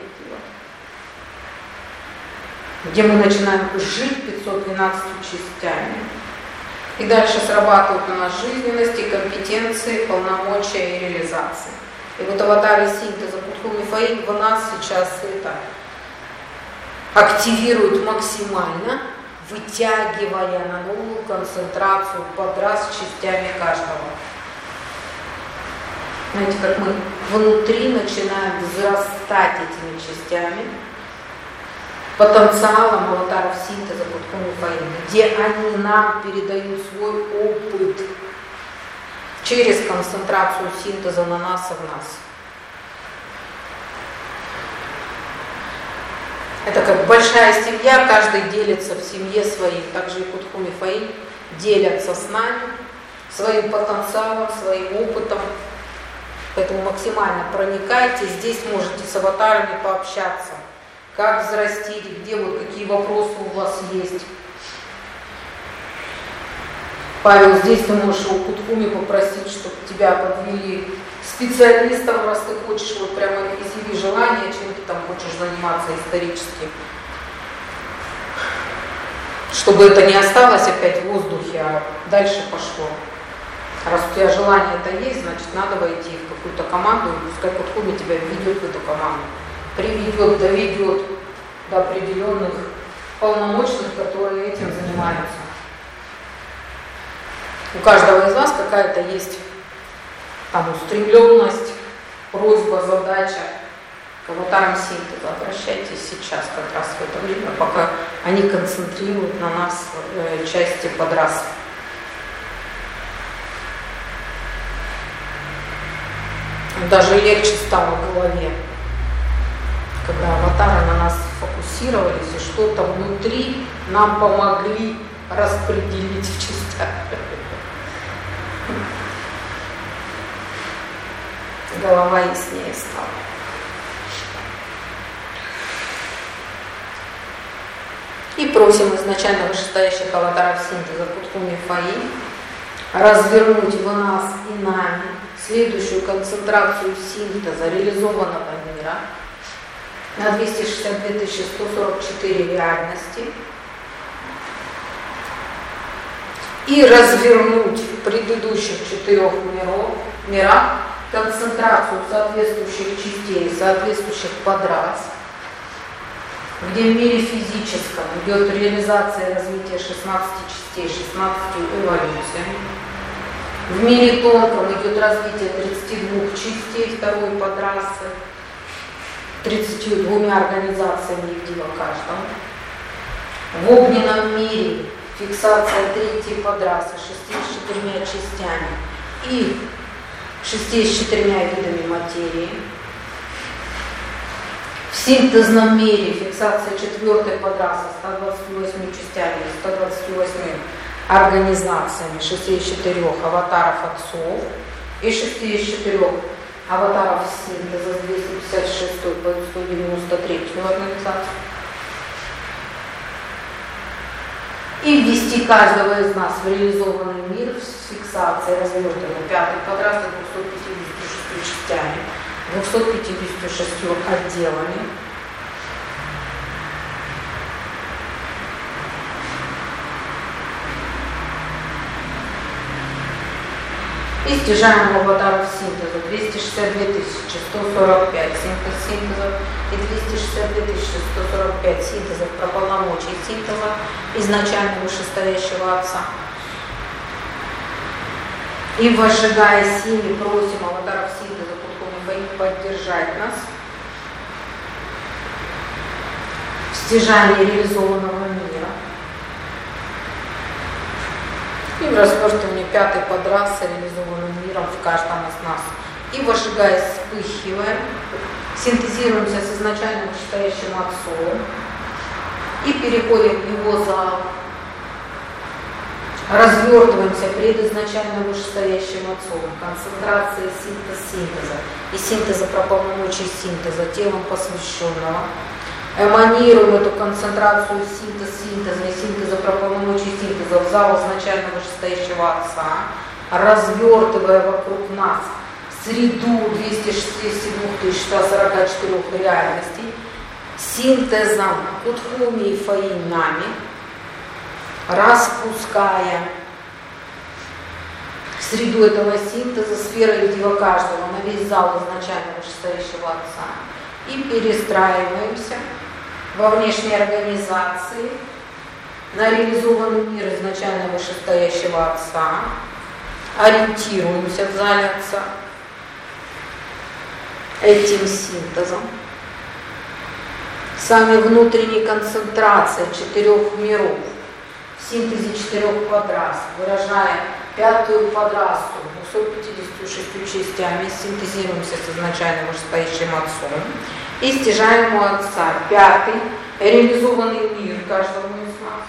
где мы начинаем жить 512 частями. И дальше срабатывают у нас жизненности, компетенции, полномочия и реализации. И вот аватары синтеза Кутхуми Фаи в нас сейчас это активируют максимально, вытягивая на новую концентрацию подрас частями каждого. Знаете, как мы внутри начинаем взрастать этими частями, потенциалом аватаров синтеза Кутхуми Фаи, где они нам передают свой опыт через концентрацию синтеза на нас и в нас. Это как большая семья, каждый делится в семье своей. Также и Кутхуми Фаи делятся с нами своим потенциалом, своим опытом. Поэтому максимально проникайте. Здесь можете с аватарами пообщаться. Как взрастить, где вот какие вопросы у вас есть. Павел, здесь ты можешь у Кутхуми попросить, чтобы тебя подвели специалистом, раз ты хочешь, вот прямо изъяви желание, чем ты там хочешь заниматься исторически. Чтобы это не осталось опять в воздухе, а дальше пошло. Раз у тебя желание это есть, значит надо войти в какую-то команду, и пускай Кутхуми тебя введет в эту команду. Приведет, доведет до определенных полномочных, которые этим занимаются. У каждого из вас какая-то есть там устремленность, просьба, задача к аватарам синтеза. Обращайтесь сейчас, как раз в это время, пока они концентрируют на нас части подрас. Даже легче стало в голове, когда аватары на нас фокусировались и что-то внутри нам помогли распределить в частях. Голова яснее стала. И просим изначально вышестоящих аватаров синтеза Кутхуми Фаи развернуть в нас и нами следующую концентрацию синтеза реализованного мира на 262 144 реальности и развернуть в предыдущих 4 мирах концентрацию соответствующих частей, соответствующих подрас, где в мире физическом идет реализация и развитие 16 частей, 16 эволюций. В мире тонком идет развитие 32 частей второй подрасы, 32 организациями Игдива каждого. В огненном мире фиксация третьей подрасы 64 частями и 64 видами материи. В синтезном мире фиксация четвертой подрасы 128 частями, 128 организациями, 64 аватаров отцов и 64 аватаров синтеза с 256 по 193 организацию. И ввести каждого из нас в реализованный мир с фиксацией развернутой пятой подрасы 256 частями, 256 отделами. И стяжаемых аватаров синтеза 262 145 синтезов и 262 145 синтезов про полномочий синтеза изначально вышестоящего Отца. И возжигая сими просим аватаров синтеза поддержать нас в стяжании реализованного мира и в развертывании пятой подрасы реализованным миром в каждом из нас. И возжигая, вспыхиваем, синтезируемся с изначально вышестоящим Отцом и переходим в его зал, развертываемся пред изначально вышестоящим Отцом, концентрация синтеза и синтеза про полномочий синтеза телом посвященного. Эманируем эту концентрацию синтеза и синтеза про полномочий синтеза в зал изначально вышестоящего Отца, развертывая вокруг нас среду 267 144 реальностей, синтезом Кутхуми и Фаинами, распуская среду этого синтеза сферы единого каждого на весь зал изначально вышестоящего Отца и перестраиваемся во внешней организации на реализованный мир изначально вышестоящего Отца, ориентируемся в зале Отца этим синтезом, сами внутренней концентрацией 4 миров, в синтезе 4 подрас, выражая пятую подрасту 256 частями, синтезируемся с изначально вышестоящим Отцом и стяжаем у Отца пятый реализованный мир каждому из нас.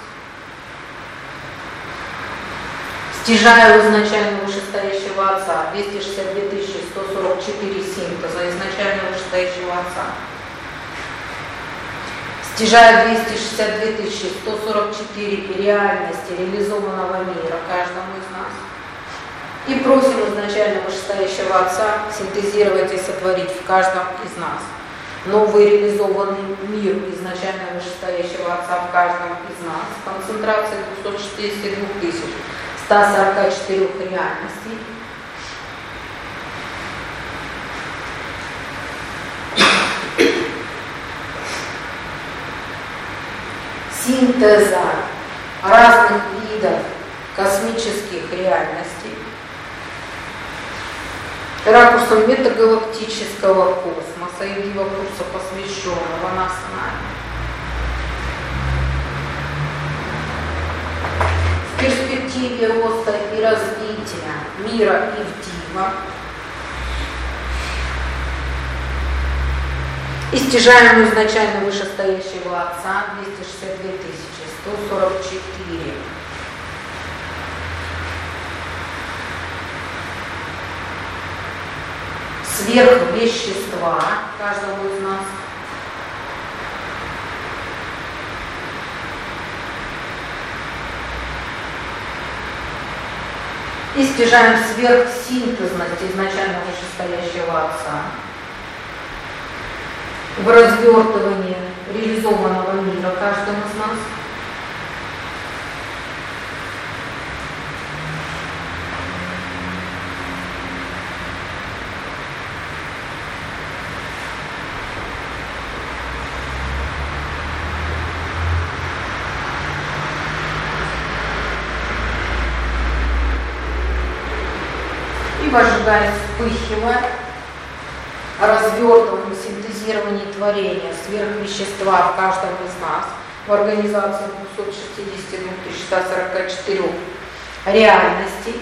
Стяжая у изначально вышестоящего Отца 262 144 синтеза изначально вышестоящего Отца. Стяжая 262 144 реальности реализованного мира каждому из нас. И просим изначально вышестоящего Отца синтезировать и сотворить в каждом из нас новый реализованный мир изначально вышестоящего Отца в каждом из нас с концентрацией 262 144 реальностей. Синтеза разных видов космических реальностей ракурсом метагалактического космоса и его курса, посвященного нас с нами. В перспективе роста и развития мира Ивдива и стяжаем изначально вышестоящего Отца 262 144. Сверхвещества каждого из нас. И стяжаем сверхсинтезность изначально вышестоящего Отца в развертывании реализованного мира каждому из нас. И возжигая, вспыхивая, развертыванием, синтезированием творения сверхвещества в каждом из нас в организации 262 144 реальностей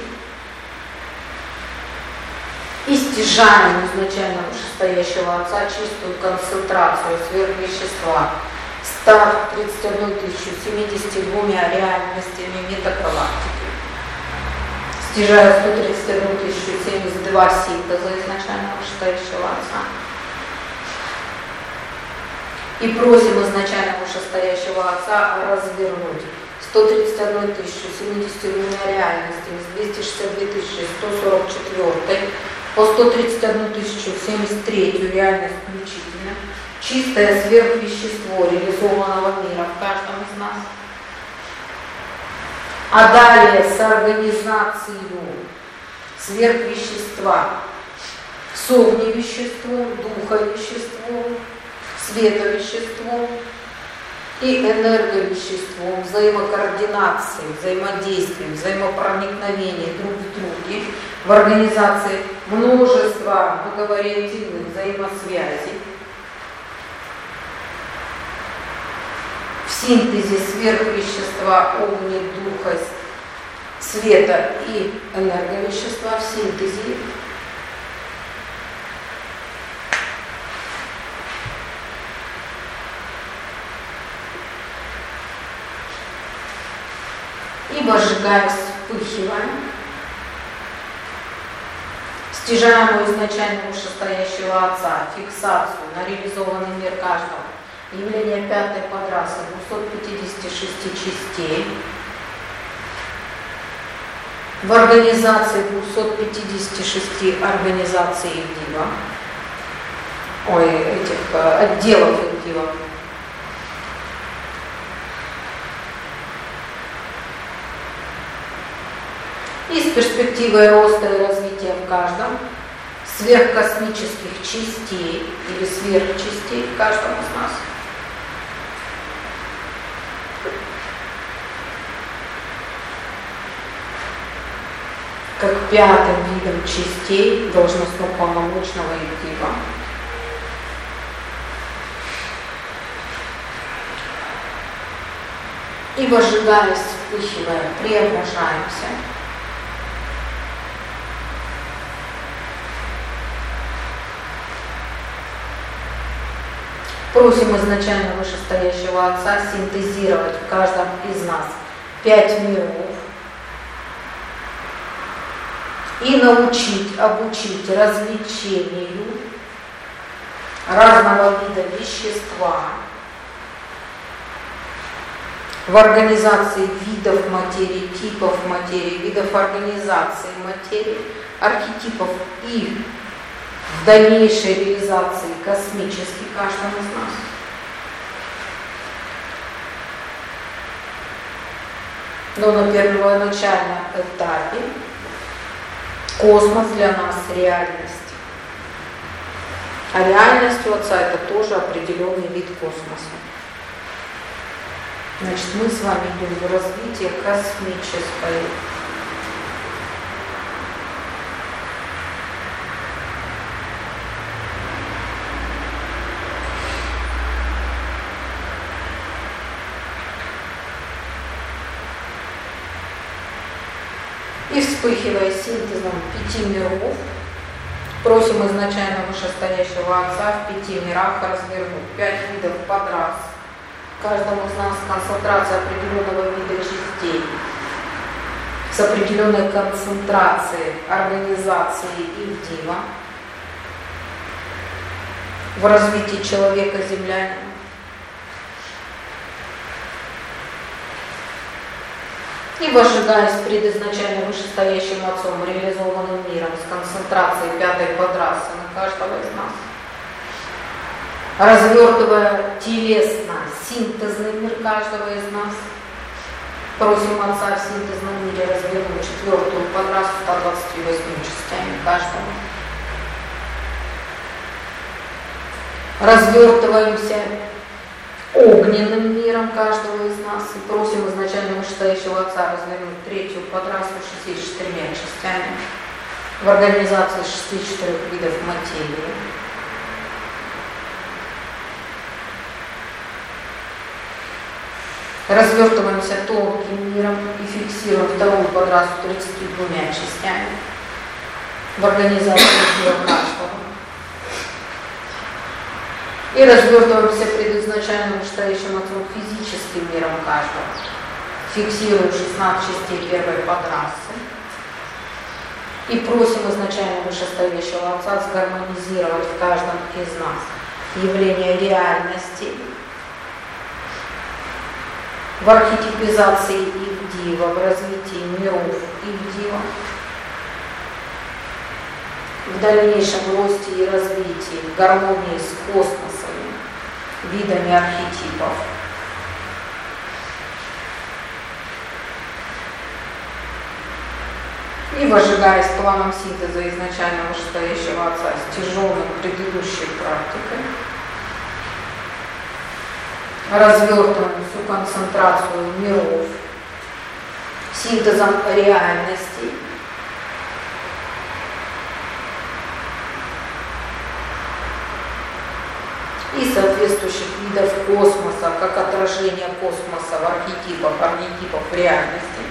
и стяжаем изначально вышестоящего Отца чистую концентрацию сверхвещества 131 072 реальностями метагалактики. Стяжая 131 072 синтеза изначально вышестоящего Отца. И просим изначально вышестоящего Отца развернуть 131 072 реальностями с 262 144 по 131 073 реальность включительно. Чистое сверхвещество реализованного мира в каждом из нас. А далее с организацией сверхвещества с огневеществом, духовеществом, световеществом и энерговеществом, взаимокоординацией, взаимодействием, взаимопроникновением друг в друге, в организации множества многовариативных взаимосвязей, в синтезе сверхвещества, огня, духа, света и энерговещества, в синтезе и вожигаясь, вспыхиваем, стяжаемую изначально вышестоящего Отца, фиксацию на реализованный мир каждого, явление пятой подрасы 256 частей, в организации 256 организаций Ивдива, отделов Ивдива, и с перспективой роста и развития в каждом, сверхкосмических частей или сверхчастей в каждом из нас. Как пятым видом частей должностно-полномочного Ивдива. И вожигаясь, вспыхивая, преображаемся. Просим изначально вышестоящего Отца синтезировать в каждом из нас 5 миров и научить, обучить развлечению разного вида вещества в организации видов материи, типов материи, видов организации материи, архетипов и в дальнейшей реализации космически каждому из нас. Но на первоначальном этапе космос для нас реальность. А реальность у Отца это тоже определенный вид космоса. Значит, мы с вами идем в развитие космическое. И вспыхивая синтезом 5 миров, просим изначально вышестоящего Отца в 5 мирах развернуть 5 видов подрас. Каждому из нас концентрация определенного вида частей с определенной концентрацией организации Ивдива в развитии человека-землянина. И вожигаясь пред изначально вышестоящим Отцом, реализованным миром с концентрацией пятой подрасы на каждого из нас, развертывая телесно синтезный мир каждого из нас, просим Отца в синтезном мире развернуть 4-ю подрасу 128 частями каждого. Развертываемся огненным миром каждого из нас и просим изначально вышестоящего Отца развернуть 3-ю подрасу 64 частями в организации 64 видов материи. Развертываемся тонким миром и фиксируем 2-ю подрасу 32 частями в организации мира каждого. И развертываемся пред изначально вышестоящим Отцом физическим миром каждого. Фиксируем 16 частей 1-й подрасы. И просим изначально вышестоящего Отца сгармонизировать в каждом из нас явление реальности в архетипизации Ивдива, в развитии миров Ивдива, в дальнейшем росте и развитии, в гармонии с космосами, видами архетипов. И выжигаясь планом синтеза изначально вышестоящего Отца с тяжелой предыдущей практикой, развертываем всю концентрацию миров, синтезом реальностей, и соответствующих видов космоса, как отражение космоса в архетипах реальности,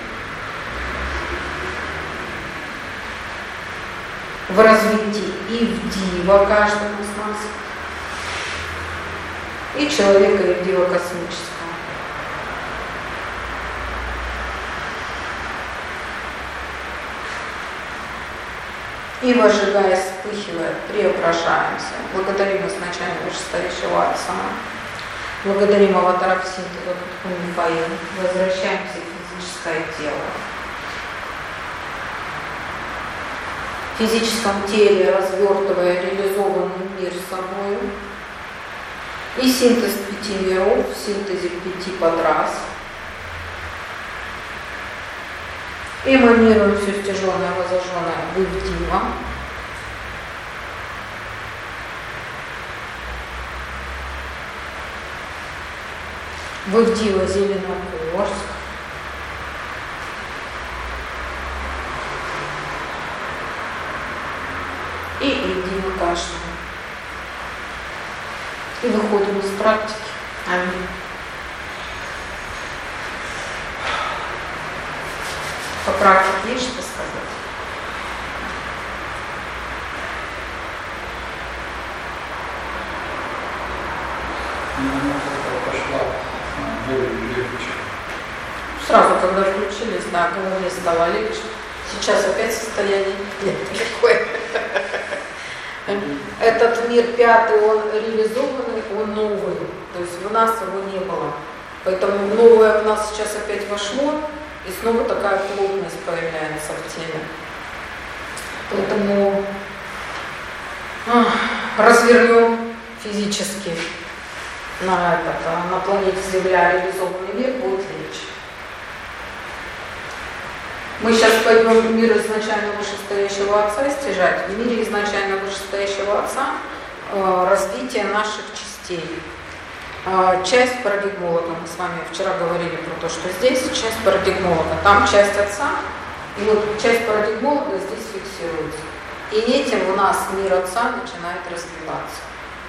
в развитии и в дива каждому из нас, и человека, и в дива космического. И выжигаясь, вспыхивая, преображаемся. Благодарим изначально вышестоящего Отца. Благодарим аватара синтеза Мифаил. Возвращаемся в физическое тело. В физическом теле развертывая реализованный мир собой. И синтез 5 миров в синтезе 5 подрас. Эманируем все стяженное, возожженное в дива. В дива Зеленогорск. И дива каждого. И выходим из практики. Аминь. По практике есть что сказать? Пошла более легче. Сразу, когда включились, да, голове стало легче. Сейчас опять состояние нет такое. Этот мир пятый, он реализованный, он новый. То есть в нас его не было. Поэтому новое в нас сейчас опять вошло. И снова такая плотность появляется в теле. Поэтому развернем физически на планете Земля реализованный мир, будет легче. Мы сейчас пойдем в мир изначально вышестоящего Отца стяжать. В мире изначально вышестоящего Отца развитие наших частей. Часть парадигмолога, мы с вами вчера говорили про то, что здесь часть парадигмолога, там часть Отца, и вот часть парадигмолога здесь фиксируется. И этим у нас мир Отца начинает развиваться.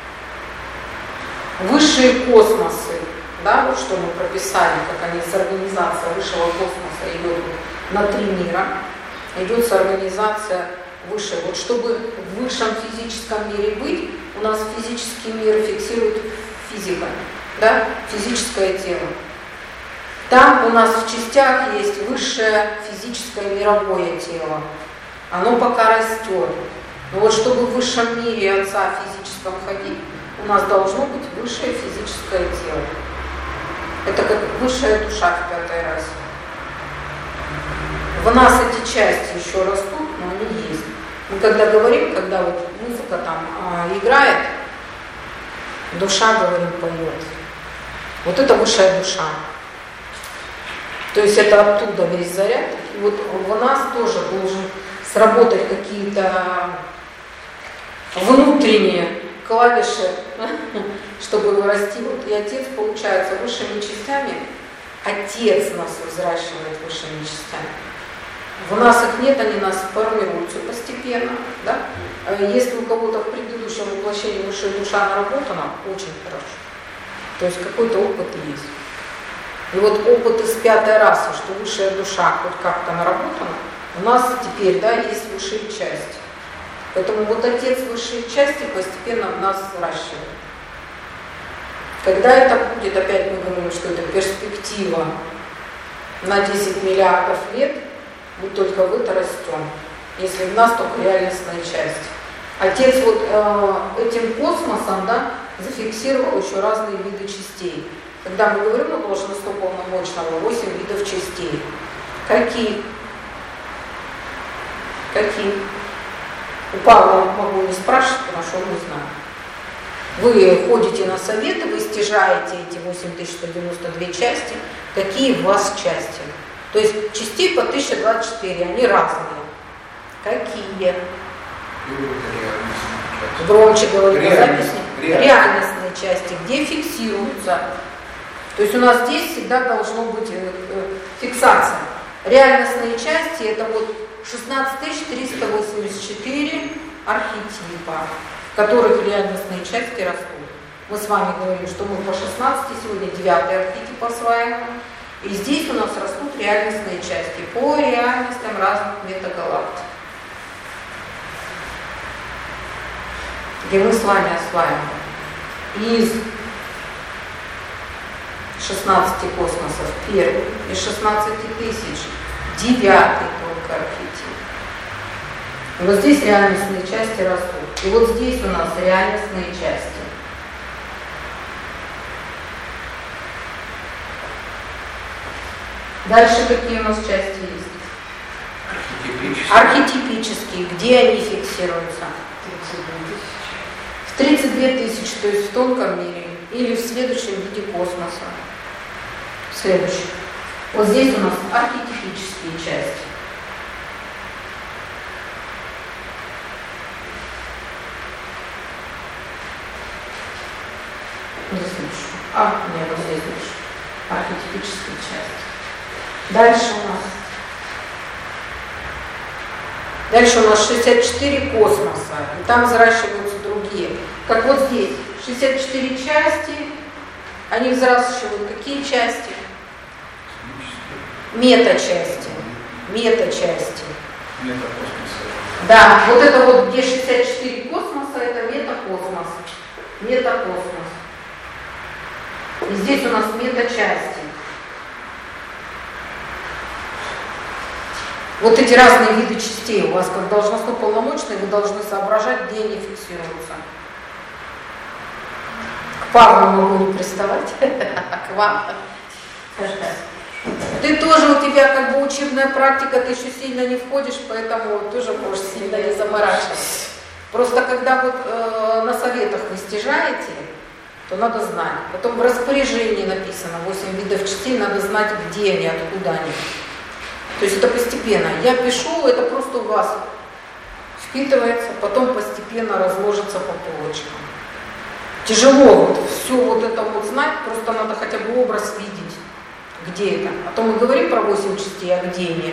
Высшие космосы, да, вот что мы прописали, как они с организацией высшего космоса идет на 3 мира, идет с организация выше. Вот чтобы в высшем физическом мире быть, у нас физический мир фиксирует физика, да, физическое тело. Там у нас в частях есть высшее физическое мировое тело. Оно пока растет. Но вот чтобы в высшем мире Отца физическом ходить, у нас должно быть высшее физическое тело. Это как высшая душа в 5-й расе. В нас эти части еще растут, но они есть. Мы когда говорим, когда вот музыка там играет, душа, говорим, поет. Вот это высшая душа. То есть это оттуда весь заряд. И вот в нас тоже должен сработать какие-то внутренние клавиши, чтобы расти. Вот и Отец, получается, высшими частями. Отец нас взращивает высшими частями. В нас их нет, они нас формируются постепенно. Да? Если у кого-то в предыдущем воплощении высшая душа наработана, очень хорошо. То есть какой-то опыт есть. И вот опыт из 5-й расы, что высшая душа хоть как-то наработана, у нас теперь, да, есть высшие части. Поэтому вот Отец высшие части постепенно в нас взращивает. Когда это будет, опять мы говорим, что это перспектива на 10 миллиардов лет, мы только в это растем, если в нас только реальностная часть. Отец вот этим космосом, да, зафиксировал еще разные виды частей. Когда мы говорим о должностном полномочного, 8 видов частей. Какие? У Павла могу не спрашивать, потому что он не знает. Вы ходите на советы, вы стяжаете эти 8192 части. Какие у вас части? То есть частей по 1024, они разные. Какие? Громче говорю на записи. Реальностные части, где фиксируются. То есть у нас здесь всегда должно быть фиксация. Реальностные части это вот 16384 архетипа, в которых реальностные части растут. Мы с вами говорим, что мы по 16 сегодня 9-й архетип осваиваем. И здесь у нас растут реальностные части по реальностям разных метагалактик, где мы с вами осваиваем из 16 космосов первый, из 16 тысяч 9-й только архетип. И вот здесь реальностные части растут. И вот здесь у нас реальностные части. Дальше какие у нас части есть? Архетипические. Где они фиксируются? 32 тысячи, то есть в тонком мире или в следующем виде космоса. Следующий. Вот здесь у нас архетипические части. Здесь лучше. Нет, вот здесь лучше. Архетипические части. Дальше у нас 64 космоса, и там взращиваются другие. Как вот здесь 64 части, они взращивают какие части? Метачасти. Метакосмоса. Да, вот это вот где 64 космоса, это метакосмос. Метакосмос. И здесь у нас метачасти. Вот эти разные виды частей у вас как должностно-полномочные, вы должны соображать, где они фиксируются. К Павлу могу не приставать, к вам. Ты тоже, у тебя как бы учебная практика, ты еще сильно не входишь, поэтому тоже можешь сильно не заморачиваться. Просто когда вот на советах вы стяжаете, то надо знать. Потом в распоряжении написано 8 видов частей, надо знать, где они, откуда они. То есть это постепенно. Я пишу, это просто у вас впитывается, потом постепенно разложится по полочкам. Тяжело вот все вот это вот знать, просто надо хотя бы образ видеть, где это. А то мы говорим про 8 частей, а где нет.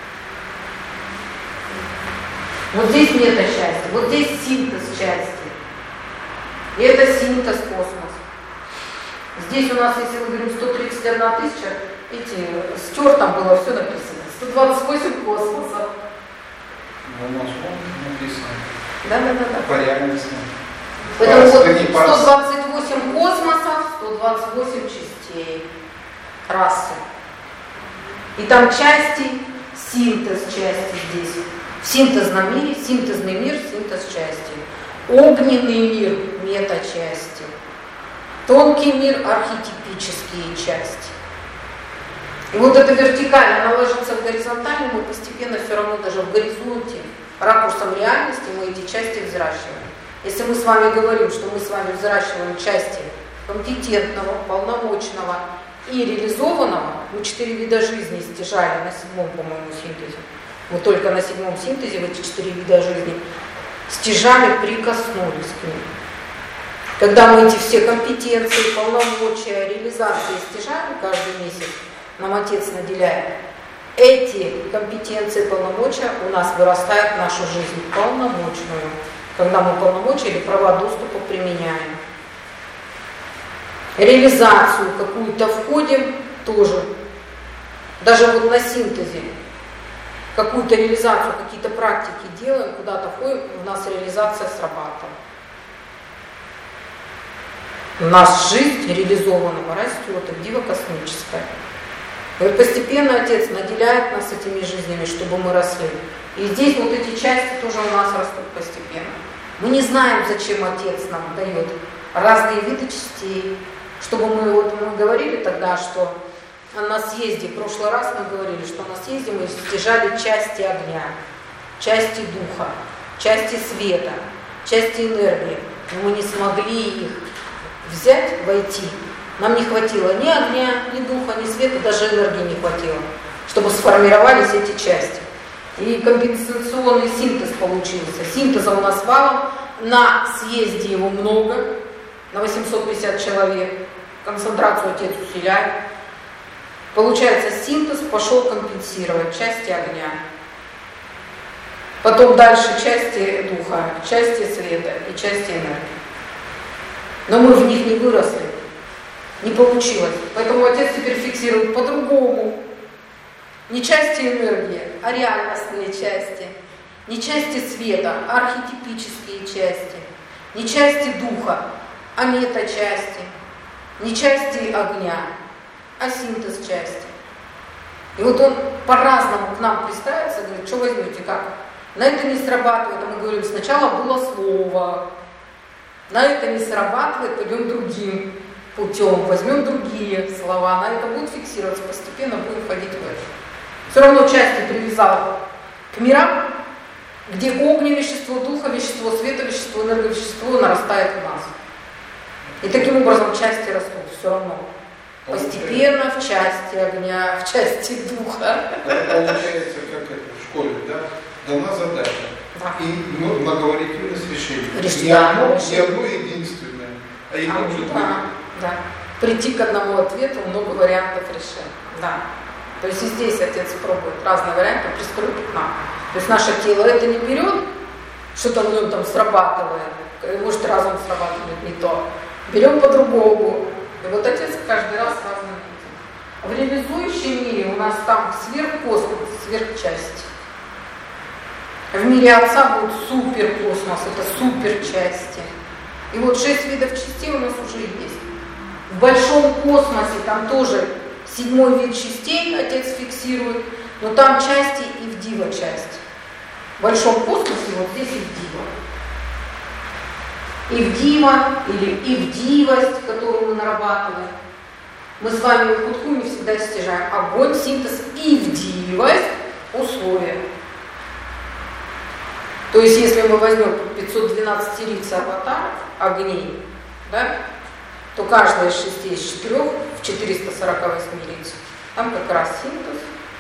Вот здесь метачасти, вот здесь синтез части. И это синтез космос. Здесь у нас, если мы говорим 131 тысяча, видите, стер там было все написано. 128 космосов. У нас написано. Да. По реальности. Поэтому вот 128 космосов, 128 частей расы. И там части, синтез части здесь. В синтезном мире, синтезный мир, синтез части. Огненный мир, метачасти. Тонкий мир, архетипические части. И вот это вертикально наложится в горизонтально, мы постепенно все равно даже в горизонте, ракурсом реальности мы эти части взращиваем. Если мы с вами говорим, что мы с вами взращиваем части компетентного, полномочного и реализованного, мы 4 вида жизни стяжали на 7-м, по-моему, синтезе. Мы только на 7-м синтезе в эти 4 вида жизни стяжали, прикоснулись к ним. Когда мы эти все компетенции, полномочия, реализации стяжаем каждый месяц, нам Отец наделяет, эти компетенции, полномочия у нас вырастают в нашу жизнь полномочную, когда мы полномочия или права доступа применяем. Реализацию какую-то входим тоже. Даже вот на синтезе какую-то реализацию, какие-то практики делаем, куда-то ходим, у нас реализация срабатывает. У нас жизнь реализованного растет, дива космическая. И вот постепенно Отец наделяет нас этими жизнями, чтобы мы росли. И здесь вот эти части тоже у нас растут постепенно. Мы не знаем, зачем Отец нам дает разные виды частей. Чтобы мы говорили тогда, что на съезде, в прошлый раз мы говорили, что на съезде мы стяжали части огня, части духа, части света, части энергии. Но мы не смогли их взять, войти. Нам не хватило ни огня, ни духа, ни света, даже энергии не хватило, чтобы сформировались эти части. И компенсационный синтез получился. Синтеза у нас валом, на съезде его много, на 850 человек. Концентрацию отец усиляет. Получается, синтез пошел компенсировать части огня. Потом дальше части духа, части света и части энергии. Но мы в них не выросли. Не получилось. Поэтому отец теперь фиксирует по-другому. Не части энергии, а реальностные части. Не части света, а архетипические части. Не части духа, а метачасти. Не части огня, а синтез части. И вот он по-разному к нам представится, говорит, что возьмете, как? На это не срабатывает, а мы говорим, сначала было слово. На это не срабатывает, пойдем другим путем, возьмем другие слова, на это будет фиксироваться, постепенно будем входить в это. Все равно части привязал к мирам, где огневещество, духовещество, световещество, энерговещество нарастает в нас. И таким образом части растут все равно. Постепенно в части огня, в части духа. Это получается, как это в школе, да? Дана задача. Да. И многовариативность решения. Не одно единственное, а их может быть. Да. Прийти к одному ответу, много вариантов решения. Да. То есть и здесь отец пробует разные варианты, пристроить к нам. То есть наше тело это не берет, что-то в нем там срабатывает, может разум срабатывает не то. Берем по-другому. И вот отец каждый раз разным путем. В реализующем мире у нас там сверхкосмос, сверхчасти. В мире Отца будет суперкосмос, это суперчасти. И вот 6 видов частей у нас уже есть. В большом космосе там тоже 7-й вид частей Отец фиксирует, но там части Ивдива часть. В большом космосе вот здесь Ивдива. Ивдива или Ивдивость, которую мы нарабатываем. Мы с вами в Куткуме всегда стяжаем огонь, синтез, Ивдивость, условия. То есть, если мы возьмем 512 лиц аватаров, огней, да, то каждая из 6 из 4 в 448 лиц, там как раз синтез,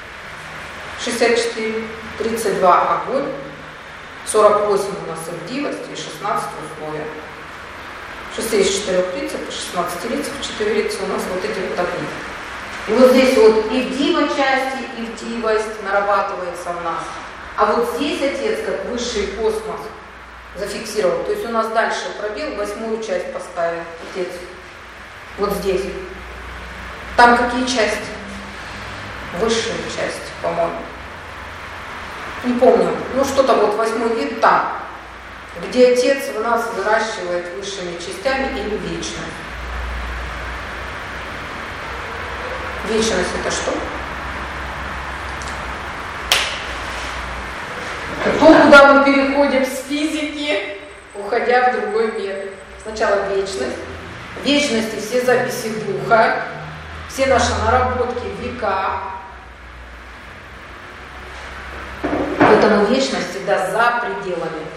64, 32 огонь, 48 у нас ивдивость и 16 условия. 6 из 4 лиц, это 16 лиц, в 4 лица у нас вот эти вот огни. И вот здесь вот ивдива части, ивдивость нарабатывается в нас. А вот здесь Отец, как высший космос, зафиксировал. То есть у нас дальше пробел, 8-ю часть поставил Отец. Вот здесь. Там какие части? Высшие части, по-моему. Не помню. Ну что-то вот 8-й вид там, где Отец в нас выращивает высшими частями или вечность. Вечность это что? То, куда мы переходим с физики, уходя в другой мир. Сначала вечность. В вечности все записи духа, все наши наработки в веках. Поэтому вечность всегда за пределами.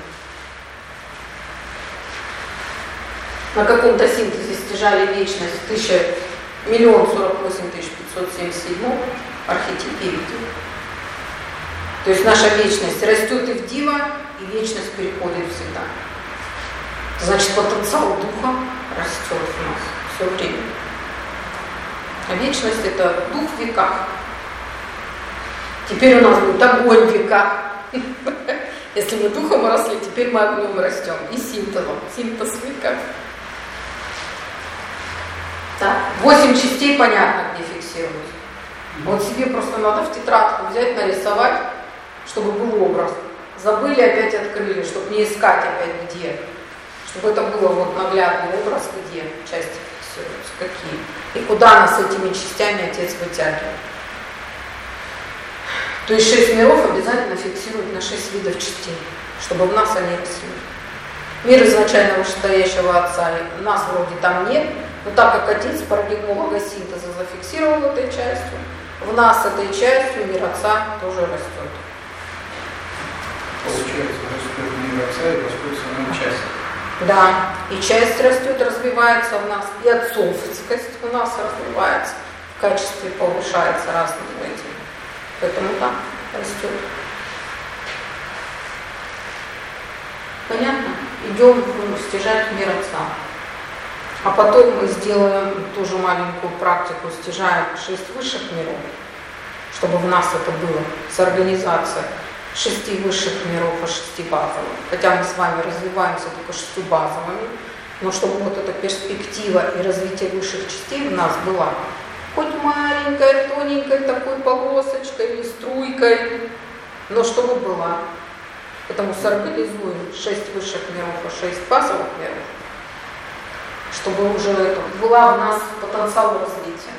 На каком-то синтезе стяжали вечность в 1 048 577 архетипе Ивдива. То есть наша вечность растет Ивдива, и вечность переходит всегда. Значит, потенциал духа растет в нас все время. А вечность это дух в веках. Теперь у нас будет огонь в веках. Если мы духом росли, теперь мы огнем растем. И синтезом. Синтез в веках. Так, 8 частей понятно, где фиксируют. Вот себе просто надо в тетрадку взять, нарисовать, чтобы был образ. Забыли, опять открыли, чтобы не искать опять где. Чтобы это было вот наглядный образ, где части фиксируются, какие. И куда нас этими частями Отец вытягивает. То есть 6 миров обязательно фиксируют на 6 видов частей, чтобы в нас они росли. Мир изначально вышестоящего Отца, нас вроде там нет, но так как Отец парадигму логосинтеза зафиксировал этой частью, в нас этой частью мир Отца тоже растет. Получается, растет мир Отца и растет сама часть. Да, и часть растет, развивается в нас, и отцовскость у нас развивается, в качестве повышается разными этими. Поэтому да, растет. Понятно? Идем стяжать мир Отца. А потом мы сделаем тоже маленькую практику, стяжаем 6 высших миров, чтобы в нас это было, с организацией 6 высших миров и 6 базовых. Хотя мы с вами развиваемся только 6 базовыми, но чтобы вот эта перспектива и развитие высших частей в нас была, хоть маленькой, тоненькой такой полосочкой или струйкой, но чтобы была. Поэтому сорганизуем 6 высших миров и 6 базовых миров, чтобы уже это была в нас потенциал развития.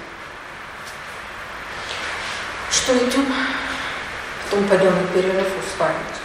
Что идем? Потом пойдем на перерыв усваивать.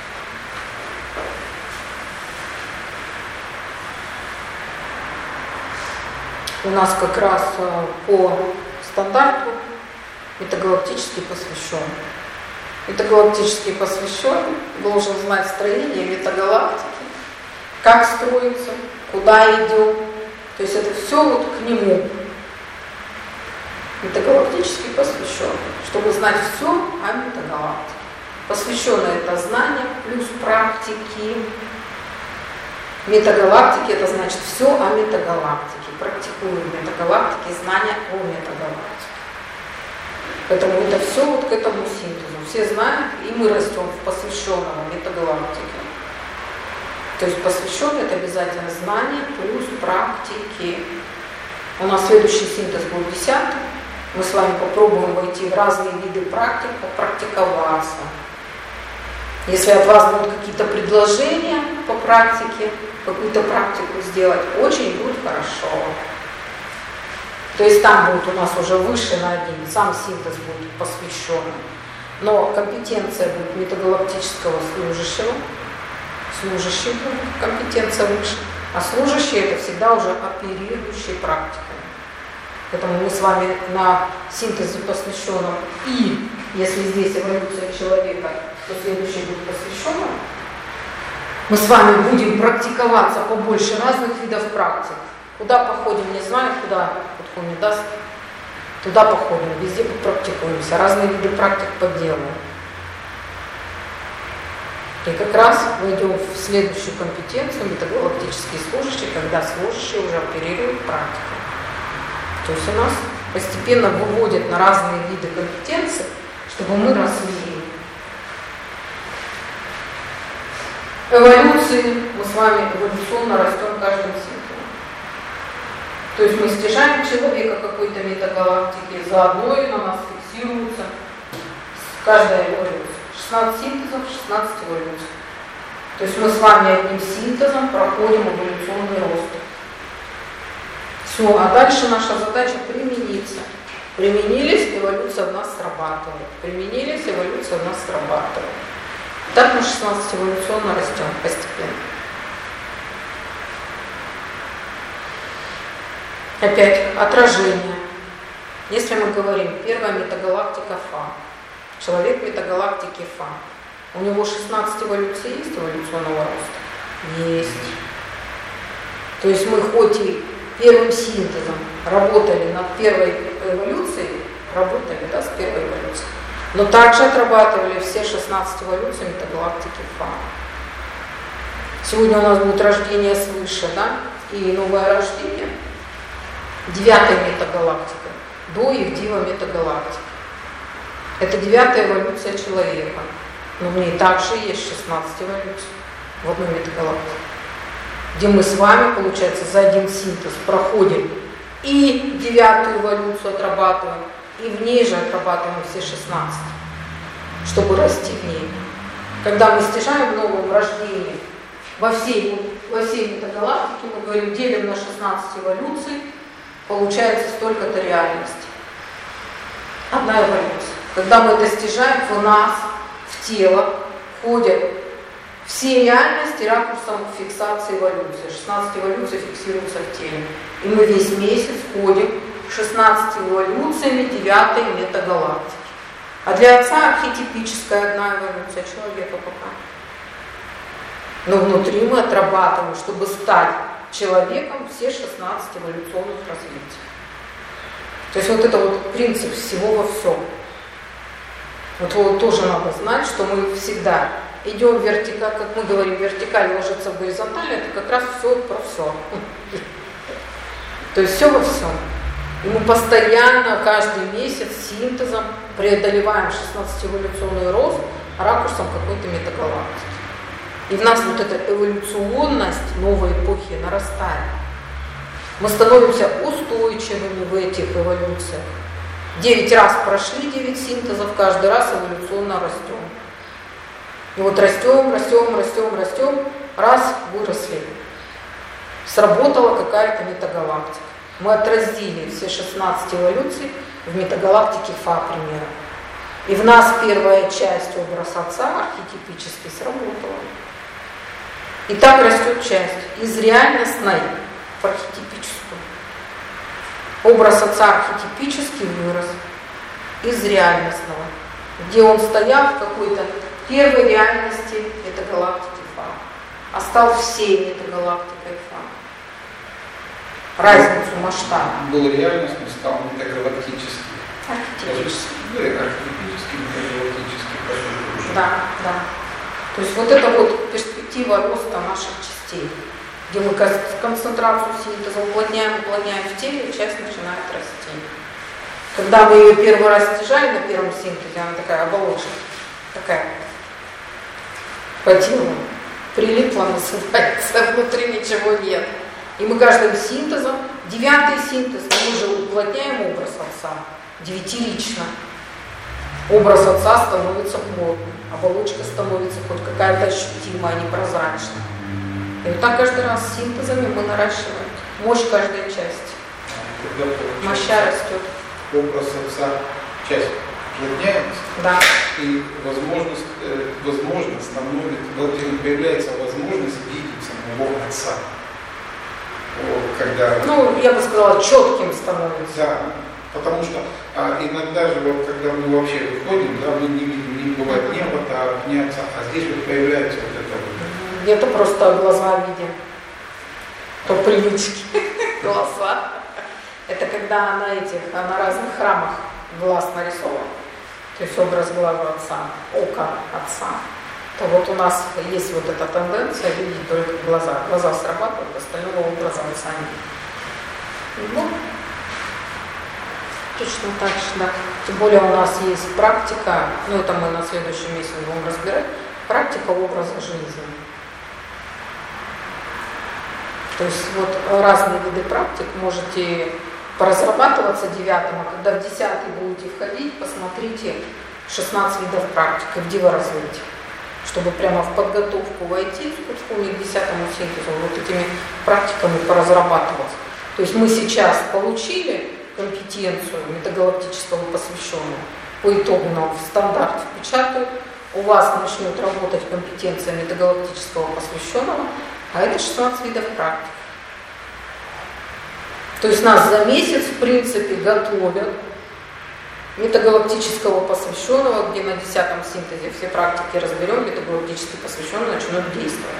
У нас как раз по стандарту метагалактически посвящен. Метагалактически посвящен должен знать строение метагалактики, как строится, куда идем. То есть это все вот к нему. Метагалактически посвящен, чтобы знать все о метагалактике. Посвященное это знание плюс практики. Метагалактики это значит все о метагалактике. Практикуем метагалактики, знания о метагалактике. Поэтому это все вот к этому синтезу. Все знают, и мы растем в посвященном метагалактике. То есть посвященное это обязательно знание плюс практики. У нас следующий синтез будет 10-й. Мы с вами попробуем войти в разные виды практик, попрактиковаться. Если от вас будут какие-то предложения по практике, какую-то практику сделать, очень будет хорошо. То есть там будет у нас уже выше на один, сам синтез будет посвященным. Но компетенция будет метагалактического служащего, служащий будет компетенция выше, а служащий это всегда уже оперирующий практикой. Поэтому мы с вами на синтезе посвященном, и если здесь эволюция человека, то следующий будет посвященным, мы с вами будем практиковаться побольше разных видов практик. Куда походим, не знаю, куда Бог не даст, туда походим, везде попрактикуемся, разные виды практик поделаем. И как раз войдем в следующую компетенцию, метагалактические служащие, когда служащие уже оперируют практикой. То есть у нас постепенно выводят на разные виды компетенций, чтобы мы росли. Эволюции мы с вами эволюционно растем каждым синтезом. То есть мы стяжаем человека какой-то метагалактики, заодно и на нас фиксируется каждая эволюция. 16 синтезов, 16 эволюций. То есть мы с вами одним синтезом проходим эволюционный рост. Все, а дальше наша задача примениться. Применились, эволюция в нас срабатывает. Применились, эволюция в нас срабатывает. Так мы 16 эволюционно растем постепенно. Опять отражение. Если мы говорим, первая метагалактика Фа. Человек метагалактики Фа. У него 16 эволюций есть эволюционного роста? Есть. То есть мы хоть и первым синтезом работали над первой эволюцией, работали, да, с первой эволюцией, но также отрабатывали все 16 эволюций метагалактики Фа. Сегодня у нас будет рождение свыше, да, и новое рождение. 9-я метагалактика, до Евдива метагалактика. Это 9-я эволюция человека. Но в ней также есть 16 эволюций в одной метагалактике, где мы с вами, получается, за один синтез проходим и 9-ю эволюцию отрабатываем, и в ней же отрабатываем все 16, чтобы расти в ней. Когда мы стяжаем в новом рождении, во всей метагалактике, мы говорим, делим на 16 эволюций, получается столько-то реальности. Одна эволюция. Когда мы это стяжаем, в нас, в тело входят все реальности ракурсом фиксации эволюции. 16 эволюций фиксируются в теле. И мы весь месяц ходим 16 эволюциями 9-й метагалактики. А для Отца архетипическая одна эволюция человека пока. Но внутри мы отрабатываем, чтобы стать человеком все 16 эволюционных развитий. То есть вот это вот принцип всего во всем. Вот его тоже надо знать, что мы всегда идем вертикально, как мы говорим, вертикально ложится в горизонтально, это как раз все про все. То есть все во всем. И мы постоянно, каждый месяц синтезом преодолеваем 16-эволюционный рост ракурсом какой-то метагалактики. И в нас вот эта эволюционность новой эпохи нарастает. Мы становимся устойчивыми в этих эволюциях. 9 раз прошли 9 синтезов, каждый раз эволюционно растем. И вот растем, раз выросли. Сработала какая-то метагалактика. Мы отразили все 16 эволюций в метагалактике Фа, примерно. И в нас первая часть образ Отца архетипически сработала. И так растет часть из реальностной в архетипическую. Образ Отца архетипически вырос из реальностного, где он стоял в какой-то первой реальности метагалактики Фа, а стал всей метагалактикой Фа. Разницу масштаба. Был реальностный, стал метагалактический. Архетипический. Ну и архетипический, метагалактический. Да. То есть вот это вот перспектива роста наших частей, где мы концентрацию синтеза уплотняем в теле, часть начинает расти. Когда мы ее первый раз стяжали на первом синтезе, она такая оболочка, такая по телу, прилипла, называется, внутри ничего нет. И мы каждым синтезом, 9-й синтез, мы уже уплотняем образ Отца, 9-лично. Образ Отца становится плотным, оболочка становится хоть какая-то ощутимая, непрозрачная. И вот так каждый раз синтезами мы наращиваем мощь каждой части. Моща растет. Образ Отца, часть уплотняется. Да. И возможность становится, появляется возможность видеть самого Отца. Когда... Ну, я бы сказала, четким становится. Да, потому что иногда же, вот, когда мы вообще выходим, да, мы не видим, не бывает ни аватара, ни Отца, а здесь вот появляется вот это вот. Где-то просто глаза видим, по привычке глаза. Это когда на разных храмах глаз нарисован. То есть образ глаза Отца, око Отца. То вот у нас есть вот эта тенденция видеть только глаза. Глаза срабатывают, остального образа Отца нет. Ну, точно так же, да. Тем более у нас есть практика, ну это мы на следующем месяце будем разбирать, практика образа жизни. То есть вот разные виды практик можете поразрабатываться 9-м, а когда в 10-й будете входить, посмотрите 16 видов практик, где вы развитие. Чтобы прямо в подготовку войти, вспомнить к 10-му синтезу, вот этими практиками поразрабатываться. То есть мы сейчас получили компетенцию метагалактического посвященного, по итогу нам в стандарт впечатают, у вас начнет работать компетенция метагалактического посвященного, а это 16 видов практик. То есть нас за месяц, в принципе, готовят метагалактического посвященного, где на 10-м синтезе все практики разберем, метагалактически посвященный начнет действовать.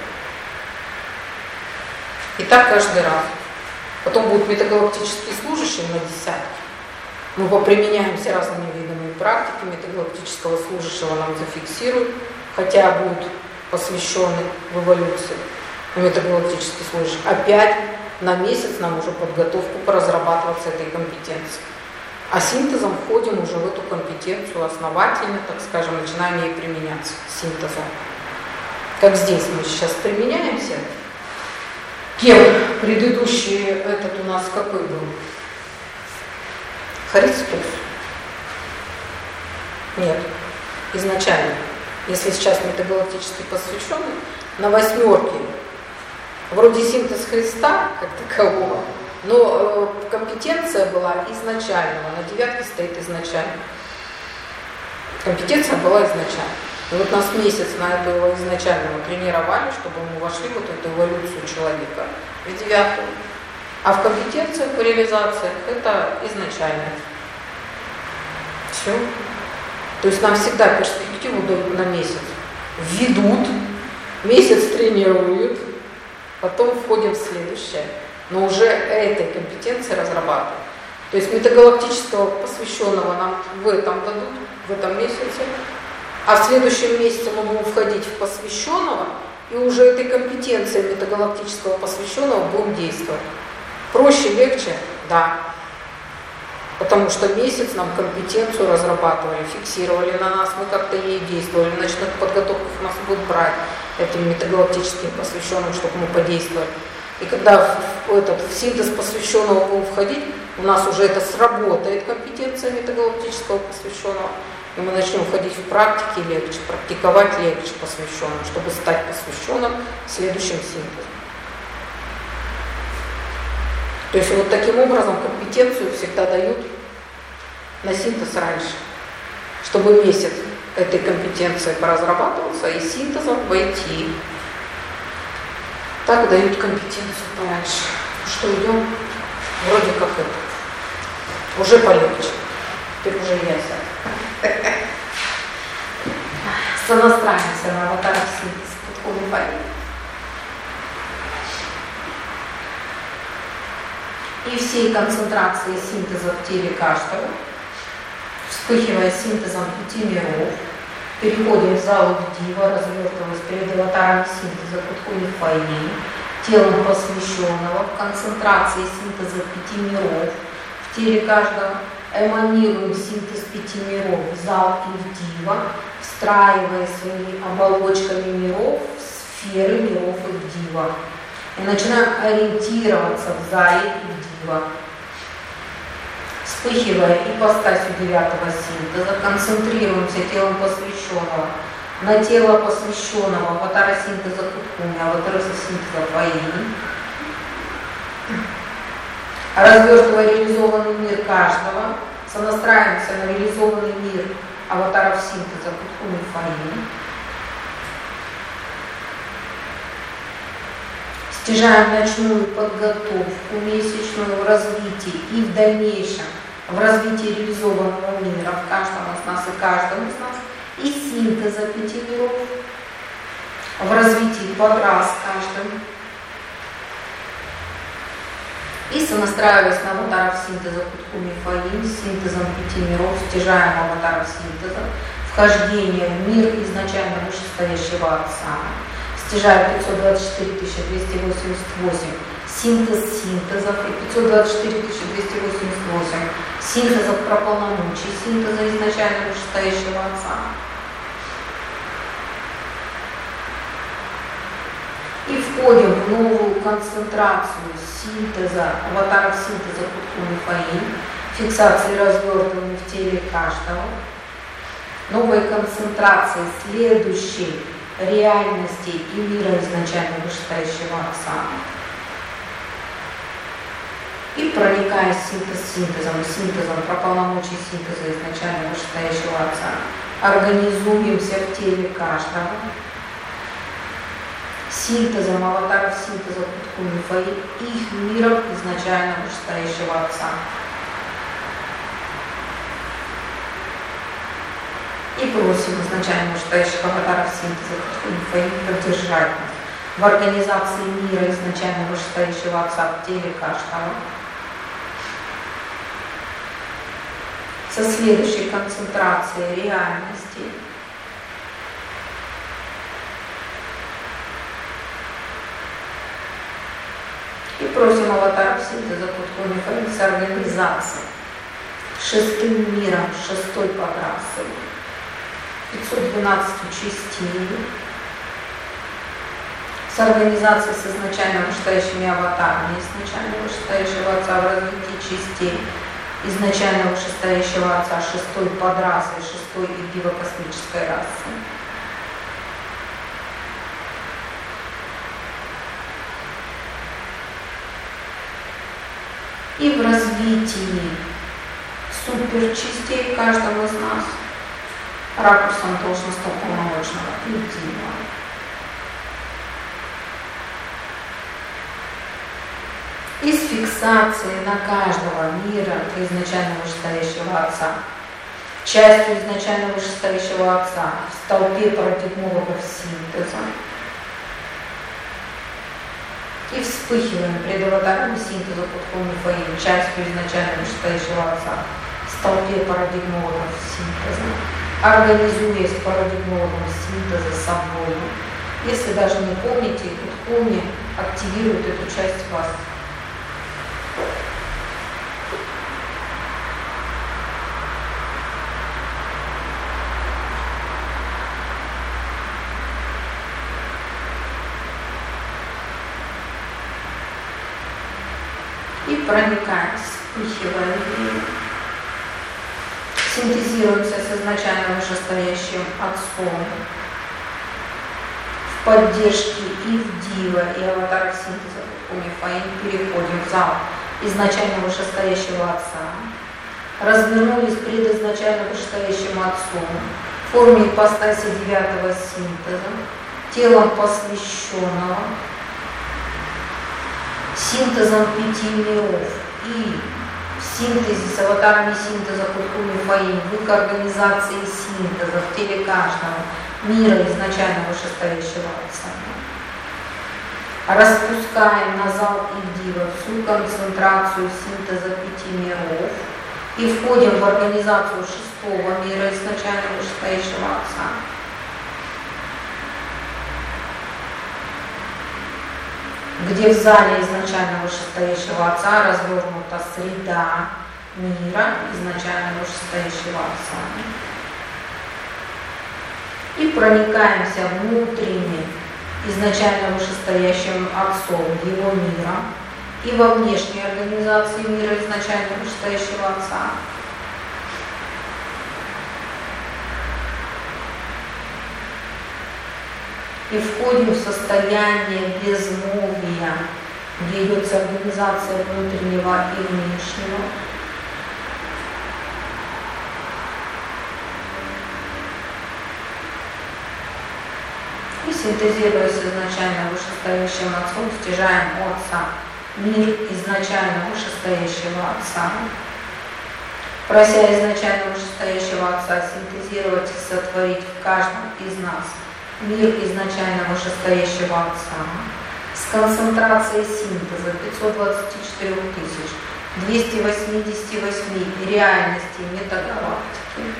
И так каждый раз. Потом будут метагалактические служащие на 10-ке. Мы поприменяемся разными видами практики, метагалактического служащего нам зафиксируют, хотя будут посвящены в эволюции, метагалактический служащий. Опять на месяц нам уже подготовку по разрабатываться этой компетенции. А синтезом входим уже в эту компетенцию основательно, так скажем, начинаем ей применяться, синтезом. Как здесь мы сейчас применяемся. Кем предыдущий этот у нас какой был? Христос. Нет, изначально. Если сейчас метагалактически посвященный, на 8-ке вроде синтез Христа, как такового, но компетенция была изначального, на 9-ке стоит изначально. Компетенция была изначально. И вот нас месяц на этого изначального тренировали, чтобы мы вошли в вот эту эволюцию человека в 9-ю. А в компетенциях по реализации это изначально. Все. То есть нам всегда перспективу дают на месяц. Введут, месяц тренируют, потом входим в следующее. Но уже этой компетенции разрабатывают. То есть метагалактического посвященного нам в этом дадут, в этом месяце. А в следующем месяце мы будем входить в посвященного, и уже этой компетенцией метагалактического посвященного будем действовать. Проще, легче? Да. Потому что месяц нам компетенцию разрабатывали, фиксировали на нас, мы как-то ей действовали. В ночных подготовках нас будут брать этим метагалактическим посвященным, чтобы мы подействовали. И когда в синтез посвященного будем входить, у нас уже это сработает компетенция метагалактического посвященного, и мы начнем входить в практики легче, практиковать легче посвященным, чтобы стать посвященным следующим синтезом. То есть вот таким образом компетенцию всегда дают на синтез раньше, чтобы месяц этой компетенции поразрабатываться и синтезом войти. Так дают компетенцию пораньше. Что идем? Вроде как это. Уже полегче. Теперь уже я сяду. Сонастраиваемся на аватарах синтеза. Подходим по ним. И всей концентрации синтеза в теле каждого, вспыхивая синтезом 5 миров, переходим в залу Дива, развертываясь перед аватаром синтеза Куткуни Файи, телом посвященного, в концентрации синтеза 5 миров, в теле каждого эманируем синтез 5 миров в зал и в Дива, встраивая своими оболочками миров в сферы миров и в Дива. И начинаем ориентироваться в зале и в Дива. Вспыхивая ипостасью 9-го синтеза, концентрируемся телом посвященного на тело посвященного аватара синтеза Куткуни, аватара синтеза Фаи. Развертывая реализованный мир каждого, сонастраиваемся на реализованный мир аватаров синтеза Куткуни Фаи. Стяжаем ночную подготовку месячную в развитии и в дальнейшем в развитии реализованного мира в каждом из нас и каждом из нас, и синтеза 5 миров, в развитии подра с каждым, и сонастраиваясь на аватаров синтеза Куткуни Фаи, с синтезом 5 миров, стяжаем аватаров синтеза, вхождение в мир изначально вышестоящего Отца, стяжая 524 288 синтез синтезов и 524 288 синтезов про полномочий синтеза изначально вышестоящего Отца. И входим в новую концентрацию синтеза, аватаров синтеза Куткуни Фаи, фиксации развертывания в теле каждого, новой концентрации следующей реальности и мира изначально вышестоящего Отца. И проникая синтезом про полномочий синтеза изначально вышестоящего Отца, организуемся в теле каждого, синтезом аватаров синтеза Куткуни Фаи, их миром изначально вышестоящего Отца. И просим изначально вышестоящих аватаров синтеза Куткуни Фаи поддержать нас в организации мира изначально вышестоящего Отца в теле каждого, со следующей концентрацией реальности, и просим аватаров синтеза Куткуни Фаи с организацией 6-м миром, 6-й подрасой, 512 частей, с организацией с изначально вышестоящими аватарами, изначально вышестоящего Отца в развитии частей, изначально вышестоящего Отца 6-й подрасы, 6-й Дива космической расы. И в развитии суперчастей каждого из нас ракурсом должностного полномочного и Дива. И с фиксацией на каждого мира изначально вышестоящего Отца, частью изначально вышестоящего Отца в столпе парадигмологов синтеза. И вспыхиваем пред аватарами синтеза Куткуни Фаи, частью изначально вышестоящего Отца в столпе парадигмологов синтеза, организуясь по радикулам синтеза собой. Если даже не помните, вот помни активирует эту часть вас. И проникаем, вспыхивая, синтезируемся с изначально вышестоящим Отцом в поддержке и в Дива, и аватара синтеза, переходим в зал изначально вышестоящего Отца, развернулись пред изначально вышестоящим Отцом в форме ипостаси 9-го синтеза, телом посвященного, синтезом 5 миров и в синтезе с аватарами синтеза Куркуми Фаим, в их организации синтеза в теле каждого мира изначально вышестоящего Отца. Распускаем на зал и Дива всю концентрацию синтеза 5 миров и входим в организацию 6-го мира изначально вышестоящего Отца. Где в зале изначально вышестоящего Отца развернута среда мира изначально вышестоящего Отца. И проникаемся внутренне изначально вышестоящим Отцом его мира и во внешней организации мира изначально вышестоящего Отца. И входим в состояние безмолвия, где идет организация внутреннего и внешнего. И синтезируясь изначально вышестоящим Отцом, стяжаем у Отца мир изначально вышестоящего Отца, прося изначально вышестоящего Отца синтезировать и сотворить в каждом из нас мир изначально вышестоящего Отца с концентрацией синтеза 524 288 реальностей метагалактики.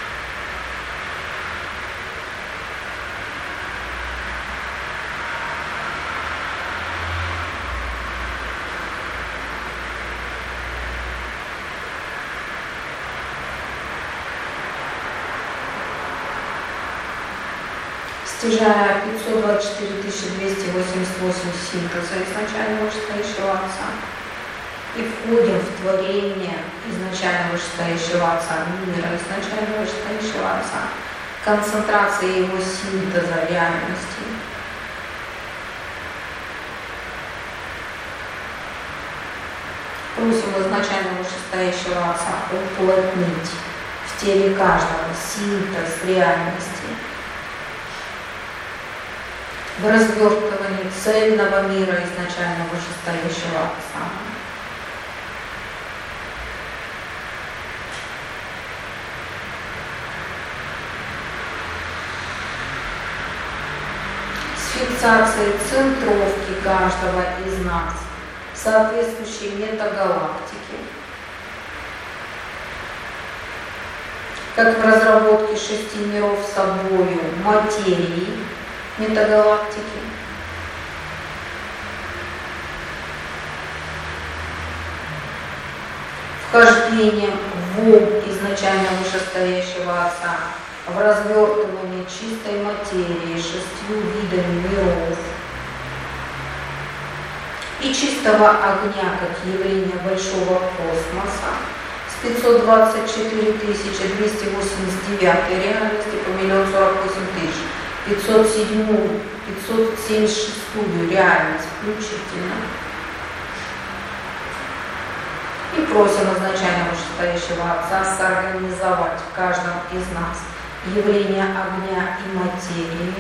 Стяжая 524 288 синтеза изначально вышестоящего Отца и входим в творение изначально вышестоящего Отца, мира изначально вышестоящего Отца, концентрация его синтеза реальности. Просим изначально вышестоящего Отца уплотнить в теле каждого синтез реальности, в развертывании цельного мира изначально вышестоящего Отца. С фиксацией центровки каждого из нас в соответствующей метагалактике, как в разработке 6 миров собою материи метагалактики, вхождением в ум изначально вышестоящего Отца, в развертывании чистой материи 6 видами миров и чистого огня как явление большого космоса с 524 289 реальности по 1 048 000 507, 576 реальность включительно. И просим изначально вышестоящего Отца сорганизовать в каждом из нас явление огня и материи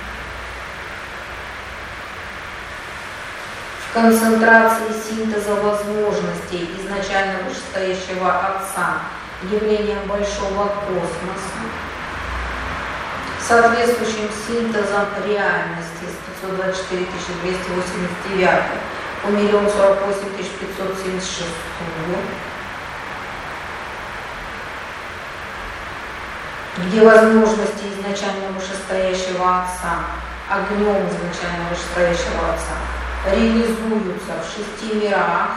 в концентрации синтеза возможностей изначально вышестоящего Отца, явлением большого космоса, соответствующим синтезом реальности с 524 289 по 1 048 576 где возможности изначально вышестоящего Отца, огнем изначально вышестоящего Отца, реализуются в 6 мирах,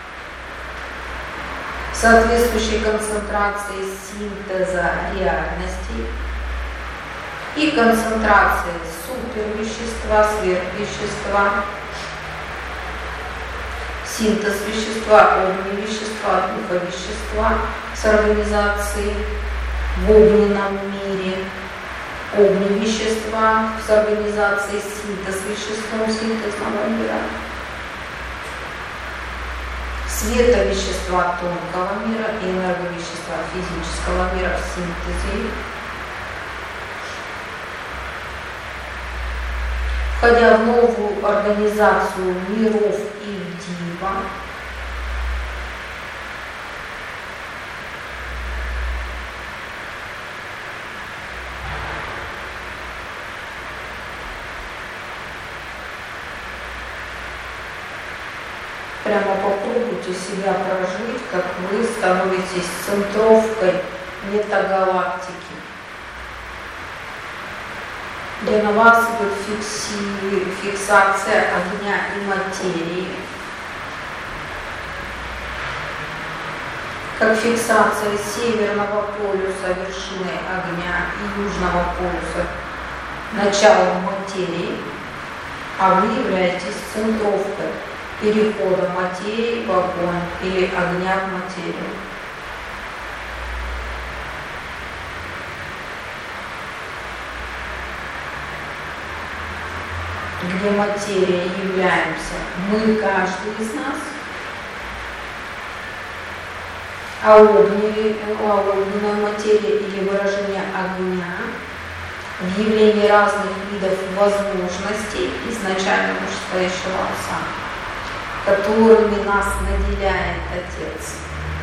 соответствующей концентрации синтеза реальностей и концентрации супервещества, сверхвещества, синтез вещества, огневещества, духовещества с организацией в огненном мире, огневещества с организацией синтез веществом синтезного мира, световещества тонкого мира и энерговещества физического мира в синтезе, входя в новую организацию миров и дива, прямо попробуйте себя прожить, как вы становитесь центровкой метагалактики, где на вас идет фиксация огня и материи, как фиксация северного полюса вершины огня и южного полюса начала материи, а вы являетесь центровкой перехода материи в огонь или огня в материю. Где материя являемся мы, каждый из нас, а огненная материя или выражение огня в явлении разных видов возможностей изначально вышестоящего Отца, которыми нас наделяет Отец.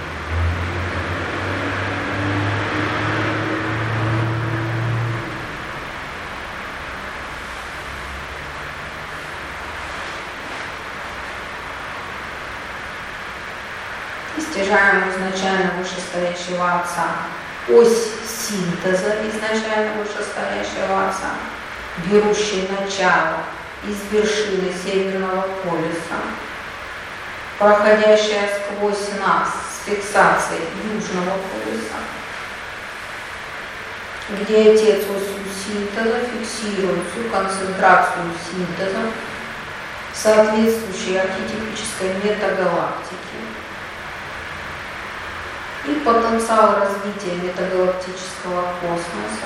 Стяжаем изначально вышестоящего Отца ось синтеза изначально вышестоящего Отца, берущий начало из вершины Северного полюса, проходящая сквозь нас с фиксацией Южного полюса, где Отец осью синтеза фиксирует всю концентрацию синтеза соответствующей архетипической метагалактики и потенциал развития метагалактического космоса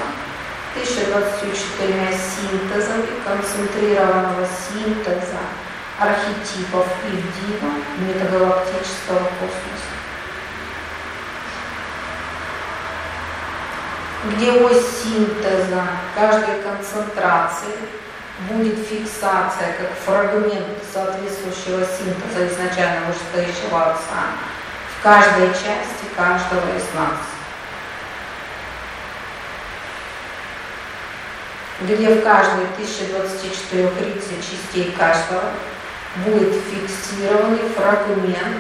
1024 синтезами концентрированного синтеза архетипов Ивдива метагалактического космоса, где ось синтеза каждой концентрации будет фиксация как фрагмент соответствующего синтеза изначально вышестоящего Отца в каждой части каждого из нас, где в каждой 1024 рицей частей каждого будет фиксированный фрагмент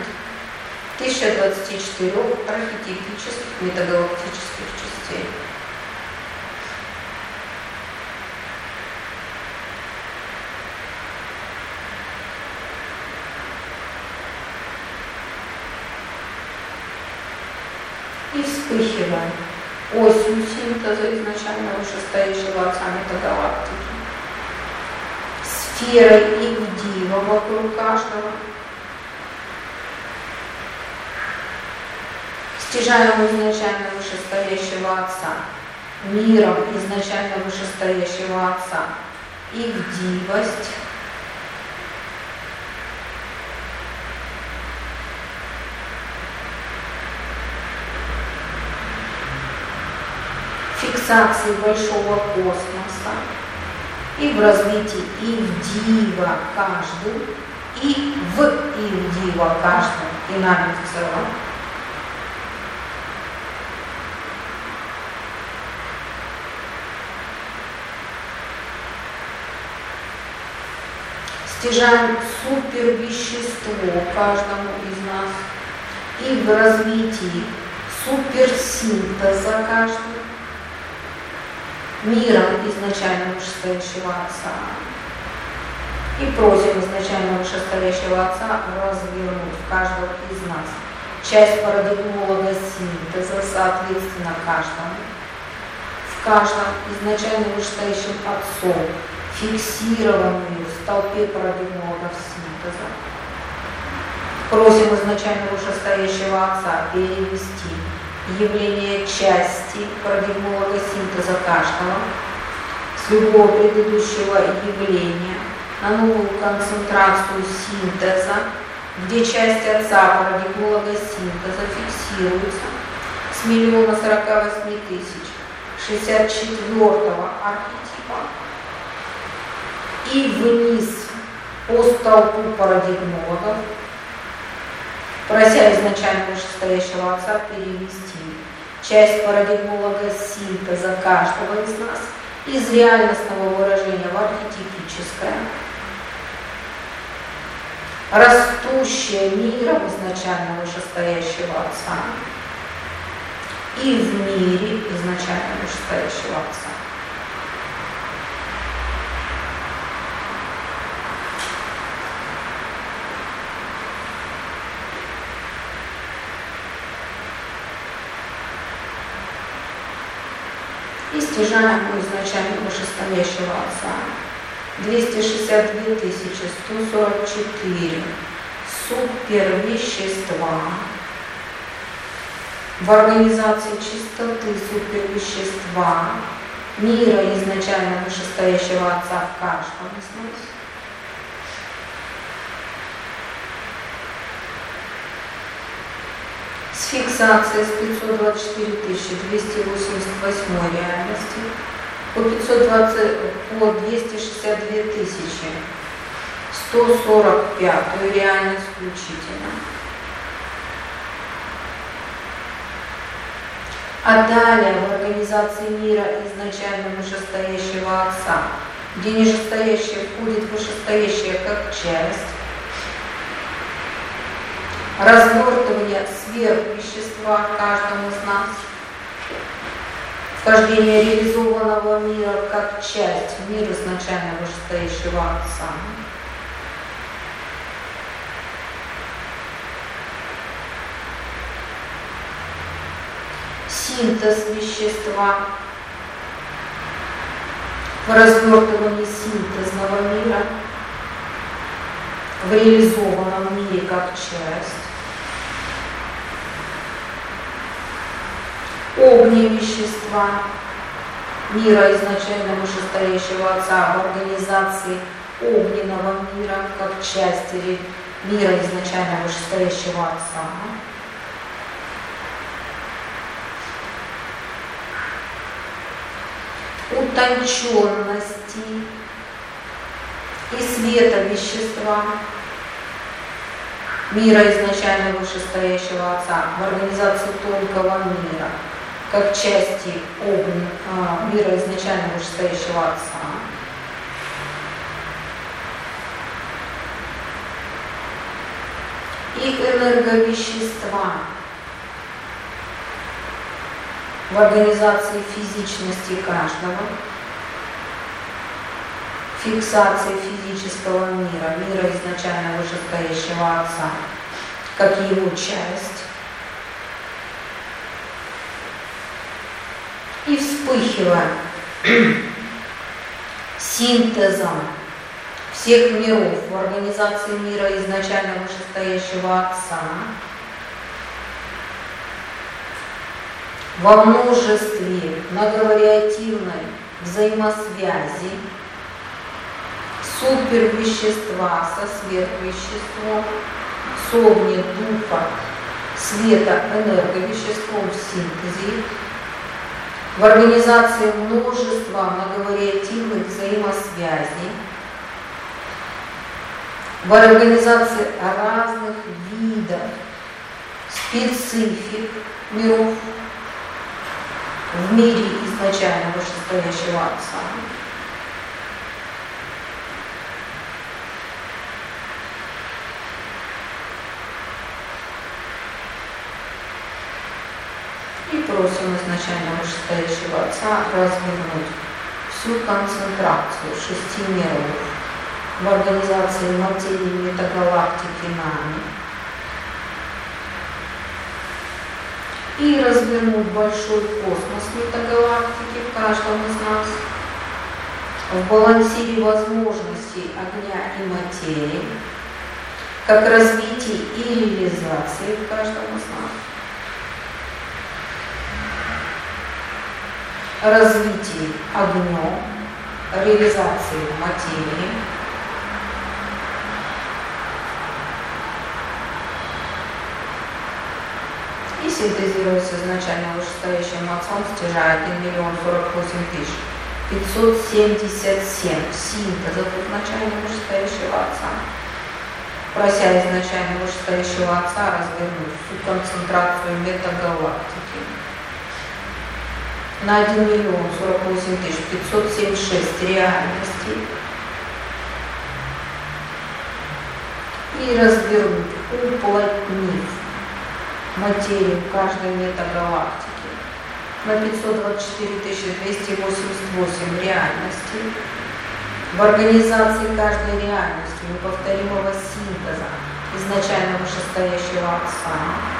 1024 архетипических метагалактических частей. И вспыхиваем осью синтеза изначально вышестоящего Отца метагалактики, сферой Ивдива вокруг каждого, стяжаем изначально вышестоящего Отца, миром изначально вышестоящего Отца, Ивдивость, фиксации большого космоса и в развитии Ивдива каждый и в Ивдива каждым и нами в целом. Стяжаем супервещество каждому из нас и в развитии суперсинтеза каждого миром изначально вышестоящего Отца. И просим изначально вышестоящего Отца развернуть в каждого из нас часть парадигмы логосинтеза, соответственно, в каждом изначально вышестоящим Отцом, фиксированную в столпе парадигмы логосинтеза. Просим изначально вышестоящего Отца перевести явление части парадигмы логосинтеза каждого с любого предыдущего явления на новую концентрацию синтеза, где часть Отца парадигмы логосинтеза фиксируется с 1 048 064 архетипа и вниз по столпу парадигмологов, прося изначально вышестоящего Отца перевести часть парадигмолога синтеза каждого из нас из реальностного выражения в архетипическое, растущее миром изначально вышестоящего Отца и в мире изначально вышестоящего Отца. И стяжаем у изначально вышестоящего Отца 262 144 супервещества в организации чистоты супервещества мира изначально вышестоящего Отца в каждом из нас. С фиксацией с 524 288 реальности по 262 145 реальность включительно. А далее в организации мира изначально вышестоящего Отца, где нижестоящее входит вышестоящее как часть, развертывание сверхвещества каждому из нас, вхождение реализованного мира как часть в мир изначально вышестоящего Отца. Синтез вещества в развертывании синтезного мира в реализованном мире как часть. Огневещества мира изначально вышестоящего Отца в организации огненного мира как части мира изначально вышестоящего Отца. Утонченности и света вещества мира изначально вышестоящего Отца в организации тонкого мира как части мира изначально вышестоящего Отца. И энерговещества в организации физичности каждого, фиксации физического мира, мира изначально вышестоящего Отца, как его часть, и вспыхивая синтезом всех миров в организации мира изначально вышестоящего Отца, во множестве многовариативной взаимосвязи супервещества со сверхвеществом, с огне-духа, света, энерговеществом в синтезе, в организации множества многовариативных взаимосвязей, в организации разных видов специфик миров в мире изначально вышестоящего Отца. И просим изначально вышестоящего Отца развернуть всю концентрацию 6 миров в организации материи метагалактики нами и развернуть большой космос метагалактики в каждом из нас в балансире возможностей огня и материи, как развитие и реализации в каждом из нас. Развитие огнем, реализации материи, и синтезируется изначально вышестоящим отцом стяжа 1 048 577 синтезов изначально вышестоящего отца, прося изначально вышестоящего отца развернуть всю концентрацию метагалактики на 1 048 576 реальностей и развернуть, уплотнив материю каждой метагалактики на 524 288 реальностей в организации каждой реальности неповторимого синтеза изначально вышестоящего отца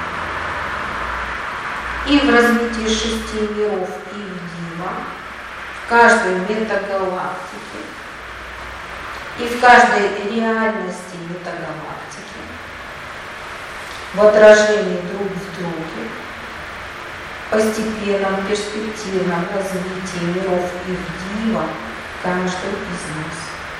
и в развитии 6 миров Ивдима в каждой метагалактике и в каждой реальности метагалактики в отражении друг в друге, постепенном перспективном развитии миров Ивдима каждый из нас.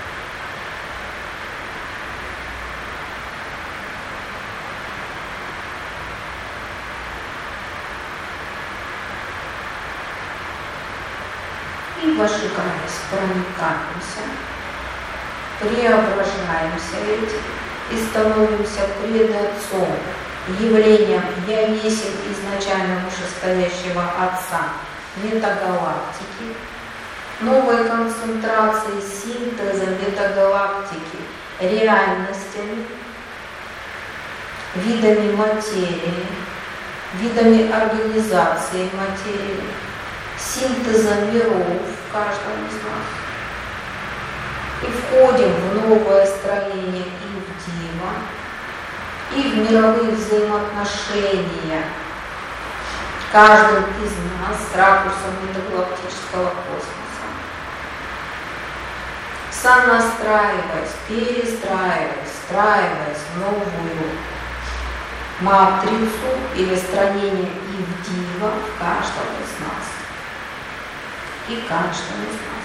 И вожигаясь, проникаемся, преображаемся этим и становимся пред Отцом, явлением «Я есмь» изначально вышестоящего Отца метагалактики, новой концентрацией синтеза метагалактики, реальностями, видами материи, видами организации материи, синтезом миров в каждом из нас. И входим в новое строение Ивдима и в мировые взаимоотношения каждым из нас с ракурсом метагалактического космоса. Сонастраиваясь, перестраиваясь, встраиваясь в новую матрицу или строение Ивдима в каждом из нас и каждом из нас.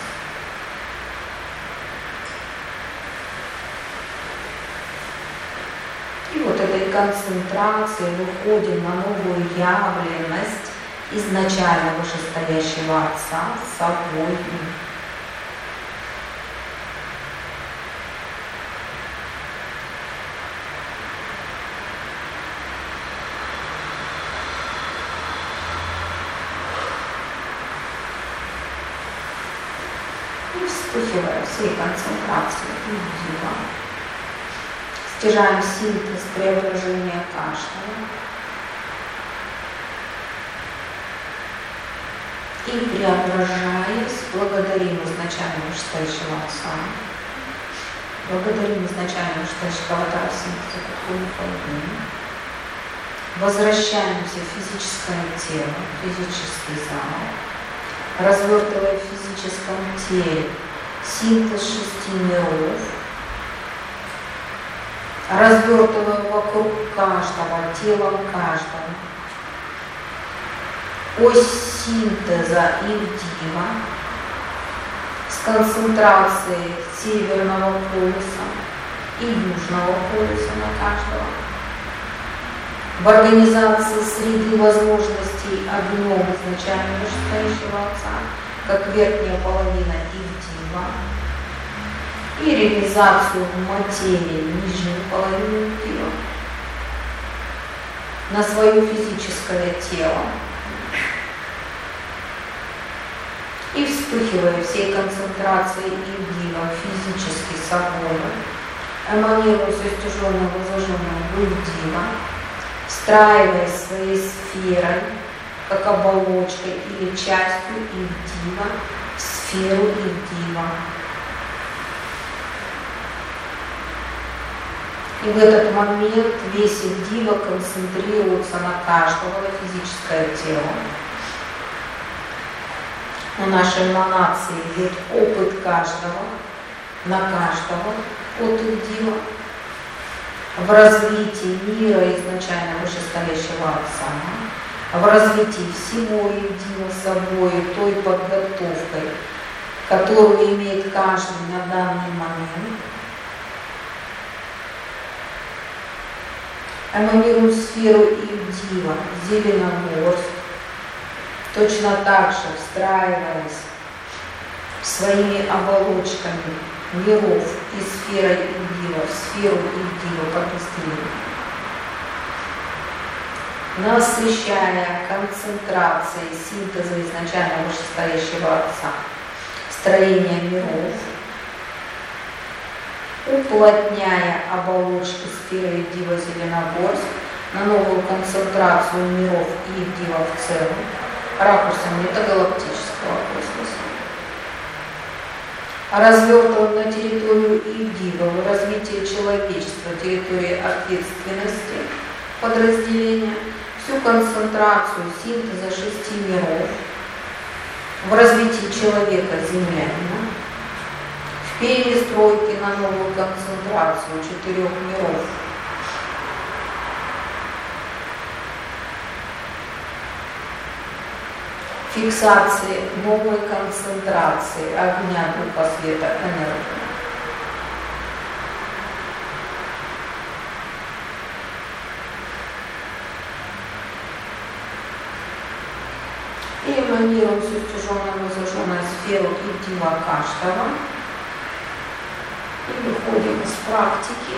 И вот этой концентрацией выходим на новую явленность изначально вышестоящего Отца с собой. И вспыхивая всей концентрацией Ивдима, стяжаем синтез преображения каждого и, преображаясь, благодарим изначально вышестоящего Отца, благодарим изначально вышестоящего Отца синтеза какую-нибудь, возвращаемся в физическое тело, физический зал, развертывая в физическом теле синтез 6 миров, развертывая вокруг каждого, телом каждого, ось синтеза Ивдима с концентрацией северного полюса и южного полюса на каждого, в организации среды возможностей огнем изначально вышестоящего Отца, как верхняя половина Ивдима, и реализацию материи нижней половины Ивдима на свое физическое тело. И вспыхивая всей концентрацией Ивдима физически собой, эманируя стяженным возложением Ивдима, встраиваясь своей сферой, как оболочкой или частью Ивдима, в сферу Ивдива. И в этот момент весь Ивдива концентрируется на каждого, на физическое тело. У нашей эманации идет опыт каждого, на каждого от Ивдива. В развитии мира изначально вышестоящего Отца, в развитии всего Ивдива собой, той подготовкой, которую имеет каждый на данный момент. Эманируем сферу Ивдива, Зеленогорск, точно так же встраиваясь своими оболочками миров и сферой Ивдива в сферу Ивдива подразделения, насыщая концентрацией синтеза изначально вышестоящего Отца строения миров, уплотняя оболочки сферы Ивдива Зеленогорск на новую концентрацию миров и Ивдива в целом, ракурсом метагалактического космоса. Развертываем на территорию Ивдива в развитии человечества, территории ответственности подразделения, всю концентрацию синтеза 6 миров в развитии человека землянина, в перестройке на новую концентрацию 4 миров, фиксации новой концентрации огня, духа, света, энергии. И эманируем всю стяженную и зажженную сферу Ивдива каждого. И выходим из практики.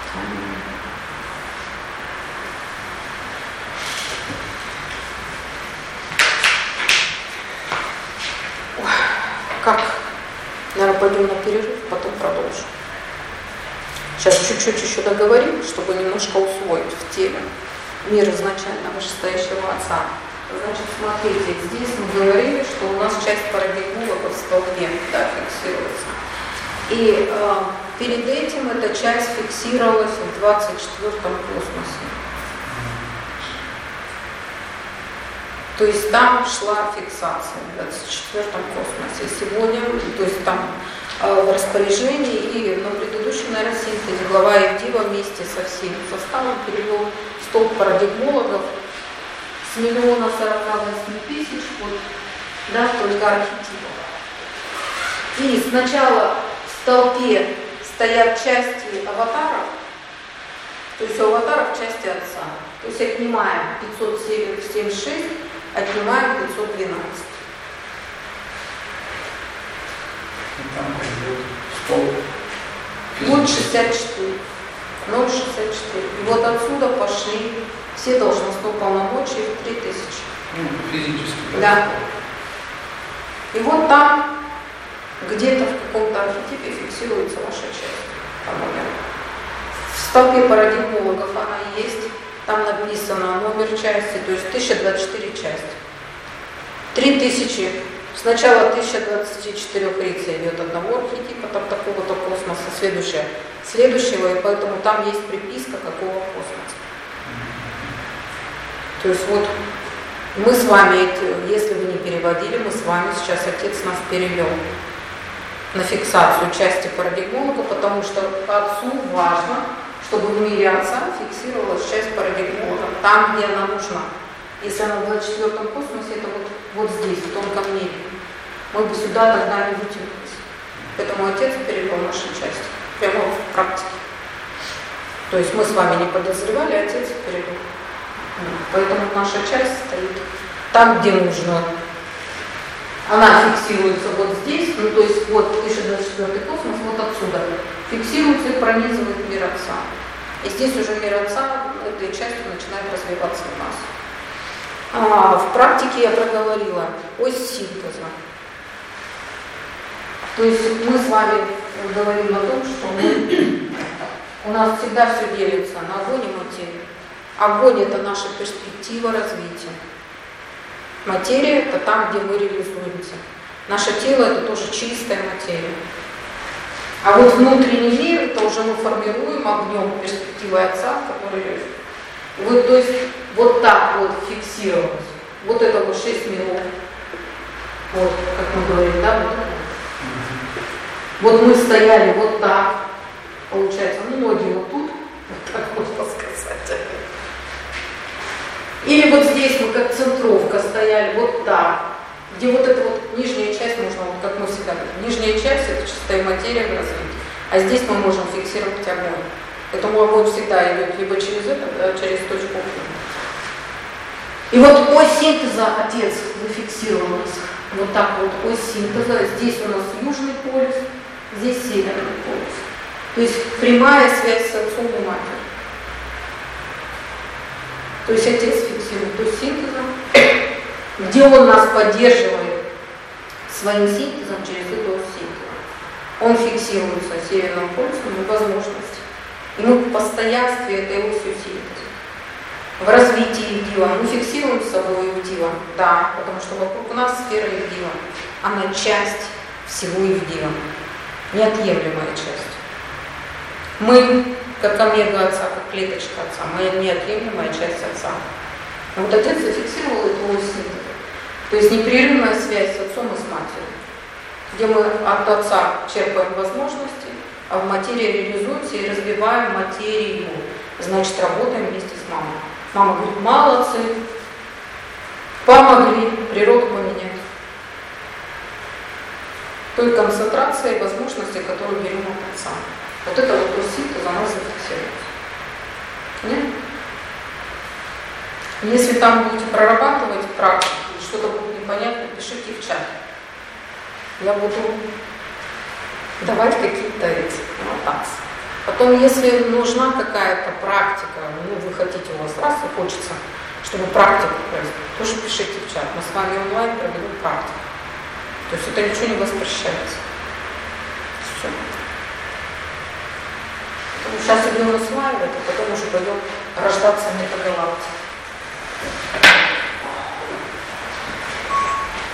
Как? Наверное, пойдем на перерыв, потом продолжим. Сейчас чуть-чуть еще договорим, чтобы немножко усвоить в теле мир изначально вышестоящего Отца. Значит, смотрите, здесь мы говорили, что у нас часть парадигмолога в столбе, да, фиксируется. И перед этим эта часть фиксировалась в 24-м космосе. То есть там шла фиксация в 24-м космосе. Сегодня, то есть там в распоряжении и на предыдущем нейросинтезе глава Ивдива вместе со всем составом перевел столб парадигмологов с 1 048 000 вот, да, только архетипов. И сначала в столпе стоят части аватаров, то есть у аватаров части Отца. То есть отнимаем 576, отнимаем 512. Вот 64. 0,64. И вот отсюда пошли все должностные полномочия в 3000. Физически. Да. И вот там где-то в каком-то архетипе фиксируется ваша часть. В столпе парадигмологов она есть. Там написано номер части, то есть 1024 части. 3000. Сначала 1024 рыцарей идет одного архетипа, там такого-то космоса, следующего, и поэтому там есть приписка какого космоса. То есть вот мы с вами, если вы не переводили, мы с вами сейчас Отец нас перевел на фиксацию части парадигмолога, потому что Отцу важно, чтобы в мире Отца фиксировалась часть парадигмолога, там, где она нужна. Если она в 24-м космосе, это вот здесь, в тонком мире. Мы бы сюда тогда не вытянулись. Поэтому Отец перевел нашу часть. Прямо в практике. То есть мы с вами не подозревали, Отец перевел. Поэтому наша часть стоит там, где нужно. Она фиксируется вот здесь, ну то есть вот 1024 космос, вот отсюда. Фиксируется и пронизывает мир Отца. И здесь уже мир Отца этой частью начинает развиваться у нас. В практике я проговорила ось синтеза. То есть мы с вами говорим о том, что у нас всегда все делится на огонь и материю. Огонь – это наша перспектива развития. Материя – это там, где мы реализуемся. Наше тело это тоже чистая материя. А вот внутренний мир, это уже мы формируем огнем перспективы Отца, который вот, то есть вот так вот фиксировать. Вот это вот 6 минут. Вот, как мы говорим, да, вот мы стояли вот так, получается, ноги вот тут, вот так можно сказать. Или вот здесь мы как центровка стояли вот так, где вот эта вот нижняя часть нужно, вот как мы всегда говорим, нижняя часть это чистая материя в развитии, а здесь мы можем фиксировать огонь. Поэтому огонь всегда идет либо через это, да, через точку. И вот ось синтеза Отец зафиксировал нас. Вот так вот ось синтеза. Здесь у нас южный полюс, здесь северный полюс. То есть прямая связь с Отцом и Матерью. То есть Отец фиксирует ось синтеза, где Он нас поддерживает своим синтезом через эту ось синтеза. Он фиксируется северным полюсом и возможности. И мы в постоянстве этой осью синтеза. В развитии Ивдива мы фиксируем с собой Ивдива, да, потому что вокруг нас сфера Ивдива. Она часть всего Ивдива, неотъемлемая часть. Мы, как омега Отца, как клеточка Отца, мы неотъемлемая часть Отца. А вот Отец зафиксировал эту ось синтеза. То есть непрерывная связь с Отцом и с Матерью, где мы от Отца черпаем возможности, а в материи реализуемся и развиваем материю. Значит, работаем вместе с мамой. Мама говорит, молодцы, помогли природу поменять. Той концентрацией возможностей, которую берем от Отца. Вот это вот синтез, она зафиксируется. Нет? Если там будете прорабатывать практику, что-то будет непонятно, пишите в чат. Я буду давать какие-то аннотации. Потом, если нужна какая-то практика, вы хотите, у вас раз и хочется, чтобы практика произошла, тоже пишите в чат. Мы с вами онлайн проведем практику. То есть это ничего не воспрещается. Все. Сейчас идем усваивать, а потом уже пойдем рождаться метагалактик.